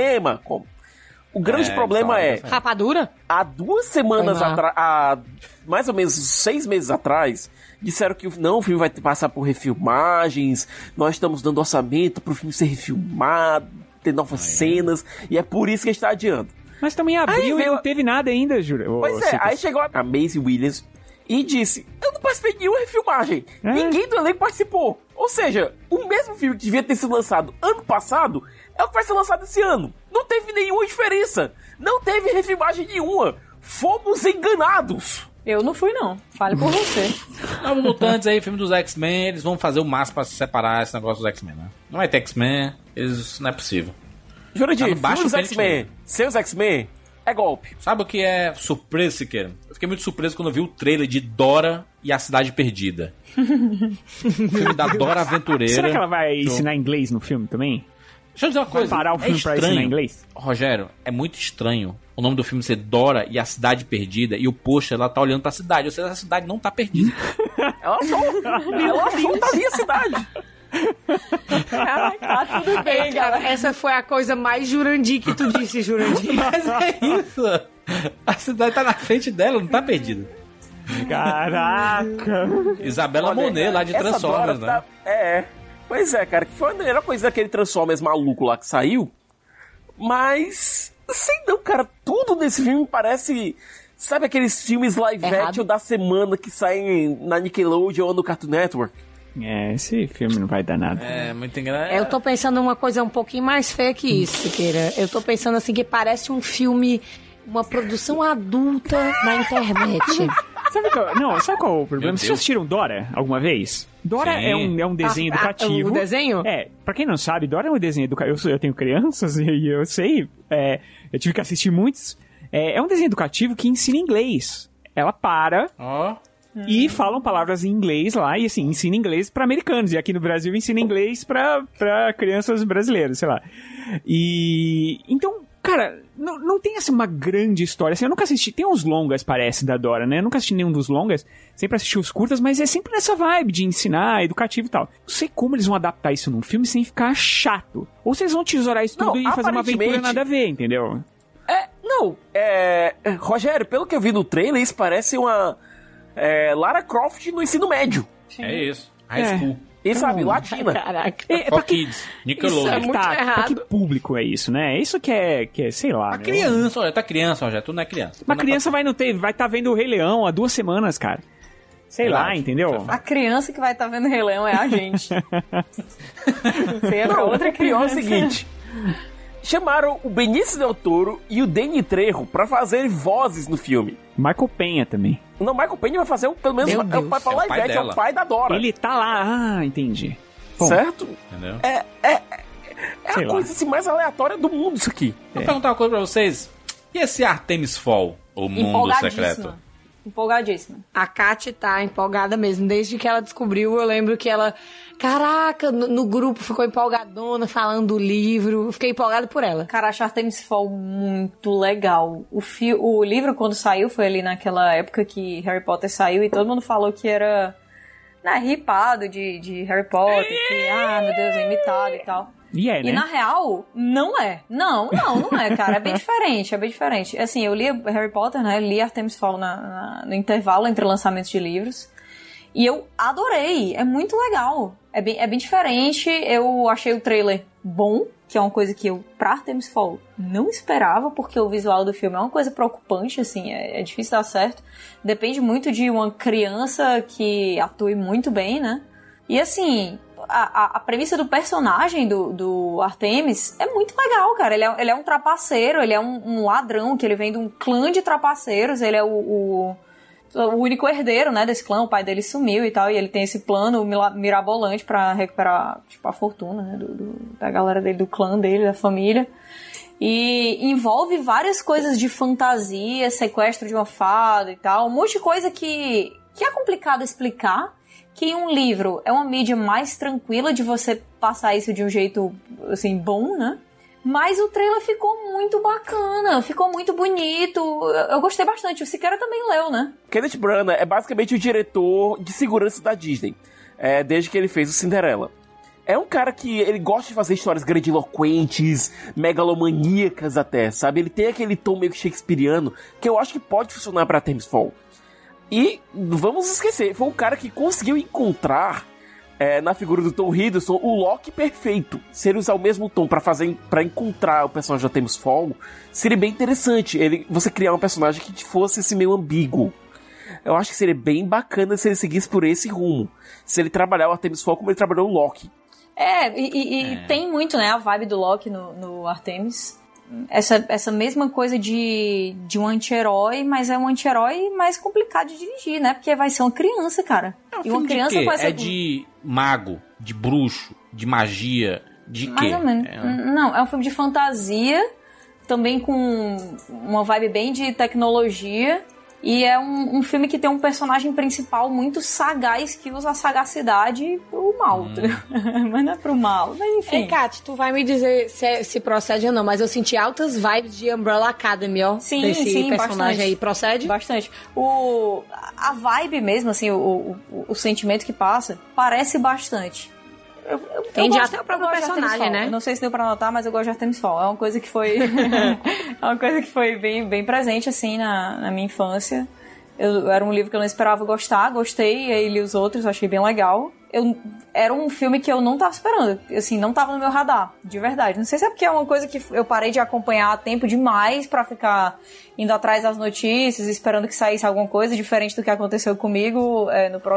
O grande problema é... Rapadura? Há 2 semanas atrás, há mais ou menos 6 meses atrás, disseram que o filme vai passar por refilmagens, nós estamos dando orçamento pro filme ser refilmado, ter novas cenas, e é por isso que está adiando. Mas também em abril e não teve nada ainda, Júlio. Pois é, aí chegou a Maisie Williams e disse, eu não participei de nenhuma refilmagem, ninguém do elenco participou. Ou seja, o mesmo filme que devia ter sido lançado ano passado é o que vai ser lançado esse ano. Não teve nenhuma diferença. Não teve refilmagem nenhuma. Fomos enganados. Eu não fui, não. Fale por você. Novos Mutantes aí, filme dos X-Men, eles vão fazer o máximo pra separar esse negócio dos X-Men, né? Não vai ter X-Men, não é possível. Jurandir, filme dos X-Men, seus X-Men, É golpe. Sabe o que é surpresa, Siqueira? Eu fiquei muito surpreso quando eu vi o trailer de Dora e a Cidade Perdida. O filme da Dora Aventureira. Será que ela vai ensinar inglês no filme também? Deixa eu dizer uma coisa. Vai parar o filme pra ensinar inglês? Rogério, é muito estranho o nome do filme ser Dora e a Cidade Perdida e o pôster, ela tá olhando pra cidade. Ou seja, a cidade não tá perdida. Ela achou que tá ali a cidade. Tá tudo bem, cara. Essa foi a coisa mais Jurandir que tu disse, Jurandir. Mas é isso. A cidade tá na frente dela, não tá perdida. Caraca. Isabela Monet, lá de Transformers, né? Pois é, cara, que foi a melhor coisa daquele Transformers maluco lá que saiu. Mas, sei não, cara, tudo nesse filme parece... Sabe aqueles filmes live action da semana que saem na Nickelodeon ou no Cartoon Network? Esse filme não vai dar nada. É, muito engraçado. Eu tô pensando uma coisa um pouquinho mais feia que isso, Siqueira. Eu tô pensando assim que parece um filme, uma produção adulta na internet. Sabe qual é o problema? Vocês já assistiram Dora alguma vez? Dora é um desenho educativo. O desenho? Pra quem não sabe, Dora é um desenho educativo. Eu tenho crianças e eu sei. Eu tive que assistir muitos. É um desenho educativo que ensina inglês. Ela para... E falam palavras em inglês lá, e assim, ensina inglês pra americanos. E aqui no Brasil ensina inglês pra crianças brasileiras, sei lá. E... Então, cara, não tem assim uma grande história. Assim, eu nunca assisti... Tem uns longas, parece, da Dora, né? Eu nunca assisti nenhum dos longas. Sempre assisti os curtas, mas é sempre nessa vibe de ensinar, educativo e tal. Não sei como eles vão adaptar isso num filme sem ficar chato. Ou se eles vão tesourar isso tudo e fazer uma aventura nada a ver, entendeu? Rogério, pelo que eu vi no trailer, isso parece uma... Lara Croft no ensino médio. É isso. High school. E sabe, latina. Caraca. Pra kids. Nickelodeon. Isso é muito errado. Pra que público é isso, né? É isso que é sei lá. A criança, olha, tá criança, Rogério, tu não é criança. Uma criança vai estar vendo o Rei Leão há 2 semanas, cara. Sei lá, entendeu? A criança que vai estar vendo o Rei Leão é a gente. Você é pra outra criança. O pior é o seguinte... Chamaram o Benício Del Toro e o Danny Trejo pra fazerem vozes no filme. Michael Penha também. Não, Michael Penha vai fazer pelo menos é o pai pra live action, é o pai da Dora. Ele tá lá, entendi. Bom, certo? Entendeu? É a coisa assim, mais aleatória do mundo isso aqui. Vou perguntar uma coisa pra vocês. E esse Artemis Fowl, o mundo secreto? Empolgadíssima. A Kat tá empolgada mesmo. Desde que ela descobriu, eu lembro que ela... Caraca, no grupo ficou empolgadona, falando do livro. Eu fiquei empolgada por ela. Cara, acho Artemis Fowl muito legal. O livro, quando saiu, foi ali naquela época que Harry Potter saiu e todo mundo falou que era ripado de Harry Potter. Que, meu Deus, é imitado e tal. E na real, não é. Não é, cara. É bem diferente, Assim, eu li Harry Potter, né? Li Artemis Fowl no intervalo entre lançamentos de livros. E eu adorei. É muito legal. É bem diferente. Eu achei o trailer bom, que é uma coisa que eu, pra Artemis Fowl, não esperava, porque o visual do filme é uma coisa preocupante, assim. É difícil dar certo. Depende muito de uma criança que atue muito bem, né? E assim... A premissa do personagem do Artemis é muito legal, cara. Ele é um trapaceiro, ele é um ladrão, que ele vem de um clã de trapaceiros, ele é o único herdeiro, né, desse clã. O pai dele sumiu e tal, e ele tem esse plano mirabolante pra recuperar, tipo, a fortuna, né, da galera dele, do clã dele, da família. E envolve várias coisas de fantasia, sequestro de uma fada e tal, um monte de coisa que é complicado explicar. Que em um livro é uma mídia mais tranquila de você passar isso de um jeito, assim, bom, né? Mas o trailer ficou muito bacana, ficou muito bonito. Eu gostei bastante. O Siqueira também leu, né? Kenneth Branagh é basicamente o diretor de segurança da Disney, desde que ele fez o Cinderela. É um cara que ele gosta de fazer histórias grandiloquentes, megalomaníacas até, sabe? Ele tem aquele tom meio shakespeariano que eu acho que pode funcionar pra Artemis Fowl. E, vamos esquecer, foi um cara que conseguiu encontrar, na figura do Tom Hiddleston, o Loki perfeito. Se ele usar o mesmo tom pra encontrar o personagem da Artemis Fowl, seria bem interessante você criar um personagem que fosse assim, meio ambíguo. Eu acho que seria bem bacana se ele seguisse por esse rumo. Se ele trabalhar o Artemis Fowl como ele trabalhou o Loki. Tem muito, né, a vibe do Loki no Artemis. Essa mesma coisa de um anti-herói, mas é um anti-herói mais complicado de dirigir, né? Porque vai ser uma criança, cara. E uma criança com essa... É de mago, de bruxo, de magia, de quê? Mais ou menos. Não, é um filme de fantasia também com uma vibe bem de tecnologia. E é um filme que tem um personagem principal muito sagaz, que usa a sagacidade pro mal, mas não é pro mal, mas enfim. Ei, Kat, tu vai me dizer se procede ou não, mas eu senti altas vibes de Umbrella Academy, ó. Sim, desse personagem bastante. aí. Procede? Bastante. A vibe mesmo, assim, o sentimento que passa, parece bastante. Tem até o próprio personagem, né? Eu não sei se deu pra notar, mas eu gosto de Artemis Fowl. É uma coisa que foi bem presente, assim, na minha infância. Era um livro que eu não esperava gostar, gostei, e aí li os outros, achei bem legal. Era um filme que eu não tava esperando, assim, não tava no meu radar, de verdade. Não sei se é porque é uma coisa que eu parei de acompanhar há tempo demais pra ficar indo atrás das notícias, esperando que saísse alguma coisa diferente do que aconteceu comigo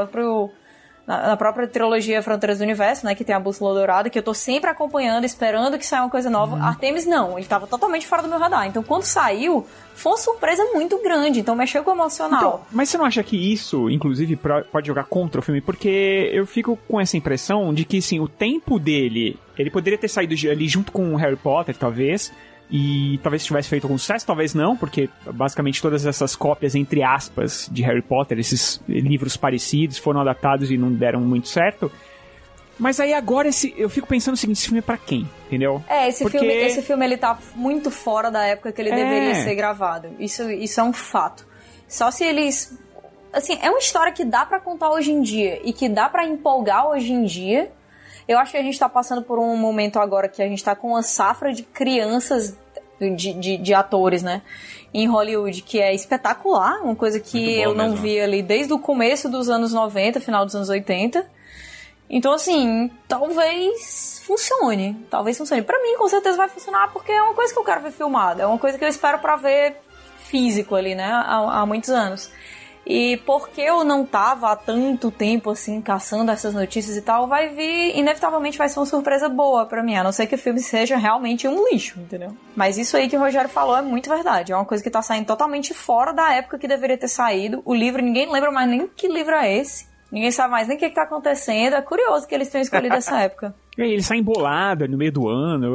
na própria trilogia Fronteiras do Universo, né, que tem a Bússola Dourada, que eu tô sempre acompanhando, esperando que saia uma coisa nova. Artemis não, ele tava totalmente fora do meu radar. Então, quando saiu, foi uma surpresa muito grande, então mexeu com o emocional. Então, mas você não acha que isso, inclusive, pode jogar contra o filme? Porque eu fico com essa impressão de que, sim, o tempo dele, ele poderia ter saído ali junto com o Harry Potter, talvez, e talvez tivesse feito algum sucesso, talvez não, porque basicamente todas essas cópias, entre aspas, de Harry Potter, esses livros parecidos, foram adaptados e não deram muito certo. Mas aí agora eu fico pensando o seguinte, esse filme é pra quem? Entendeu? Esse filme ele tá muito fora da época que ele deveria ser gravado. Isso é um fato. Só se eles... Assim, é uma história que dá pra contar hoje em dia e que dá pra empolgar hoje em dia. Eu acho que a gente tá passando por um momento agora que a gente tá com uma safra de crianças, de atores, né? Em Hollywood, que é espetacular. Uma coisa que eu não vi ali desde o começo dos anos 90, final dos anos 80. Então, assim, talvez funcione. Pra mim, com certeza vai funcionar, porque é uma coisa que eu quero ver filmada. É uma coisa que eu espero pra ver físico ali, né? Há muitos anos. E porque eu não tava há tanto tempo, assim, caçando essas notícias e tal, inevitavelmente vai ser uma surpresa boa pra mim, a não ser que o filme seja realmente um lixo, entendeu? Mas isso aí que o Rogério falou é muito verdade, é uma coisa que tá saindo totalmente fora da época que deveria ter saído. O livro, ninguém lembra mais nem que livro é esse, ninguém sabe mais nem o que tá acontecendo, é curioso que eles tenham escolhido essa época. E aí, ele sai embolado no meio do ano,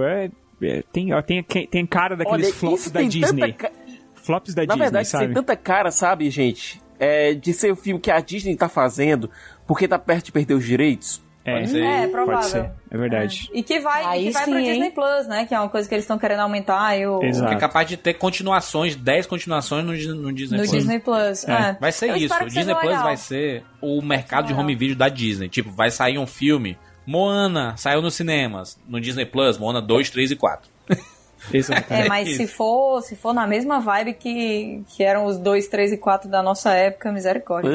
tem cara daqueles flops da Disney. Flops da Disney, verdade, sabe? tem tanta cara, sabe, gente? De ser o filme que a Disney tá fazendo porque tá perto de perder os direitos. Pode ser, provável. Pode ser, é verdade. E que vai pro Disney Plus, né? Que é uma coisa que eles estão querendo aumentar. Exato. É capaz de ter continuações, 10 continuações no Disney Plus. No Disney Plus, Vai ser isso. O Disney Plus vai ser o mercado de home video da Disney. Tipo, vai sair um filme, Moana, saiu nos cinemas. No Disney Plus, Moana 2, 3 e 4. Mas se for na mesma vibe que eram os 2, 3 e 4 da nossa época, misericórdia.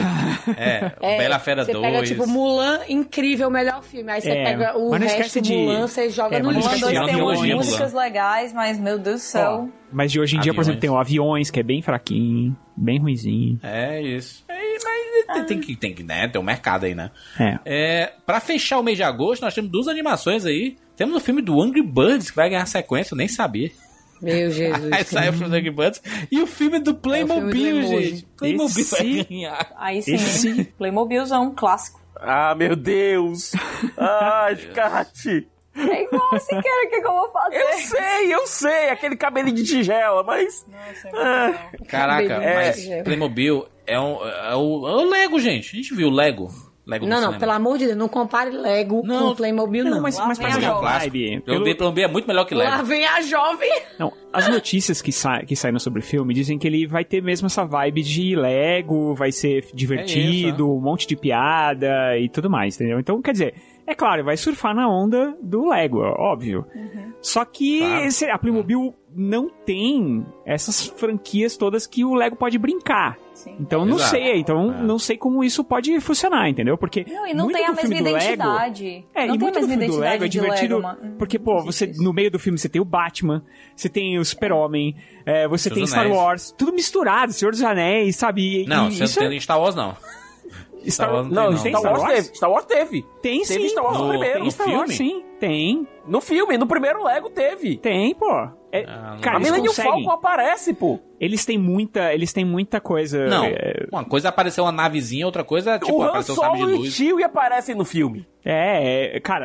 Bela Fera 2. Você pega, tipo, Mulan, incrível, melhor filme. Aí você pega o resto de Mulan, você joga no lixo. Mulan 2 tem umas músicas legais, mas, meu Deus do céu. Mas de hoje em dia, por exemplo, tem o Aviões, que é bem fraquinho, bem ruinzinho. É isso. Mas tem que, né? Tem um mercado aí, né? Pra fechar o mês de agosto, nós temos 2 animações aí. Temos o filme do Angry Birds, que vai ganhar sequência, eu nem sabia. Meu Jesus. Aí saiu o filme do Angry Birds. E o filme do Playmobil, gente. Playmobil vai ganhar. Aí sim. Playmobilzão, clássico. Ah, meu Deus. Ai, Kat. É igual você quer que eu vou fazer. Eu sei. Aquele cabelinho de tigela, mas... Nossa, caraca, mas Playmobil é o Lego, gente. A gente viu o Lego. Não, pelo amor de Deus, não compare Lego com Playmobil, não. Mas pra ser a vibe... Playmobil é muito melhor que Lego. Lá vem a jovem! Não, as notícias que saíram sobre o filme dizem que ele vai ter mesmo essa vibe de Lego, vai ser divertido, um monte de piada e tudo mais, entendeu? Então, quer dizer... É claro, vai surfar na onda do Lego, óbvio. Só que a Playmobil não tem essas franquias todas que o Lego pode brincar. Sim. Então não sei, não sei como isso pode funcionar, entendeu? Porque não tem a mesma identidade. E muito do filme do Lego é divertido, porque, você no meio do filme você tem o Batman, você tem o Super-Homem, você tem Star Wars, tudo misturado, Senhor dos Anéis, sabe? Não, você não tem Star Wars, não. Star Wars teve. Tem sim. Teve Star Wars no primeiro. Tem Star Wars, sim. Tem. No filme, no primeiro Lego teve. Tem, pô. Cara, a Millennium Falcon aparece, pô. Eles têm muita coisa. Não, uma coisa apareceu uma navezinha, outra coisa, tipo, apareceu o sabre de luz. O Han Solo e o Chewie aparecem no filme. Cara,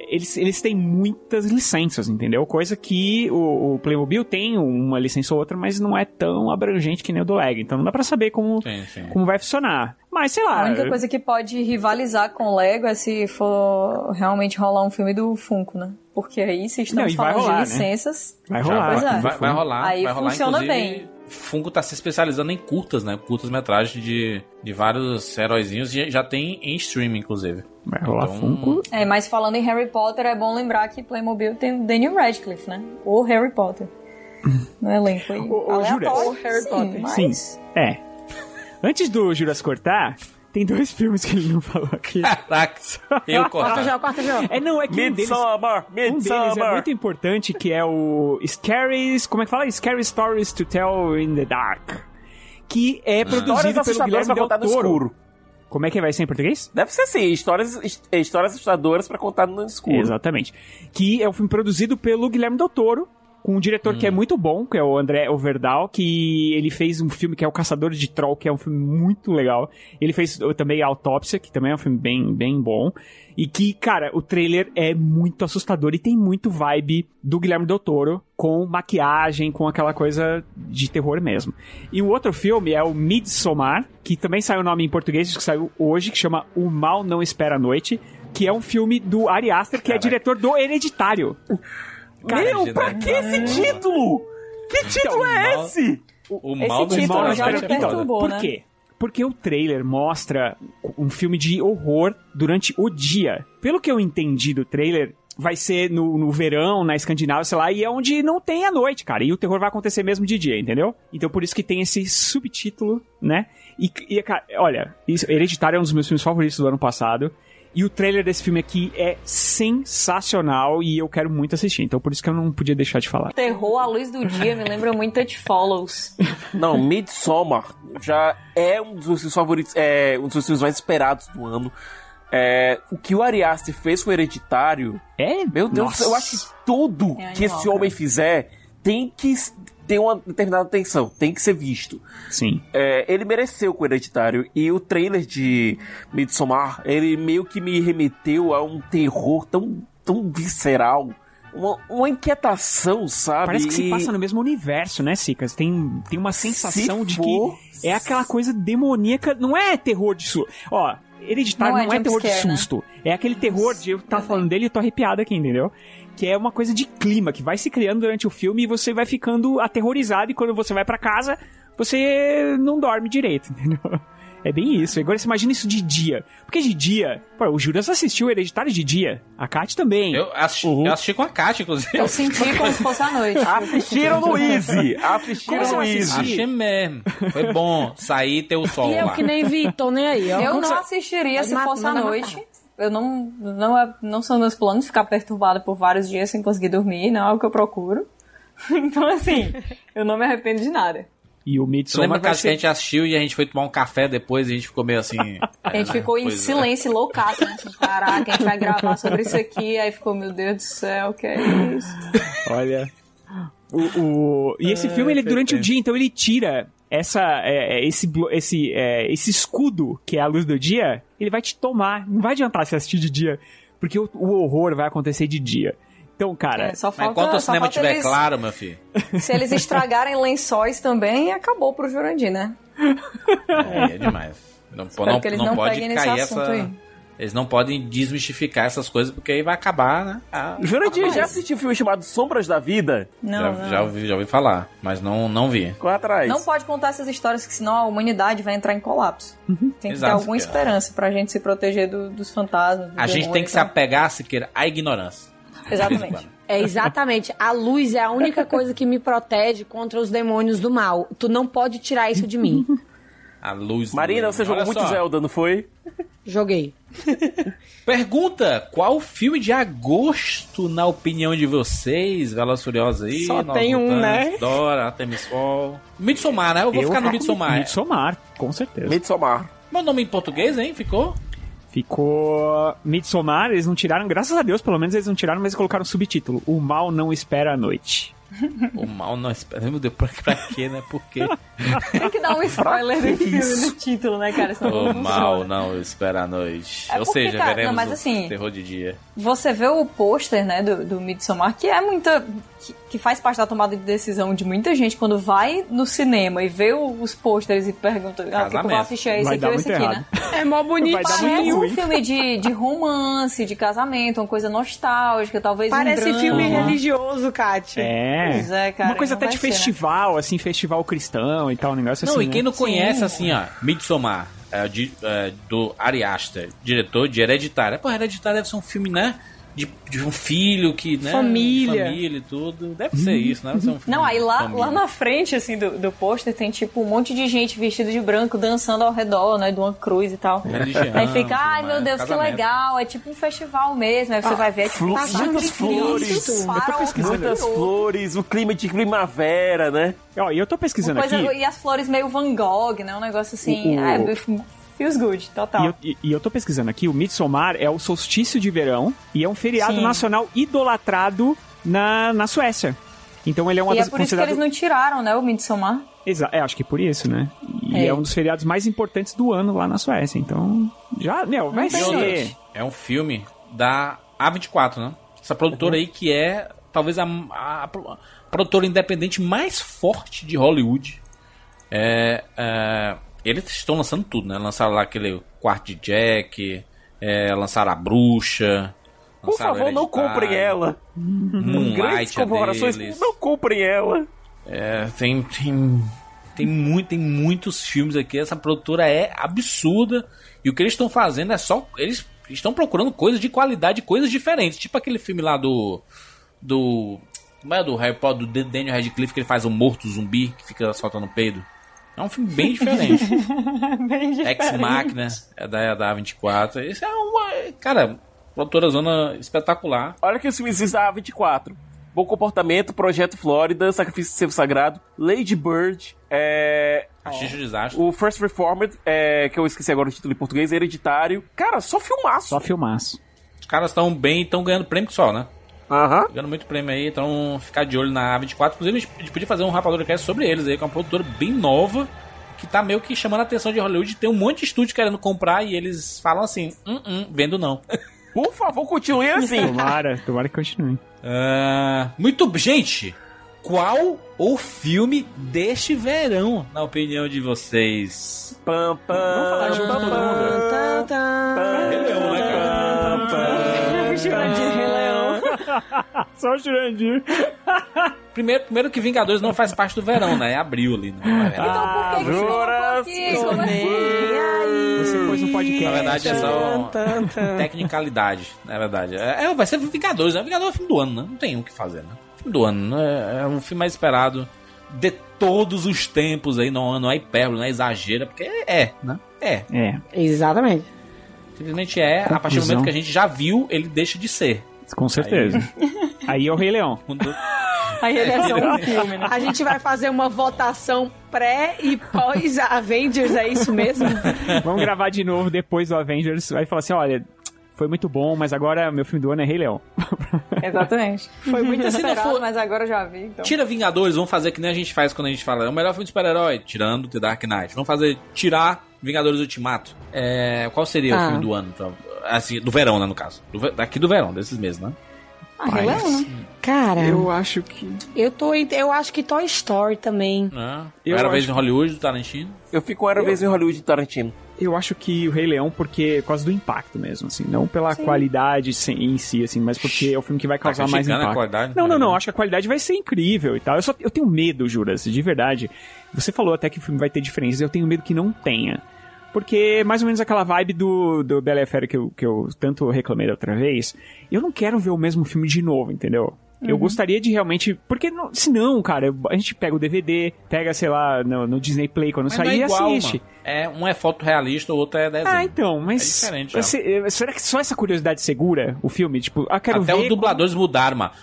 eles têm muitas licenças, entendeu? Coisa que o Playmobil tem uma licença ou outra, mas não é tão abrangente que nem o do Lego. Então não dá pra saber como vai funcionar. Mas, sei lá... A única coisa que pode rivalizar com o Lego é se for realmente rolar um filme do Funko, né? Porque aí, se estamos falando de licenças... Vai rolar. Vai rolar. Aí vai rolar, funciona bem. Funko tá se especializando em curtas, né? Curtas-metragens de vários heróizinhos. E já tem em streaming, inclusive. Vai rolar Funko. Mas falando em Harry Potter, é bom lembrar que Playmobil tem o Daniel Radcliffe, né? O Harry Potter. No elenco aí. O Harry Potter. Mas... Sim, Antes do Juras cortar... Tem 2 filmes que ele não falou aqui. Caraca, eu corto. Corta já. É que Midsommar. Um deles é muito importante, que é o como é que fala? Scary Stories to Tell in the Dark. Que é produzido pelo Guilherme Del Toro. Como é que vai ser em português? Deve ser assim, histórias assustadoras pra contar no escuro. Exatamente. Que é um filme produzido pelo Guilherme Del Toro, com um diretor que é muito bom, que é o André Overdal, que ele fez um filme que é o Caçador de Troll, que é um filme muito legal. Ele fez também a Autópsia, que também é um filme bem, bem bom. E que, cara, o trailer é muito assustador e tem muito vibe do Guilherme Del Toro, com maquiagem, com aquela coisa de terror mesmo. E o outro filme é o Midsommar, que também saiu o nome em português, que saiu hoje, que chama O Mal Não Espera a Noite, que é um filme do Ari Aster, que é diretor do Hereditário. Meu, pra que esse título? Que título é esse? O mal esse título já me perturbou, Por quê? Porque o trailer mostra um filme de horror durante o dia. Pelo que eu entendi do trailer, vai ser no verão, na Escandinávia, sei lá, e é onde não tem a noite, cara. E o terror vai acontecer mesmo de dia, entendeu? Então por isso que tem esse subtítulo, né? E cara, olha, Hereditário é um dos meus filmes favoritos do ano passado. E o trailer desse filme aqui é sensacional e eu quero muito assistir. Então por isso que eu não podia deixar de falar. Terror à luz do dia me lembra muito It Follows. Não, Midsommar já é um dos meus filmes favoritos, um dos filmes mais esperados do ano. O que o Ari Aster fez com o Hereditário... Meu Deus do céu, eu acho que tudo que esse homem fizer tem que ter uma determinada atenção, tem que ser visto. Sim. Ele mereceu com o Hereditário. E o trailer de Midsommar, ele meio que me remeteu a um terror tão visceral. Uma inquietação, sabe? Parece que se passa no mesmo universo, né, Cicas? Tem uma sensação de que é aquela coisa demoníaca. Não é terror de susto. Ó, Hereditário não é terror de susto. Né? É aquele terror de eu estar falando dele e eu tô arrepiado aqui, entendeu? Que é uma coisa de clima, que vai se criando durante o filme e você vai ficando aterrorizado e quando você vai pra casa, você não dorme direito, entendeu? É bem isso. Agora você imagina isso de dia. Porque de dia... Pô, o Juras assistiu o Hereditário de dia. A Kátia também. Eu assisti com a Kátia, inclusive. Eu senti como se fosse à noite. Assistiram no Easy. Achei mesmo. Foi bom sair e ter o sol lá. E eu lá. que nem vi, tô nem aí. Ó. Eu não assistiria se fosse à noite. Eu não são meus planos ficar perturbada por vários dias sem conseguir dormir, não é o que eu procuro. Então, assim, eu não me arrependo de nada. E o Midsommar lembra que a gente assistiu e a gente foi tomar um café depois e a gente ficou meio assim... A gente ficou em silêncio, loucaço, né? Assim, caraca, a gente vai gravar sobre isso aqui. Aí ficou, meu Deus do céu, que é isso? Olha... E esse filme, ele durante o dia, então ele tira esse escudo, que é a luz do dia, ele vai te tomar. Não vai adiantar se assistir de dia, porque o horror vai acontecer de dia. Então, cara... Mas enquanto o cinema estiver claro, meu filho... Se eles estragarem lençóis também, acabou pro Jurandir, né? É demais. Não pode cair essa... Eles não podem desmistificar essas coisas, porque aí vai acabar, né? Jurandir, já assistiu um filme chamado Sombras da Vida? Não. Já ouvi falar, mas não vi. Corre atrás. Não pode contar essas histórias, que senão a humanidade vai entrar em colapso. Tem que ter alguma esperança pra gente se proteger dos fantasmas. A gente tem que se apegar, Siqueira, à ignorância. Exatamente. Exatamente. A luz é a única coisa que me protege contra os demônios do mal. Tu não pode tirar isso de mim. A luz. Marina, você jogou muito Zelda, não foi? Joguei. Pergunta: qual filme de agosto, na opinião de vocês, Velozes Furiosos aí? Só tem um, né? Dora, Artemis Fowl. Midsommar, né? Eu vou ficar no Midsommar. Midsommar, com certeza. Midsommar. Meu nome em português, hein? Ficou Midsommar, eles não tiraram, graças a Deus, pelo menos eles não tiraram, mas colocaram subtítulo: O Mal Não Espera a Noite. O mal não espera. Meu Deus, pra quê, né? Por quê? Tem que dar um spoiler do filme no título, né, cara? O mal não espera a noite. Ou porque, seja, cara, veremos não, mas, assim, terror de dia. Você vê o pôster, né, do Midsommar, que é muita... Que faz parte da tomada de decisão de muita gente quando vai no cinema e vê os pôsteres e pergunta: o que eu vou assistir? É esse aqui ou esse aqui, né? É mó bonito. Parece um filme de romance, de casamento, uma coisa nostálgica, talvez parece um filme religioso, Kátia. Pois é, cara, uma coisa até de festival, né? Assim, festival cristão e tal, um negócio assim. Não, e quem não Sim. conhece, assim, ó, Midsommar, do Ari Aster, diretor de Hereditário. Pô, Hereditário deve ser um filme, né? De um filho que, né? Família e tudo. Deve ser isso, né? Deve ser um filme Não, aí lá família. na frente, assim, do pôster tem, tipo, um monte de gente vestida de branco dançando ao redor, né? De uma cruz e tal. Religião, Aí fica, ai, tudo meu mais, Deus, casamento. que legal. É tipo um festival mesmo. Aí você vai ver, é tipo muitas flores. Muitas flores, o clima de primavera, né? Ó, e eu tô pesquisando aqui. E as flores meio Van Gogh, né? Um negócio assim. Feels good, total. E eu tô pesquisando aqui, o Midsommar é o solstício de verão e é um feriado nacional idolatrado na Suécia. Então ele é uma e das... é por isso que eles não tiraram, né, o Midsommar. Acho que por isso, né? E é um dos feriados mais importantes do ano lá na Suécia. Então, vai ser. É um filme da A24, né? Essa produtora aí que é talvez a produtora independente mais forte de Hollywood. Eles estão lançando tudo, né? Lançaram lá aquele Quarto de Jack, lançaram A Bruxa. Por favor, não comprem ela. Moonlight deles. Não comprem ela. Tem muitos filmes aqui. Essa produtora é absurda. E o que eles estão fazendo é só... Eles estão procurando coisas de qualidade, coisas diferentes. Tipo aquele filme lá do como é do Harry Potter, do Daniel Radcliffe, que ele faz um morto zumbi que fica soltando peido. É um filme bem diferente. Bem diferente. Ex Machina, é da A24. Isso é uma... Cara, produtora zona espetacular. Olha que os filmes da A24. Bom Comportamento, Projeto Flórida, Sacrifício do Servo Sagrado, Lady Bird, Xixi Desastre. o First Reformed, que eu esqueci agora o título em português, Hereditário. Cara, só filmaço. Só filmaço. Os caras estão bem, estão ganhando prêmio só, né? Ganhando muito prêmio aí, então ficar de olho na A24. Inclusive, a gente podia fazer um Rapadura Cast sobre eles aí, que é uma produtora bem nova, que tá meio que chamando a atenção de Hollywood. Tem um monte de estúdio querendo comprar e eles falam assim, vendo não. Por favor, continue assim. Tomara que continue. Gente, qual o filme deste verão, na opinião de vocês? Vamos falar junto todo mundo. Rei Leão, né, cara? Jurandir, Rei Leão. Só o Jurandir. Primeiro que Vingadores não faz parte do verão, né? É abril ali, né? Então por que Juras. Você pôs um podcast. Na verdade, é só tecnicalidade, na verdade. Vai ser Vingadores, né? Vingadores é o filme do ano, né? Não tem o que fazer, né? Filme do ano, né? É um filme mais esperado de todos os tempos aí, não é hipérbole, não é exagero, porque né? Exatamente. Simplesmente a partir do momento que a gente já viu, ele deixa de ser. Com certeza. Aí é o Rei Leão. Aí ele é só um filme, né? A gente vai fazer uma votação pré e pós Avengers, é isso mesmo? Vamos gravar de novo depois do Avengers. Vai falar assim, olha, foi muito bom, mas agora meu filme do ano é Rei Leão. Exatamente. Foi muito esperado, mas agora eu já vi. Então. Tira Vingadores, vamos fazer que nem a gente faz quando a gente fala, é o melhor filme de super-herói, tirando The Dark Knight. Vamos tirar Vingadores Ultimato. Qual seria o filme do ano? Assim, do verão, né, no caso. Daqui do verão, desses meses, né? Rei Leão, né? Cara, eu acho que... Eu acho que Toy Story também. Era Vez em Hollywood, do Tarantino. Eu fico com Era Vez em Hollywood, do Tarantino. Eu acho que o Rei Leão, porque por causa do impacto mesmo, assim. Não pela qualidade em si, assim, mas porque é o filme que vai causar mais impacto. Qualidade, não. Acho que a qualidade vai ser incrível e tal. Eu tenho medo, Juras, de verdade. Você falou até que o filme vai ter diferenças. Eu tenho medo que não tenha. Porque mais ou menos aquela vibe do Bela e a Fera que eu tanto reclamei da outra vez, eu não quero ver o mesmo filme de novo, entendeu? Eu gostaria de realmente... Porque senão, cara, a gente pega o DVD, pega, sei lá, no Disney Play quando sair e assiste. Um é fotorrealista, o outro é desenho. Então, mas... É diferente. Será que só essa curiosidade segura o filme? Tipo, quero ver... Até os dubladores mudaram, mano.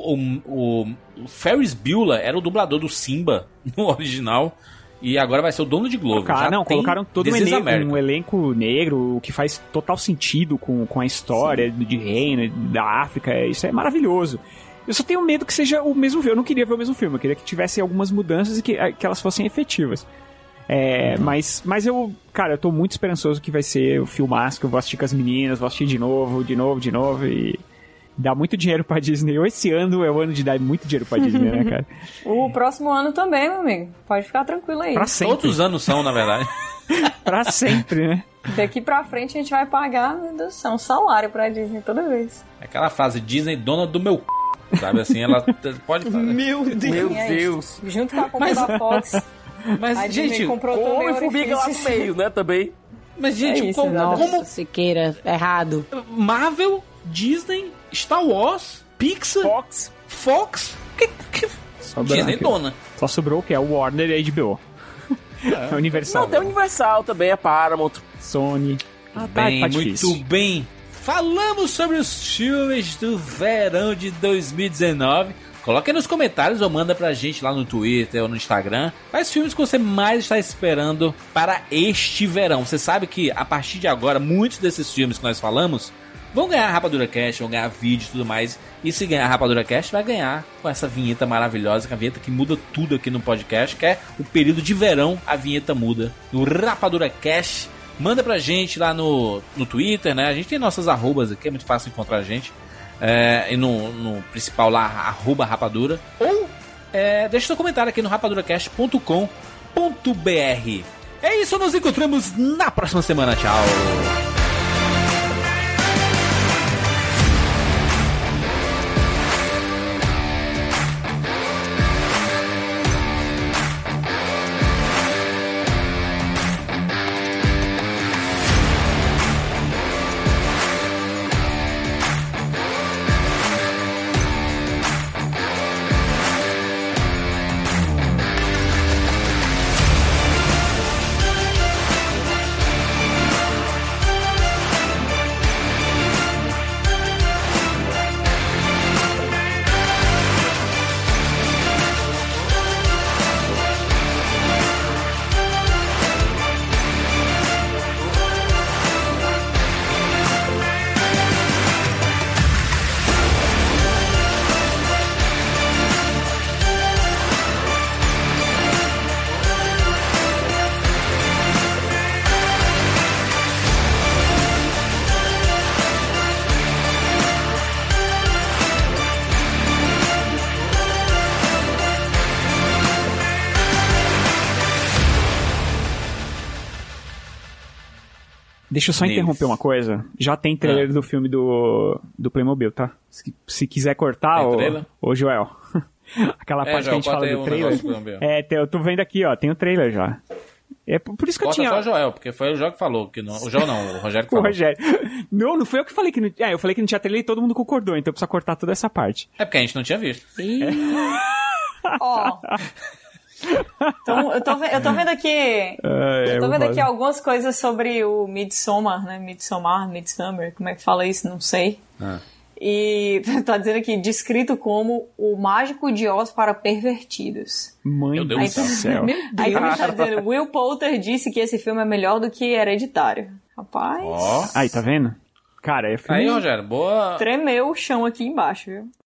O Ferris Bueller era o dublador do Simba no original. E agora vai ser o Donald Glover. Colocaram todo um elenco negro, o que faz total sentido com a história de reino, da África. Isso é maravilhoso. Eu só tenho medo que seja o mesmo filme. Eu não queria ver o mesmo filme. Eu queria que tivesse algumas mudanças e que elas fossem efetivas. Mas eu, cara, eu tô muito esperançoso que vai ser o filmaço, que eu vou assistir com as meninas, vou assistir de novo e dá muito dinheiro pra Disney. Esse ano é o ano de dar muito dinheiro pra Disney, né, cara? O próximo ano também, meu amigo. Pode ficar tranquilo aí. Pra sempre. Todos os anos são, na verdade. Pra sempre, né? Daqui pra frente a gente vai pagar, meu Deus do céu, um salário pra Disney toda vez. Aquela frase, Disney, dona do meu c... Sabe assim, ela pode falar. Meu Deus. Junto com a compra da Fox. Mas, a gente, Disney comprou também Homem-Formiga lá no meio, né, também. Mas, gente, como Siqueira, errado. Marvel, Disney, Star Wars, Pixar, Fox, Disney dona. Só sobrou o que? É o Warner e a HBO. É Universal. Não, tem Universal também, a Paramount. Sony. Bem, muito bem. Falamos sobre os filmes do verão de 2019. Coloque aí nos comentários ou manda pra gente lá no Twitter ou no Instagram quais filmes que você mais está esperando para este verão. Você sabe que a partir de agora, muitos desses filmes que nós falamos vão ganhar Rapadura Cast, vão ganhar vídeo e tudo mais. E se ganhar Rapadura Cast, vai ganhar com essa vinheta maravilhosa, que é a vinheta que muda tudo aqui no podcast, que é o período de verão, a vinheta muda. No Rapadura Cast, manda pra gente lá no Twitter, né? A gente tem nossas arrobas aqui, é muito fácil encontrar a gente. E no principal lá, @rapadura. Ou deixa seu comentário aqui no rapaduracast.com.br. É isso, nos encontramos na próxima semana. Tchau! Deixa eu só interromper uma coisa. Já tem trailer do filme do Playmobil, tá? Se quiser cortar, ô Joel. Aquela parte que a gente fala do trailer. Eu tô vendo aqui, ó. Tem o trailer já. É por isso que Bota eu tinha... só o Joel, porque foi o Joel que falou. Que não... O Joel não, o Rogério que falou. O Rogério. Não foi eu que falei que não... eu falei que não tinha trailer e todo mundo concordou, então precisa cortar toda essa parte. É porque a gente não tinha visto. Ó... Então, eu tô vendo aqui. Eu tô vendo aqui algumas coisas sobre o Midsommar, né? Midsummer, como é que fala isso? Não sei. E tá dizendo aqui, descrito como o mágico de Oz para pervertidos. Meu Deus do céu. Aí tá dizendo, Will Poulter disse que esse filme é melhor do que Hereditário. Rapaz. Aí, tá vendo? Cara, é filme... Aí, Rogério, boa... Tremeu o chão aqui embaixo, viu?